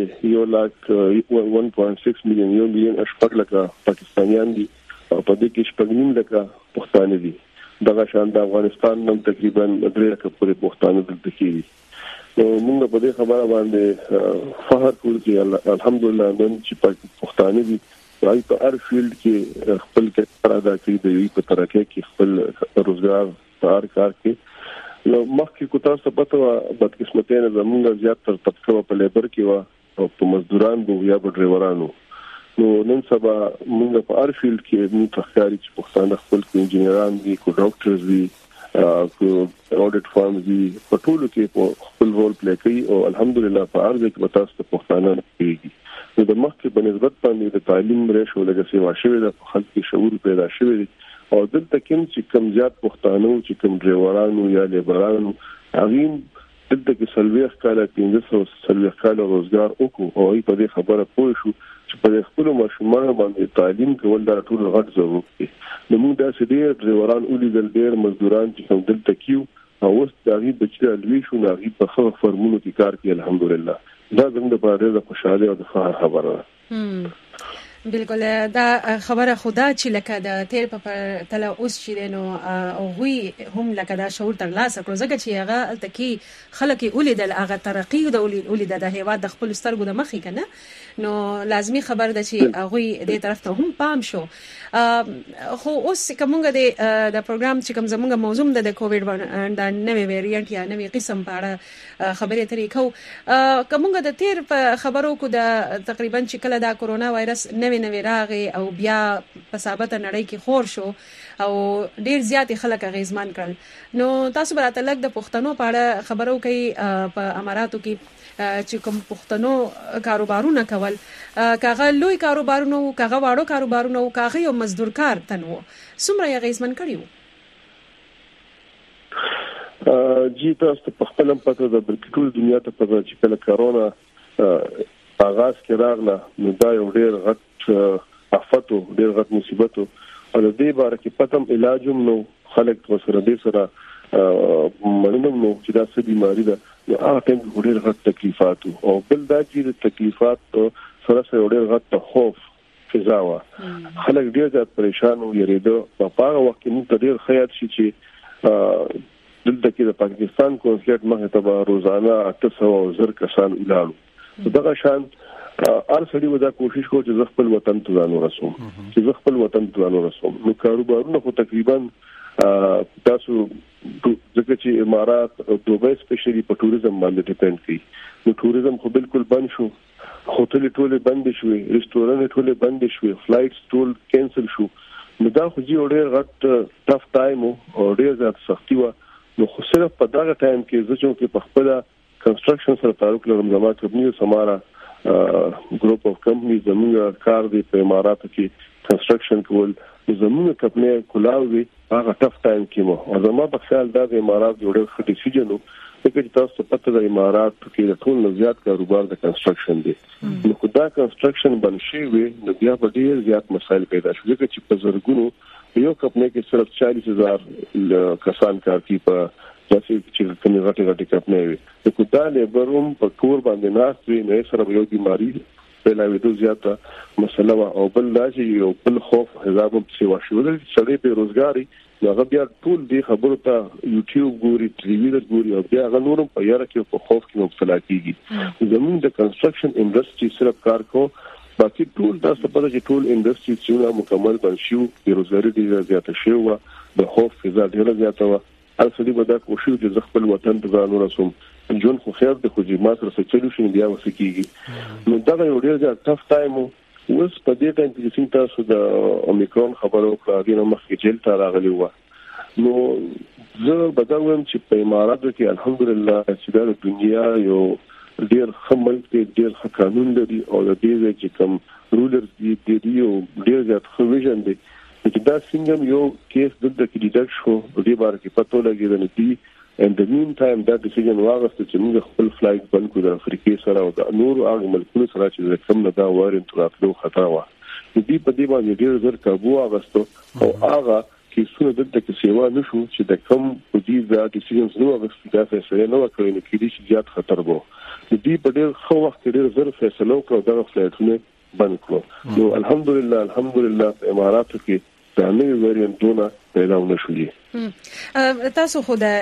1.6 مليون اشپږ لکه پاکستانیان دي او په دې کې شپږ نیم لکه پښتانه دي دغه شان د افغانستان نن تقریبا 3 لکه پورې پښتانه دلته کېږي نو موږ په دې خبره باندې فخر کوو چې الحمدلله نن چې پښتانه دي راځي په هر فیلډ کې خپل کار ادا کوي د یوې په ترقۍ کې خپل روزګار کار کوي نو مخکې کو تاسو پته و بدقسمتۍ نه زموږ زیات تر طبقه په لیبر کې و او په مزدوران بو یا په ډرایورانو نو نن سبا موږ په هر فیلډ کې موږ تخکاری چې پښتانه خپل انجینران دي کو ډاکټرز دي کو اډیټ فارم دي په ټولو کې خپل رول پلی کوي او الحمدلله په هر ځای کې تاسو پښتانه کېږي نو د مخکې په نسبت باندې د تعلیم ریشو لږه سیوا شوې ده په خلک کې شعور پیدا شوی دی او دلته کوم چې کم زیات پښتانه چې کم ډرایورانو یا لیبرانو هغه دلته کې سلويخ کاله 1500 سلويخ کاله روزګار وکړو او په دې خبره پوه شو چې په خپل ماشومان باندې تعلیم کول دا ټول غټ ضرورت دی نو موږ دا سړي ډرایوران ولیدل ډېر مزدوران چې کوم دلته کیو او اوس دا غي بچی الوي شو نه غي په خو فرمونو کې کار کوي الحمدلله دا زموږ لپاره ډېر خوشاله او د فخر خبره ده بالکل دا خبره خدا چې لکه د تیر په تل اوس چې نو او وی هم لکه دا شعور تر لاسه کړو ځکه چې هغه تکي خلک اولیدل هغه ترقی او د اولیدل د هیواد د خپل سترګو د مخې کنه نو لازمی خبر ده چې هغه دې طرف ته هم پام شو خو اوس کومه د پروګرام چې کوم زموږ موضوع د کووډ د نوې ویریانت یا نوې قسم په اړه خبرې ترې کو کومه د تیر په خبرو کو د تقریبا چې کله دا کورونا وایرس نوې نوې راغی او بیا په ثابته نړۍ کې خور شو او ډیر زیات خلک غیزمان کړل نو تاسو به راته لږ د پښتنو په اړه خبرو کوي په اماراتو کې چې کوم پښتنو کاروبارونه کول کاغه لوی کاروبارونه کاغه واړو کاروبارونه کاغه یو مزدورکار تنو څومره یې غیزمن کړیو جی تاسو په خپل پته د ټول دنیا ته په چې کله کرونا آغاز کې راغله نو دا یو ډېر غټ آفت او ډېر غټ مصیبت او د دې باره کې پتم علاج هم نو خلک سره دې سره مننم نو چې دا څه بیماری ده نو هغه ټیم کې ډېر غټ تکلیفات او بل دا چې د تکلیفات سره ډېر غټ خوف فضا وا خلک ډېر زیات پریشان او یریدو په هغه وخت کې موږ ډېر خیال شي چې دلته کې د پاکستان کونسلیټ مخه ته روزانه 800 کسان ولاړو دغه شان هر سړي ودا کوشش کوي چې خپل وطن ته ځان ورسوم نو کاروبارونه خو تقریبا تاسو ځکه چې امارات او دوبۍ سپیشلی په ټوریزم باندې ډیپند کوي نو ټوریزم خو بالکل بند شو هوټل ټول بند شوي ریسټورانټ ټول بند شوي فلایټس ټول کینسل شو نو دا خو ډېر غټ ټف ټایم او ډېر زیات سختي و نو خو صرف په دغه ټایم کې زه چې په خپل کنستراکشن سره تعلق لرم زما کمپنی سمارا ګروپ اف کمپنی زموږ کار دی په اماراتو کې کنستراکشن کول زموږ کمپنی کولاوي هغه ټف ټایم کې مو او زما په خیال دا د امارات جوړه خټي سيجنو چې تاسو پته د امارات کې ټول نه زیات کاروبار د کنستراکشن دی نو دا کنستراکشن باندې شي وي نو بیا په ډیر زیات مسایل پیدا شي چې په زرګونو یو کمپنی کې صرف 40,000 کسان کار کوي په داسې چې کومه غټه کمپنی وي نو دا لیبروم په کور باندې ناس وي نه سره یو بیماری پیلاوي د زیاته مسله او بل لاجی یو بل خوف حساب په سیوا شو د سړي په روزګاری هغه بیا ټول دې خبرو ته یوټیوب ګوري ټلویزیون ګوري او بیا هغه نورم په یاره کې په خوف کې مبتلا کیږي زموږ د کنستراکشن انډستری صرف کار کو باقي ټول تاسو په دې ټول انډستری چې مکمل بنشو بیروزګاری ډیره زیاته شوه د خوف فضا ډیره زیاته و هر څه به دا کوشش د خپل وطن ته ځان ورسوم جون خو خیر د خو جما سره سچلوشن بیا وسکیږي نو دا یو ډیر زیات ټف ټایم اوس په دې ټایم کې چې تاسو د اومیکرون خبرو کړه د مخکې جیل ته راغلی و نو زه بداوم چې په اماراتو کې الحمدلله چې د دنیا یو ډیر خمل کې ډیر ښه قانون لري او د دې چې کوم رولرز دي او ډیر زیات خوژن دي چې دا څنګه یو کیس د ډیټیکټ شو په دې باره کې پته لګیدل چې ان د مین ټایم دا ډیسیژن واغست چې موږ خپل فلایټ بند کړو د افریقې سره او د نور هغه ملکونو سره چې کوم نه دا وارنټ راتلو خطر و دې په دې باندې ډیر زر کابو واغستو او هغه کیسونه دلته کې سیوا نشو چې د کوم په دې دا ډیسیژنز نو واغست دا فیصله نو کړی نو کې دې زیات خطر وو دې په ډیر خو وخت ډیر زر فیصله وکړو دا فلایټونه بند کړو نو الحمدلله اماراتو کې دا نوې وریانټونه پیدا ونشولې تاسو خو د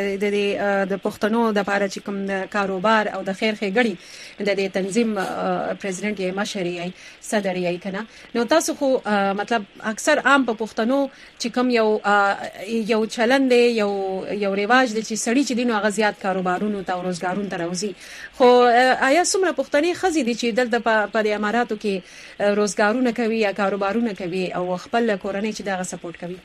پښتنو د لپاره چې کوم کاروبار او د خیر ښېګړي د دې تنظیم پریزیدنت یې مشر یې صدر یې کنه نو تاسو خو مطلب اکثر عام په پښتنو چې کوم یو چلند دی یو رواج دی چې سړی چې دینو غزيات کاروبارونو ته او روزګارونو ته راوځي خو آیا څومره پښتني خزي دي چې دلته په اماراتو کې روزګارونه کوي یا کاروبارونه کوي او خپل کورنۍ چې دغه سپورټ کوي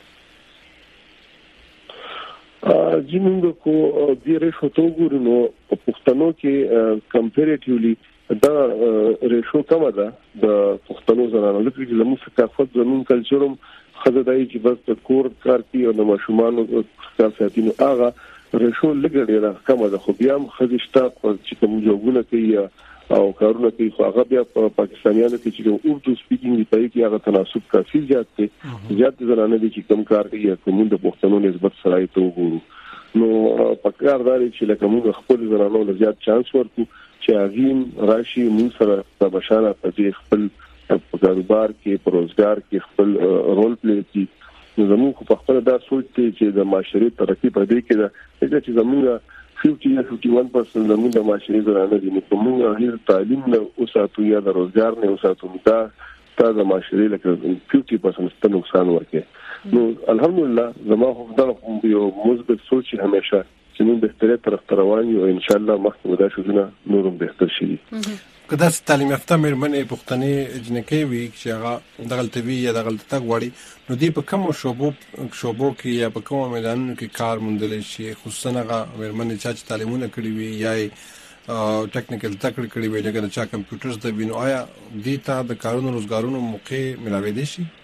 جنونګ کو د ریشو تو ګورنو په پښتنو کې کمپیریټیولی دا ریشو کم ده د پښتنو زنانو لکه چې زموږ ثقافت زموږ کلچرم خدای چې بس د کور کار کوي او د ماشومان کار ساتي هغه ریشو لګړي را کم ده خو بیا هم خدشته چې کوم جوړونه کوي او کارونه کوي خو هغه بیا په پاکستانیانو کې چې اردو سپیکینګ دی په کې هغه تناسب کافي زیات دی زیات زنانه دي چې کم کار کوي کوم د پښتنو نسبت سره ته وګورو نو په کار داري چې لکه موږ خپل زنانو له زیات چانس ورکو چې هغه راشي موږ سره د بشاره په خپل کاروبار کې پروزګار کې خپل رول پلی کوي زموږ په خپل دا سوچ چې د معاشري ترقی په دې کې دا چې زموږ 50-51% زموږ د معاشري زنانه دي نو کومه هغه تعلیم نه اوساتو یا د روزګار نه اوساتو دا د معاشري لکه 50% ته نقصان ورکړي نو الحمدلله زما خو دا یو مثبت سوچ همیشه چې موږ بهتري طرف روان یو ان شاء الله مخکې دا شونه نورم بهتر شي. کدا تعلیم یافته مېرمنې پښتنې جنکې وي چې هغه د غلطوي یا د غلطۍ غوړي نو دی په کوم شوبو کې یا په کوم میدانونو کې کار موندل شي، خصوصا هغه مېرمنې چې تعلیمونه کړي وي یا ټیکنیکل تکړه کړي وي لکه چې کمپیوټرز د وینو، آیا دې ته د کارونو روزګارونو موقع ملاوي دي شي؟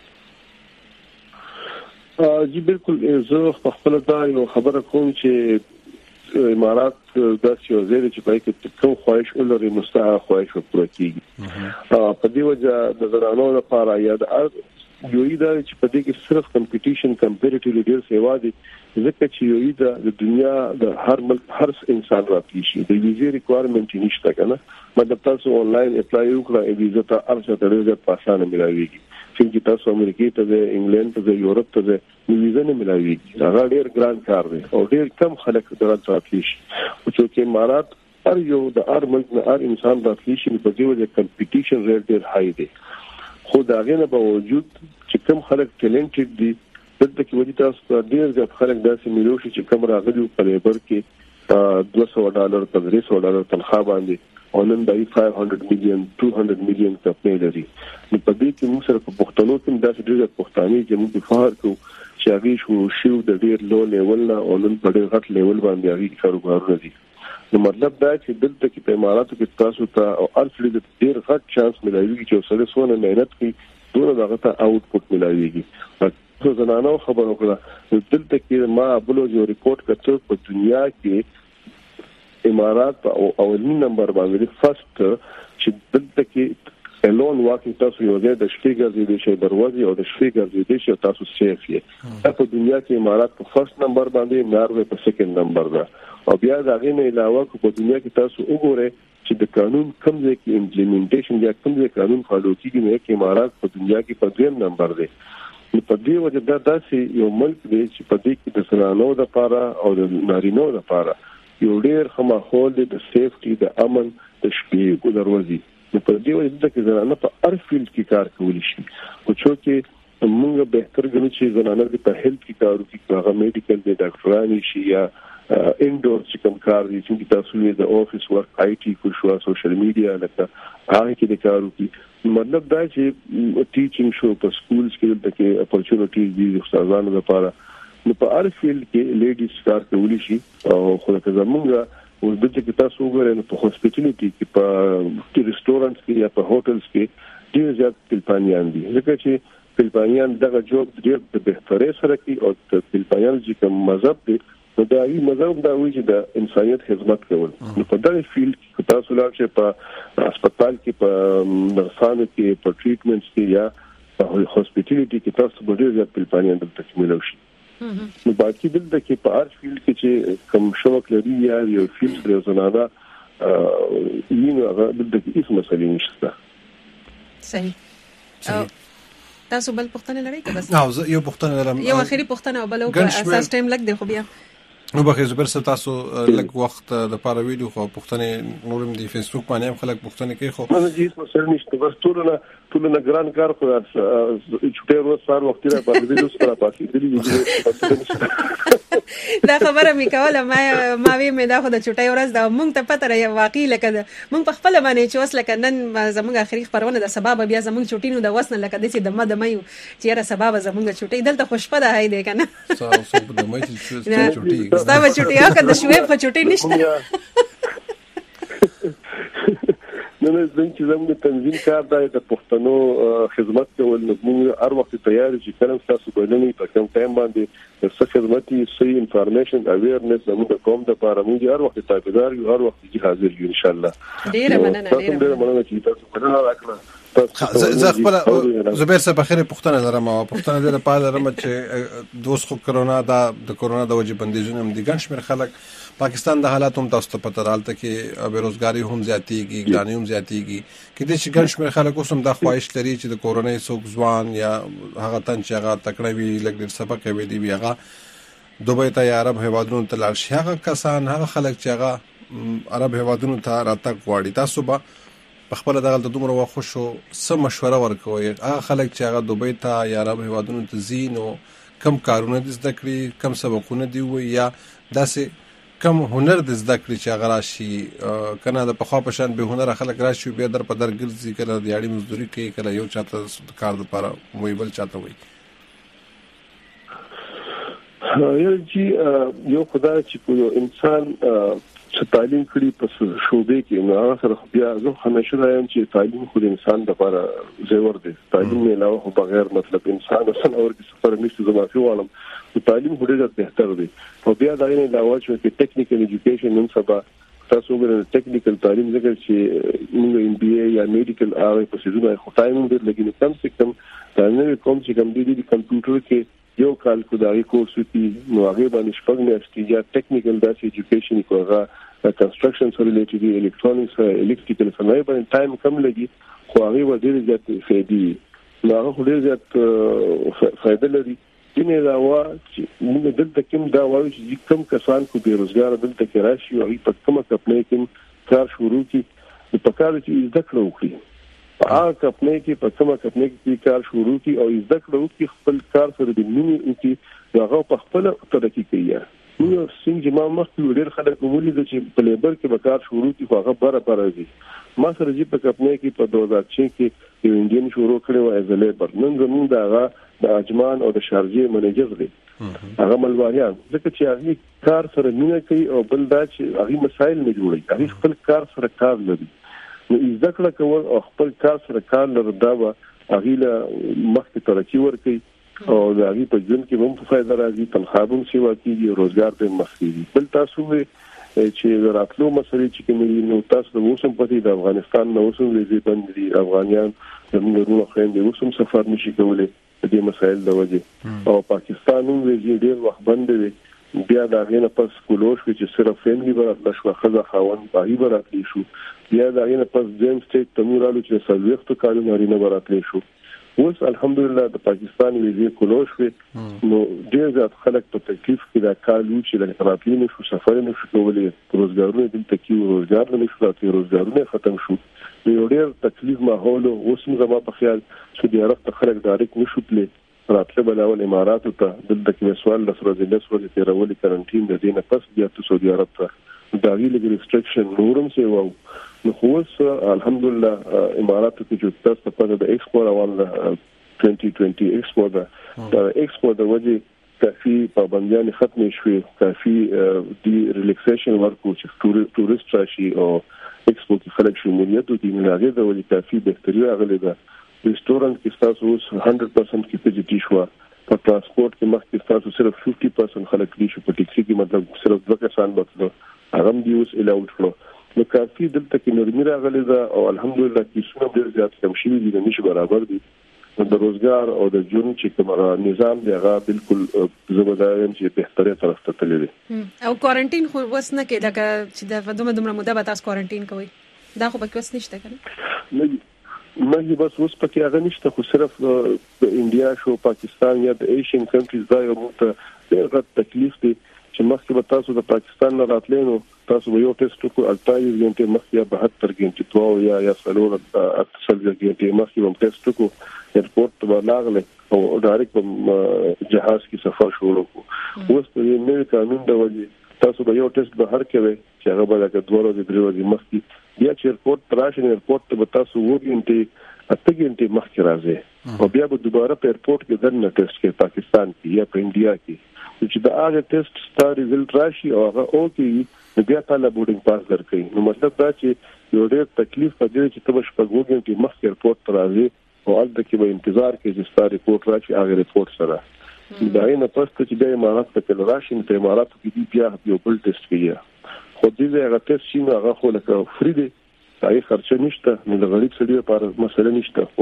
جی بالکل. زه خپل دا یو خبره کوم چې امارات داسې یو ځای چې پای کې کوم خواهش ولري مستحق خواهش پوره کیږي. په دې وجه د زنانو لپاره یا د یو دا چې په دې کې صرف کمپټیشن کمپیریټیو ډیر سیوا دي، ځکه چې یو د دنیا د هر ملک هر انسان راځي شي د ویزې ریکوایرمنت نشته کنه، مطلب تاسو آنلاین اپلای وکړئ ویزه ته ارزه ډېر په اسانه ملایويږي. چې تاسو امریکای ته د انګلند ته د یورپ ته د ویزه نه ملایويږي، هغه ډېر ګران کار دی او ډېر کم خلک درته راځي شي. او چې امارات هر یو د هر ملک نه هر انسان راځي شي په دې وجه کمپټیشن ریټ ډېر هاي دی. خو دا غینه په وجود چې کم خلک ټیلنټډ دي دلته کې وځي تاسو ډېر ځکه خلک داسې ملو شي چې کم راغلي په لیبر کې $200 $300 تنخواه باندې او نن دای 500 میلیون 200 میلیون کپنې لري. نو په دې کې موږ سره په پښتنو کې داسې ډېر پښتاني چې موږ په فخر کوو چې هغه شو د ډېر لو لیول نه او نن په ډېر غټ لیول باندې هغه کاروبارونه دي. نو مطلب دا چې دلته کې په اماراتو کې تاسو ته او ارسل د ډېر غټ چانس ملایوي چې سره سونه مهنت کوي دونه دغه ته آوټپوټ ملایويږي. په زنانو خبرو کړه دلته کې ما بلو جو ریپورت کړو په دنیا کې امارات او اولین نمبر باندې فرست چې دلته کې الون واکي تاسو یو ځای د شپږ ځای د شي دروازې او د شپږ ځای د شي تاسو سیف یې. په دنیا کې امارات په فرست نمبر باندې، ناروې په سیکنډ نمبر ده. او بیا دا غینه علاوه په دنیا کې تاسو وګورئ چې د قانون کوم ځای کې امپلیمنټیشن یا کوم ځای قانون فالو کیږي نو کې امارات په دنیا کې په دویم نمبر دی. په دې وجه دا داسې یو ملک دی چې په دې کې د زنانو لپاره او د نارینو لپاره یو ډېر ښه ماحول دی د سیفټي د امن د شپې دروازې. نو په دې وجه چې زنانه په هر فیلډ کې کار کولی شي. خو چې موږ بهتر ګڼو چې زنانه په هیلث کې کار وکړي، هغه میډیکل دی ډاکټرانی شي یا انډور چې کوم کار دي چې تاسو یې د افیس ورک آی ټي کو شو سوشل میډیا لکه هغه کې د کار وکړي. مطلب دا چې ټیچینګ شو په سکولز کې د کې اپورچونټیز دي استادانو لپاره. نو په هر فیلډ کې لیډیز کار کولی شي. او خو که زمونږ ولدته کې تاسو وګورئ نو په هاسپټالیټي کې په ریسټورانټس کې یا په هوټلز کې ډیر زیات فلپانیان دي، ځکه چې فلپانیان دغه جوب ډیر د بهتري سره کوي او د فلپانیان چې کوم مذهب دی نو دا یي مذهب دا وایي چې د انسانيت خدمت کول. نو په دغه فیلډ کې تاسو لاړ شئ په هسپتال کې په نرسانو کې په ټریټمنټس کې یا په هاسپټالیټي کې تاسو به ډیر زیات فلپانیان دلته ملو شي. نو باقي دلته کې په هر فیلډ کې چې کوم شوق لري یا یو فیلډ د زنانه یې هغه دلته کې هیڅ مسلې نشته. صحیح. تاسو بل پښتنه لرئ که بس؟ او یو پښتنه لرم، یو اخیری پښتنه او بل په اساس ټایم لګ دی خو بیا نو بخیر زبر تاسو لږ وخت د پاره ویډیو خو پښتنه نورم دی فیسبوک باندې هم خلک پښتنه کوي. خو نه هیڅ مسله نشته، بس ټول ګران کار خو چټه ورځ سار وخت را باندې ویډیو سره پاتې دي. دا خبره مې کوله ما وی مې دا خو د چټه ورځ دا مونږ ته پته راي واقعي لکه مونږ په خپل باندې چې اوس لکه نن زموږ اخري خبرونه د سبب بیا زموږ چټینو د وسنه لکه د دې د مې چې را سبب زموږ چټي دلته خوشپه ده هاي دی کنه تاسو په د مې چټي ستا چټي هغه د شوې په چټي نشته. نو چې زموږ تنظیم کار دی د پښتنو خدمت کول، نو موږ هر وخت تیار چې کله تاسو بلنې په کوم ټایم باندې د څه خدمتي صحیح انفارمیشن اویرنس زموږ کوم د لپاره موږ هر وخت تابعدار یو، هر وخت حاضر یو ان شاء الله. ډیره مننه چې تاسو په هغه راکړه. زه خپل زبیر صاحب بخیر پښتنه لرم او پښتنه د لپاره لرم چې دوست خو کرونا د کرونا د وجې بندیزونه هم دي، ګڼ شمېر خلک پاکستان د حالات هم تاسو ته پته راغله چې بیروزګاری هم زیاتېږي، ګراني هم زیاتېږي. کله چې ګڼ شمېر خلک اوس هم دا خواهش لري چې د کورونای څوک ځوان یا هغه تن چې هغه تکړه وي لږ ډېر سبق کوي دی هغه دوبۍ ته یا عرب هیوادونو ته لاړ شي. هغه کسان هغه خلک چې هغه عرب هیوادونو ته راتګ غواړي، تاسو به خپل دغه دومره خوشو سم مشوره ورکوي هغه خلک چې هغه دوبۍ ته یا عرب هیوادونو ته ځي نو کم کارونه دي زده کړي، کم سبقونه دي وي یا داسې کم هنر د زده کړې چې هغه راشي کنه د پخوا په شان به هنر خلک راشي بیا در په در ګرځي کله د یاړي مزدوري کوي کله یو چاته کار لپاره وایي بل چاته وایي یو خدای چې په انسان چې تعلیم کړي په شوبې کې نو هغه سره بیا زه همیشه وایم چې تعلیم خو د انسان لپاره زیور دی تعلیم نه علاوه خو بغیر مطلب انسان اصلا اور کې سفر نشي زمافي وایم تعلیم ډېر بهتر دی او بیا دا نه علاوه چې ټیکنیکل ایجوکیشن نن سبا تاسو وګورئ ټیکنیکل تعلیم ذکر چې موږ ام بي اي یا میډیکل هغه په سيزونه خو ټایم ډېر لګي کم سے کم دا نه کوم چې کوم دي کمپیوټر کې یو کال کو دغه کورس وتی نو هغه باندې شپږ میاشتې یا ټیکنیکل داسې ایجوکیشن کوغه کنسټرکشن سره ریلیټډ دي الکترونیکس الکتریکل سره باندې ټایم کم لګي خو هغه ډېر زیات فائدې نو هغه ډېر زیات فائدې لري دینه دا وا چې موږ دلته کوم دا وایو چې کوم کسان کو بیروزګار دلته کې راشي او په کومه کمپنۍ کې کار شروع کړي د پکاره چې زده کړو وکړي هغه کمپنۍ کې په کومه کمپنۍ کې کار شروع کړي او زده کړو چې خپل کار سره د مینې چې هغه په خپل ترقی کوي نو څنګه ما مخکې ډېر خلک ویلي چې په لیبر کې به کار شروع کړي هغه برابر دي ما سره چې په کمپنۍ کې په 2006 کې یو انډین شروع کړو ایز لیبر نن زموږ دغه د اجمان او د شارجې منیجر دی هغه ملواریان ځکه چې هغه کار سره مینه کوي او بل دا چې هغه مسایل نه جوړي هغه خپل کار سره کار لري نو زده کړه کول او خپل کار سره کار لري دا به هغه له مخکې ترقی ورکړي او د هغه په ژوند کې هم فائدہ راځي تنخواه هم سیوا کیږي روزګار به مخکې بل تاسو چې راتلو مسلې چې کومې نو تاسو د اوسم پتی د افغانستان نو اوسم ویزې باندې افغانیان زموږ نو خويندې اوسم سفر نشي کولای د دې مسایل د وجه او پاکستان هم ویزې ډېر وخت بند دي بیا دا غینه پس کولوش چې صرف فیملی برات شو خزه خاون پای براتلی شو بیا دا غینه پس جیم سټیټ تمورالو چې سلويخت کارونه لري نه براتلی شو اوس الحمدلله د پاکستان ویزې کولوش نو ډېر زیات خلک په تکلیف کې دا کالو چې د راتلی نه شو سفر نه شو کولای روزګارونه دلته کې روزګار نه شو راځي روزګارونه ختم شو یو ډېر تکلیف ماحول اوس زما په خیال سعودي عرب ته خلک ډایرکټ نشو تللی راتله بلاول اماراتو ته دلته کې سوال د ورځې تیرولې کرنټین د دینه پس بیا ته سعودي عرب ته دا ویل ریستریکشن نورم سی وو نو خو الحمدلله اماراتو کې چې تاسو په د ایکسپو روان 2020 ایکسپو دا ایکسپو د وجه کافي پابندیان ختم شوې کافي دی ریلیکسیشن ورکو چې ټورست راشي او ایکسپو کې خلک شمولیت او د ملاقات د وجه کافي بهتري راغلي ده ریسټورانټ کې تاسو اوس 100% کیپیسټي شو په ترانسپورت کې مخکې تاسو صرف 50% خلک دي شو په ټیکسي کې مطلب صرف 2 کسان بوتلو هغه دی اوس الاوټ کړو نو کافي دلته کې نرمي راغلي ده او الحمدلله کیسونه ډېر زیات کم شوي دي نشي برابر دي د روزګار او د ژوند چې کوم نظام دی هغه بالکل زبردایم چې بهتره طرف ته تللی دی او کوارنټین خو وسنه کې دا چې د دومره موده به تاسو کوارنټین کوئ دا خو به کوس نشته کنه نه بس اوس پکې هغه نشته خو صرف د انډیا شو پاکستان یا د ایشین کنټریز دا یو ته ډېر غټ تکلیف دی چې مخکې به تاسو د پاکستان نه راتلئ نو تاسو به یو ټیسټ وکړو 48 غنټې مخکې یا 72 غنټې تو یا سلور 48 غنټې مخکې هم ټیسټ وکړو ایرپورټ ته لاغله او ډایرکټ په جهاز کې سفر شروع وکړو اوس په دې نوې قانون د وجه تاسو به یو ټیسټ به هر کوي چې هغه به د 2 ورځې 3 ورځې مخکې بیا چې ایرپورټ تراشي ایرپورټ ته تاسو وګورئ 8 غنټې مخکې راځي او بیا به دوباره په ایرپورټ کې درنه ټیسټ کې پاکستان کې یا په انډیا کې چې دا هغه ټیسټ ستاره ریزلټ راشي او هغه اوکي بیا تعالی بورډینګ پاس درکړي نو مطلب دا چې یو ډېر تکلیف پدې چې تاسو په وګورئ چې مخکې ایرپورټ ته راځي او البته کې به انتظار کې چې ستاره ریپورت راشي هغه ریپورت سره دا نه پسته چې د امارات ته راشي په اماراتو کې بیا یو بل ټیسټ کوي خو دې هغه ټیسټ چې هغه خو لکه فری دی هغه خرچه نشته نو د غریب سړي لپاره مسله نشته خو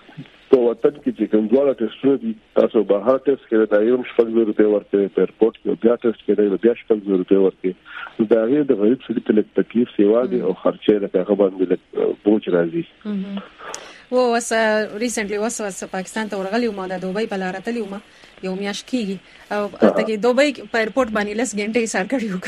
په وطن کې چې کوم ډول ټیسټونه دي تاسو به هر ټیسټ کې دا یو شپږ روپیا ورکړي په ایرپورټ کې بیا ټیسټ کې بیا شپږ روپیا ورکړي دا غیر د غریب سړي ته تکلیف سیوا دي او خرچه راکغه باندې بوج راځي و وس ریسنټلی وس پاکستان ته ورغلی ما د دوبۍ په لار تللی ما یو میاش کیږي او ته کې دوبۍ په ایرپورټ باندې لس غنټې سار کړیو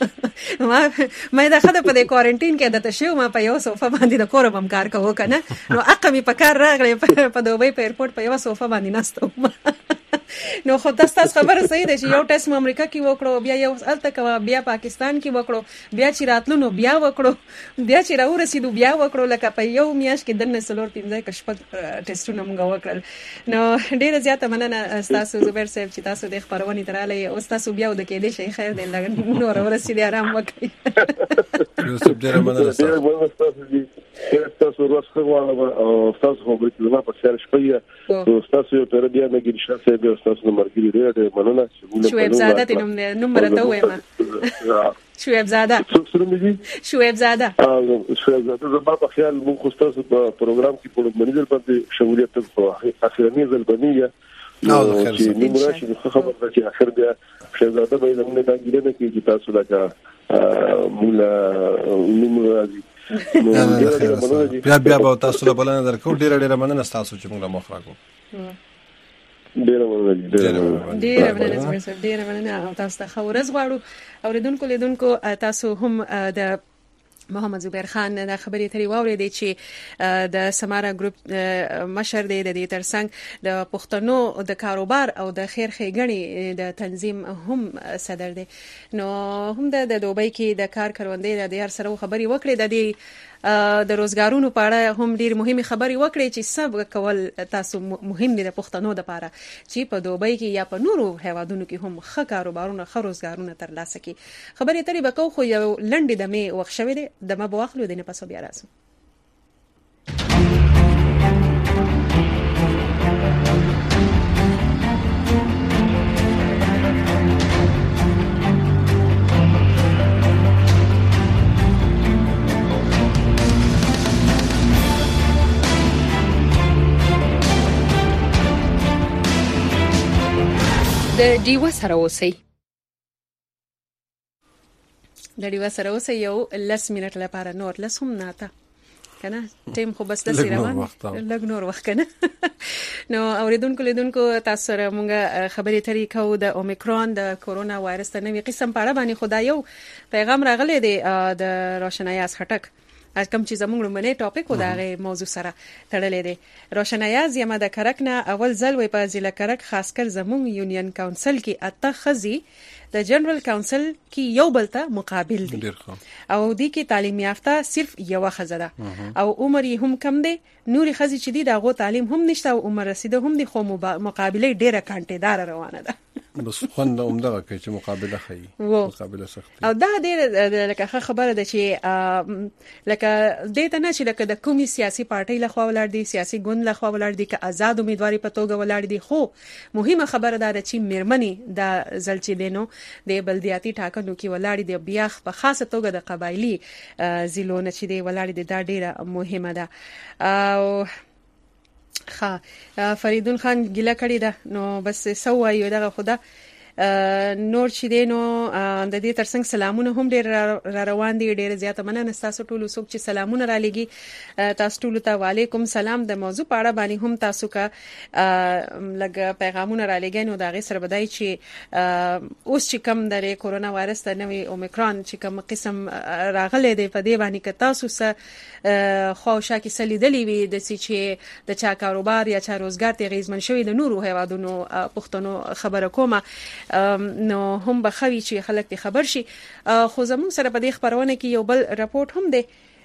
کنه ما دا خدای په کوارنټین کې د تشو ما په یو صوفه باندې د کورم کار کوو کنه نو اقمه په کار راغلی په دوبۍ په ایرپورټ په یو صوفه باندې ناستم نو خو تاسو خبره صحیح ده چې یو ټیسټ امریکا کې وکړو بیا یو الته کوا بیا پاکستان کې وکړو بیا چې راتلو نو بیا وکړو بیا چې راو رسیدو بیا وکړو لکه په یو میاش کې دنه سلور 15 کشف ټیسټونه موږ وکړل نو ډیره زیاته مننه تاسو زبیر صاحب چې تاسو د خبرونه تراله او تاسو بیا د کې دې شي خیر دې لګن نو ورسېدي آرام وکړي یو څه ډیره مننه تاسو ورسره غواړم او تاسو خو به زما په سر شپه تاسو یو تر بیا نه ګرځښت سره به تاسو مرګري ډېر مننه شعیب زاده ته نمبر ته وایم شعیب زاده شعیب زاده زما په خیال موږ تاسو په پروګرام کې په منځل باندې شمولیت په اخرنی ځلبنیه چې موږ راشي خبر ده چې اخر بیا شهزاده به زموږ د انګلیسي کې چې تاسو لکه مولا نوم راځي بیا به تاسو له بلنه درکو ډیره مننه تاسو چې موږ له مخ راغو ډیره مننه تاسو ته خورز غواړو اوریدونکو تاسو هم د محمد زبیر خان د خبرې تری واورېدې چې د سمارا ګروپ مشر دی د دې ترڅنګ د پښتنو د کاروبار او د خیر ښېګڼې د تنظیم هم صدر دی نو هم د دوبۍ کې د کار کروندې د هر سره خبرې وکړې د روزګارونو په اړه هم ډېر مهمه خبرې وکړې چې سب کول تاسو مهم دي د پښتنو لپاره چې په دوبۍ کې یا په نورو هیوادونو کې هم ښه کاروبارونه ښه روزګارونه ترلاسه کړي خبرې تری وکاو خو یو لنډې دمه وخت شوی دی دمه به واخلو د نه پسو بیا راځو د ډیوا سره اوسئ د ډیوا سره اوسئ یو 10 منټ لپاره نور لس هم ناته کنه ټیم خو بس لسی روان لږ نور وخت کنه نو اوریدونکو تاسو سره مونږه خبرې ترې کوو د اومیکرون د کورونا وایرس د نوې قسم په اړه باندې خدای یو پیغام راغلی دی د روشنایاز خټک کوم چې زموږ لومړی ټاپک و دغه موضوع سره تړلې دی روشنایاز یم د کرک نه اول ځل وي په ضلع کرک خاص کر زموږ یونین کونسل کې اته خزي د جنرال کونسل کې یو بل ته مقابل دي او دی کې تعلیم یافته صرف یو خزه ده او عمر یې هم کم دی نوري خزي چې دی دغه تعلیم هم نشته او عمر رسیده هم دي خو مقابله ډیره کانټیدار روانه ده بس خوند عمدغه کوي چې مقابله خي مقابله سخت او دا ډېر لکه خبره ده چې لکه د ته نه چې لکه د کومي سیاسي پارټي لخوا ولر دي سیاسي ګوند لخوا ولر دي که آزاد امیدواري په توګه ولر دي خو مهمه خبره ده چې میرمنی د زلچې دینو د بلدیاتي ټاکنو کې ولر دي بیا په خاصه توګه د قبایلی ضلعونو چې دی ولر دي دا ډېره مهمه ده او فریدون خان ګیله کړی ده نو بس سوایو دغه خدا نور چې دینو د دې ترڅنګ سلامونه هم ډېر روان دي ډېر زیاته مننه تاسو ټول څوک چې سلامونه را لګي تاسو ټول ته وعلیکم سلام د موضوع په اړه باندې هم تاسو کا لګ پیغامونه را لګي نو دا غي سره بدای چې اوس چې کم د کورونا وایرس د نوې اومیکرون چې کم قسم راغلي دی په دې باندې ک تاسو سره خوشا کې سلیدلې وي د چې د چا کاروبار یا چا روزګار ته غیزمن شوی د نورو هیوادونو پښتنو خبره کومه نو هم بخوي چې خلک ته خبر شي خو زموږ سره په دې خبرونه کې یو بل راپورټ هم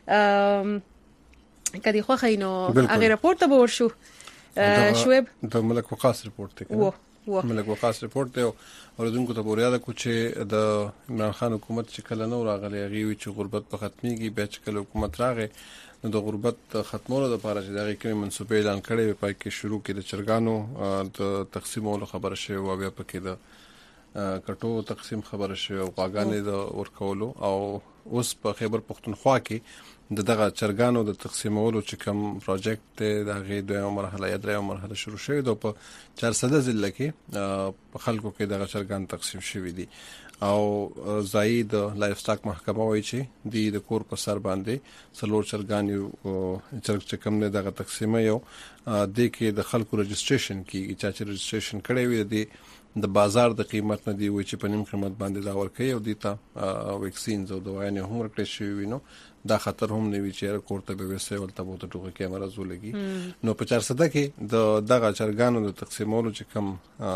دی کدي خو خاينو هغه راپورټ ته ورشو شعیب د ملک وقاص راپورټ دی ملک وقاص راپورټ دی اوردونکو ته بوریا د کوچه د عمران خان حکومت چې کله نو راغلی غوي چې غربت په ختميږي بیا چې کله حکومت راغی نو د غربت ختمولو لپاره چې دغه کومې منسوبې اعلان کړي په کې شروع کې د چرګانو د تقسیمولو خبره شوی او بیا پکې د کټو تقسیم خبره شوی او غاګانې د ورکولو او اوس په خیبر پختونخوا کې دغه چرګانو د تقسیمولو چې کوم پروجیکټ د غي دوه مرحله یا درې مرحله شروع شوی د په 400 ضلع کې په خلکو کې دغه چرګان تقسیم شوی دي او زاید لایف سټاک محکمه وایي چې د کور په سر باندې څلور چرګان یو چرګ چې کوم نه دغه تقسیم یو د کې د خلکو رجسټریشن کیږي چې رجسټریشن کړي وي د د بازار د قیمت نه دی وي چې په نیم قیمت باندې دا ورکوي او دیتا ویکسینز او دوايانې هم ورکړي شوی نو دا خطر هم نه وی چې کوړه به وسه ولته بوته ټوګه کیمرا زولګي نو په 400 کې د دغه چرګانو د تقسیمولو چې کم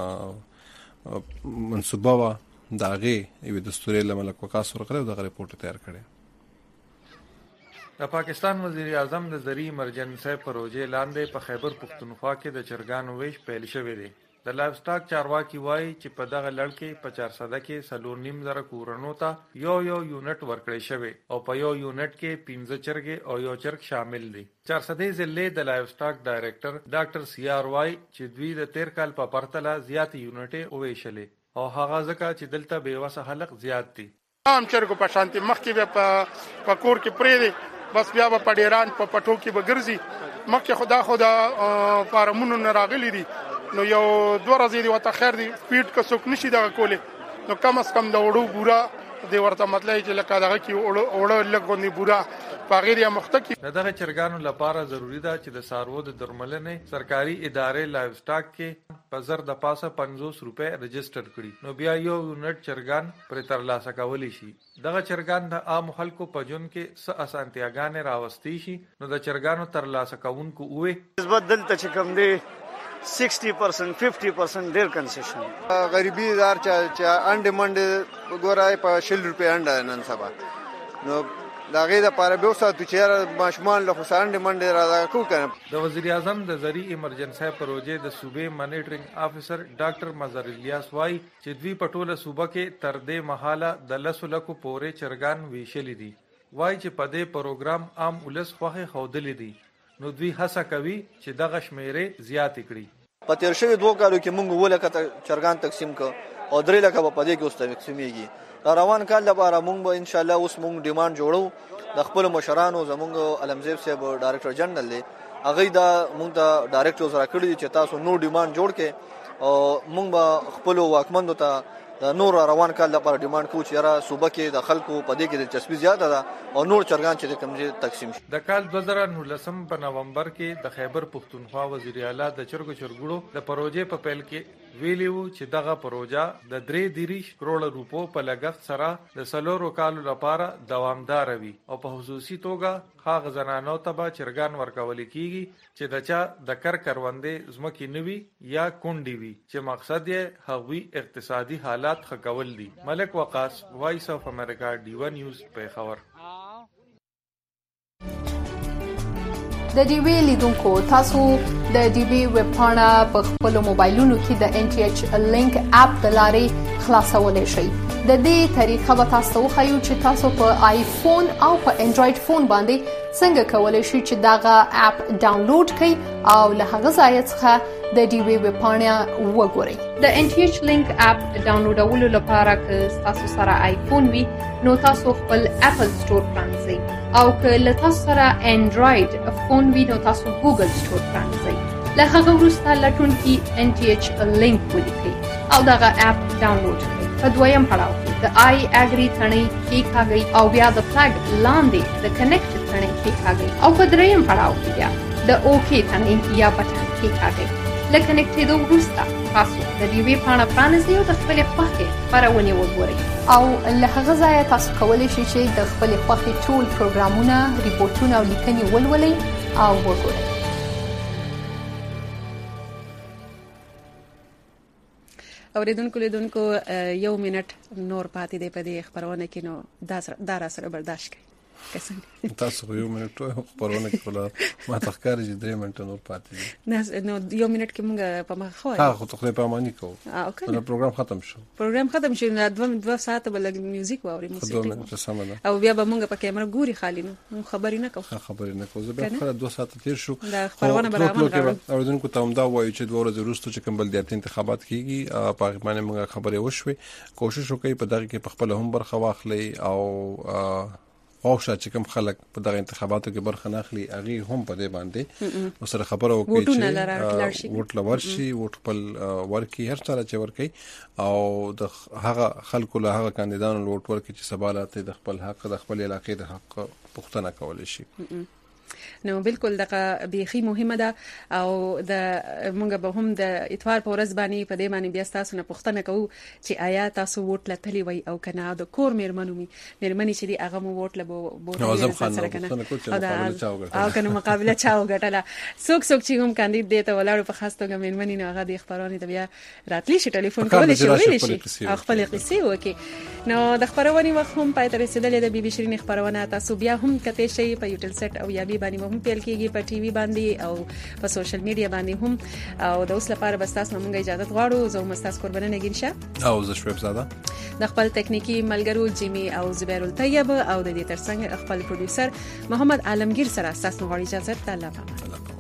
منصوبه وا داغه یو دستوري لملک وقاص ورکړو دغه ریپورت تیار کړي د پاکستان وزیر اعظم د زرعي ایمرجنسي پروژې لاندې په خیبر پختونخوا کې د چرګانو ویش پیل شوی دی د لایف سټاک چارواکي وایي چې په دغه لړ کې په 400 کې 3.5 کورونو ته یو یونټ ورکړی شوی او په یو یونټ کې 15 چرګې او یو چرګ شامل دي 400 ضلع د لایف سټاک ډایریکټر ډاکټر سیار وایي چې دوی د 13 کال په پرتله زیات یونټې وویشلې او هغه ځکه چې دلته بیوسه خلک زیات دي عام چرګو په شانتي مخکې په کور کې پرې دي بس بیا په ډیران په پټو کې بګرځي مخکې خدا فارمونو نه راغلي دي نو یو 2 ورځې دی وته خیر دی فیډ کا څوک نشي دا کوله نو کم از کم د وړو بورا دی ورته مطلب چې لکه دغه کې وړو لګونی بورا پاغیر یا مختکی دغه چرګانو لپاره ضروری ده چې د سارو د درملنې سرکاري ادارې لایف سټاک کې په زر د پاسه 50 روپے رجسٹر کړي نو بیا یو یونټ چرګان پر ترلاسه کولی شي دغه چرګان د عام خلکو په جون کې څه اسانتیاګانې راوستي شي نو د چرګانو ترلاسه کوونکو وې نسبت دلته چې کم دی 60% 50% ډیر کنسیشن غریبي دار چې انډ منډ ګورای په 100 روپے انډ نن سبا نو دا غي د پاره به وساتو چې ماشومان له خسان ډیماند را کو کنه د وزیر اعظم د زرعي ایمرجنسي پروژې د صوبې مانیټرینګ افیسر ډاکټر مظهر الیاس وای چې دوی په ټوله صوبه کې تر دې مهاله د 100 لکو پورې چرګان ویشلې دي وای چې په دې پروګرام عام ولس خوخه خودلې دي نو دوی هڅه کوي چې دغه شمیرې زیات کړي په تیر شوی 2 کالو کې موږ ولکه چرګان تقسیم کو او 3 لکه په دې کې اوس تقسیمېږي روان کال لپاره موږ به ان شاء الله اوس موږ ډیماند جوړو د خپل مشرانو زموږ علمزیب صاحب ډایریکټر جنرال دی هغه دا موږ د ډایریکټر سره کړی چې تاسو نو ډیماند جوړ کې او موږ به خپل واکمندو ته د نور روان کال لپاره ډیماند کوو چې را صوبه کې د خلکو په دې کې دلچسپي زیاته ده او نور چرګان چې کمزې تقسیم شي د کال 2019 په نومبر کې د خیبر پختونخوا وزیر اعلی د چرګړو د پروژې په پیل کې ویلیو چې دغه پروژه د 3.3 کروڑ روپو په لګښت سره د سلورو کالو لپاره دوامدار وي او په خصوصي توګه هغه زنانو ته به چرګان ورکول کیږي چې دچا د کروندې زمکې نوي یا کونډي وي چې مقصد یې هغوی اقتصادي حالات ښه کول دي ملک وقاص وایس اف امریکا ډیو نیوز پیښور د ډیوی لیدونکو تاسو د ډیوی ویب پاڼه په خپل موبایلونو کې د ان ټي ایچ لینک اپ د لارې خلاصولای شئ د دې طریقه به تاسو وښیو چې تاسو په آیفون او په انډراید فون باندې څنګه کولای شئ چې دغه اپ ډاونلوډ کړئ او له هغه ځای څخه د ډیوی ویب پاڼه وګورئ د ان ټي ایچ لینک اپ ډاونلوډولو لپاره که تاسو سره آیفون وي نو تاسو خپل اپل سٹور پرانځئ او که له تاسو سره انډراید فون وي نو تاسو ګوګل سٹور پرانځئ له هغه وروسته لټونکي ان ټي ایچ لینک ولیکئ او دغه اپ ډاونلوډ کړئ په دویم پړاو کې د آی اګری تڼۍ کېکاږئ او بیا د فلګ لاندې د کنیکټ تڼۍ کېکاږئ او په دریم پړاو کې بیا د اوکې تڼۍ یا بټن کېکاږئ له کنیکټېدو وروسته تاسو د ډیوی پاڼه پرانیزئ او د خپلې خوښې خپرونې وګورئ او له هغه ځایه تاسو کولی شئ چې د خپلې خوښې ټول پروګرامونه ریپورټونه او لیکنې ولولئ او وګورئ اوریدونکو لیدونکو 1 منټ نور پاتې دی په دې خبرونه کې نو دا را سره برداشت کړئ تاسو 1 منټ خبرونه کوله ما تخکار چې 3 منټ نور پاتې دي نو 1 منټ کې موږ په مخ خو خو ته په معنی کوو نو پروګرام ختم شو نو 2 ساعت بل میوزیک واوري موسیقي او بیا به موږ په کیمرا ګوري خالي نو خبرې نه کوو زه بیا خپل 2 ساعت تیر شو دا خبرونه برابر اوریدونکو ته هم دا وایي چې 2 ورځې وروسته چې کوم بلدیاتي انتخابات کیږي په باندې موږ خبرې وشوي کوشش وکړي په دغه کې په خپل هم برخه واخلي او او چې کوم خلک په دغه انتخاباتو کې برخه نه اخلي هغه هم په دې باندې وسره خبره وکړي چې ووټ لورشي ووټ خپل ورکی هر څه چې ورکی او د هغه خلکو له هغه کاندیدانو ووټ ورکی چې سبالاته د خپل حق د خپل علاقې د حق پوښتنه کول شي نو بالکل دغه بيخي مهمه ده او د مونږ به هم د اتوار په ورځ باندې په دې باندې بیا تاسو نه پوښتنه کوو چې آیا تاسو ووټ لټلی وای او کنه د کور مېرمنې چې دی هغه مو ووټ اعظم خان او کنه مقابله چا وګټله څوک چې هم کاندید دی ته ولاړ په خاص توګه مېرمنې نه هغه د خبرونه ته بیا راتلی شي ټلیفون کولای شي ویل شي خپل قصې وکي نو د خبرونه وخت هم پای ته رسیدلې د بي بي شيرين خبرونه تاسو بیا هم کته شي په یوټل سټ او یا بي باندې هم پیل کیږي په ټي وي باندې او په سوشل میډیا باندې هم او د اوس لپاره بس تاسو موږ اجازه غواړو زه مستاس قربانه نګین شه او زه شویب زاده د خپل تکنیکی ملګرو جیمی او زبیر الطیب او د دې ترڅنګ خپل پروډوسر محمد عالمگیر سره تاسو غواړي اجازه الله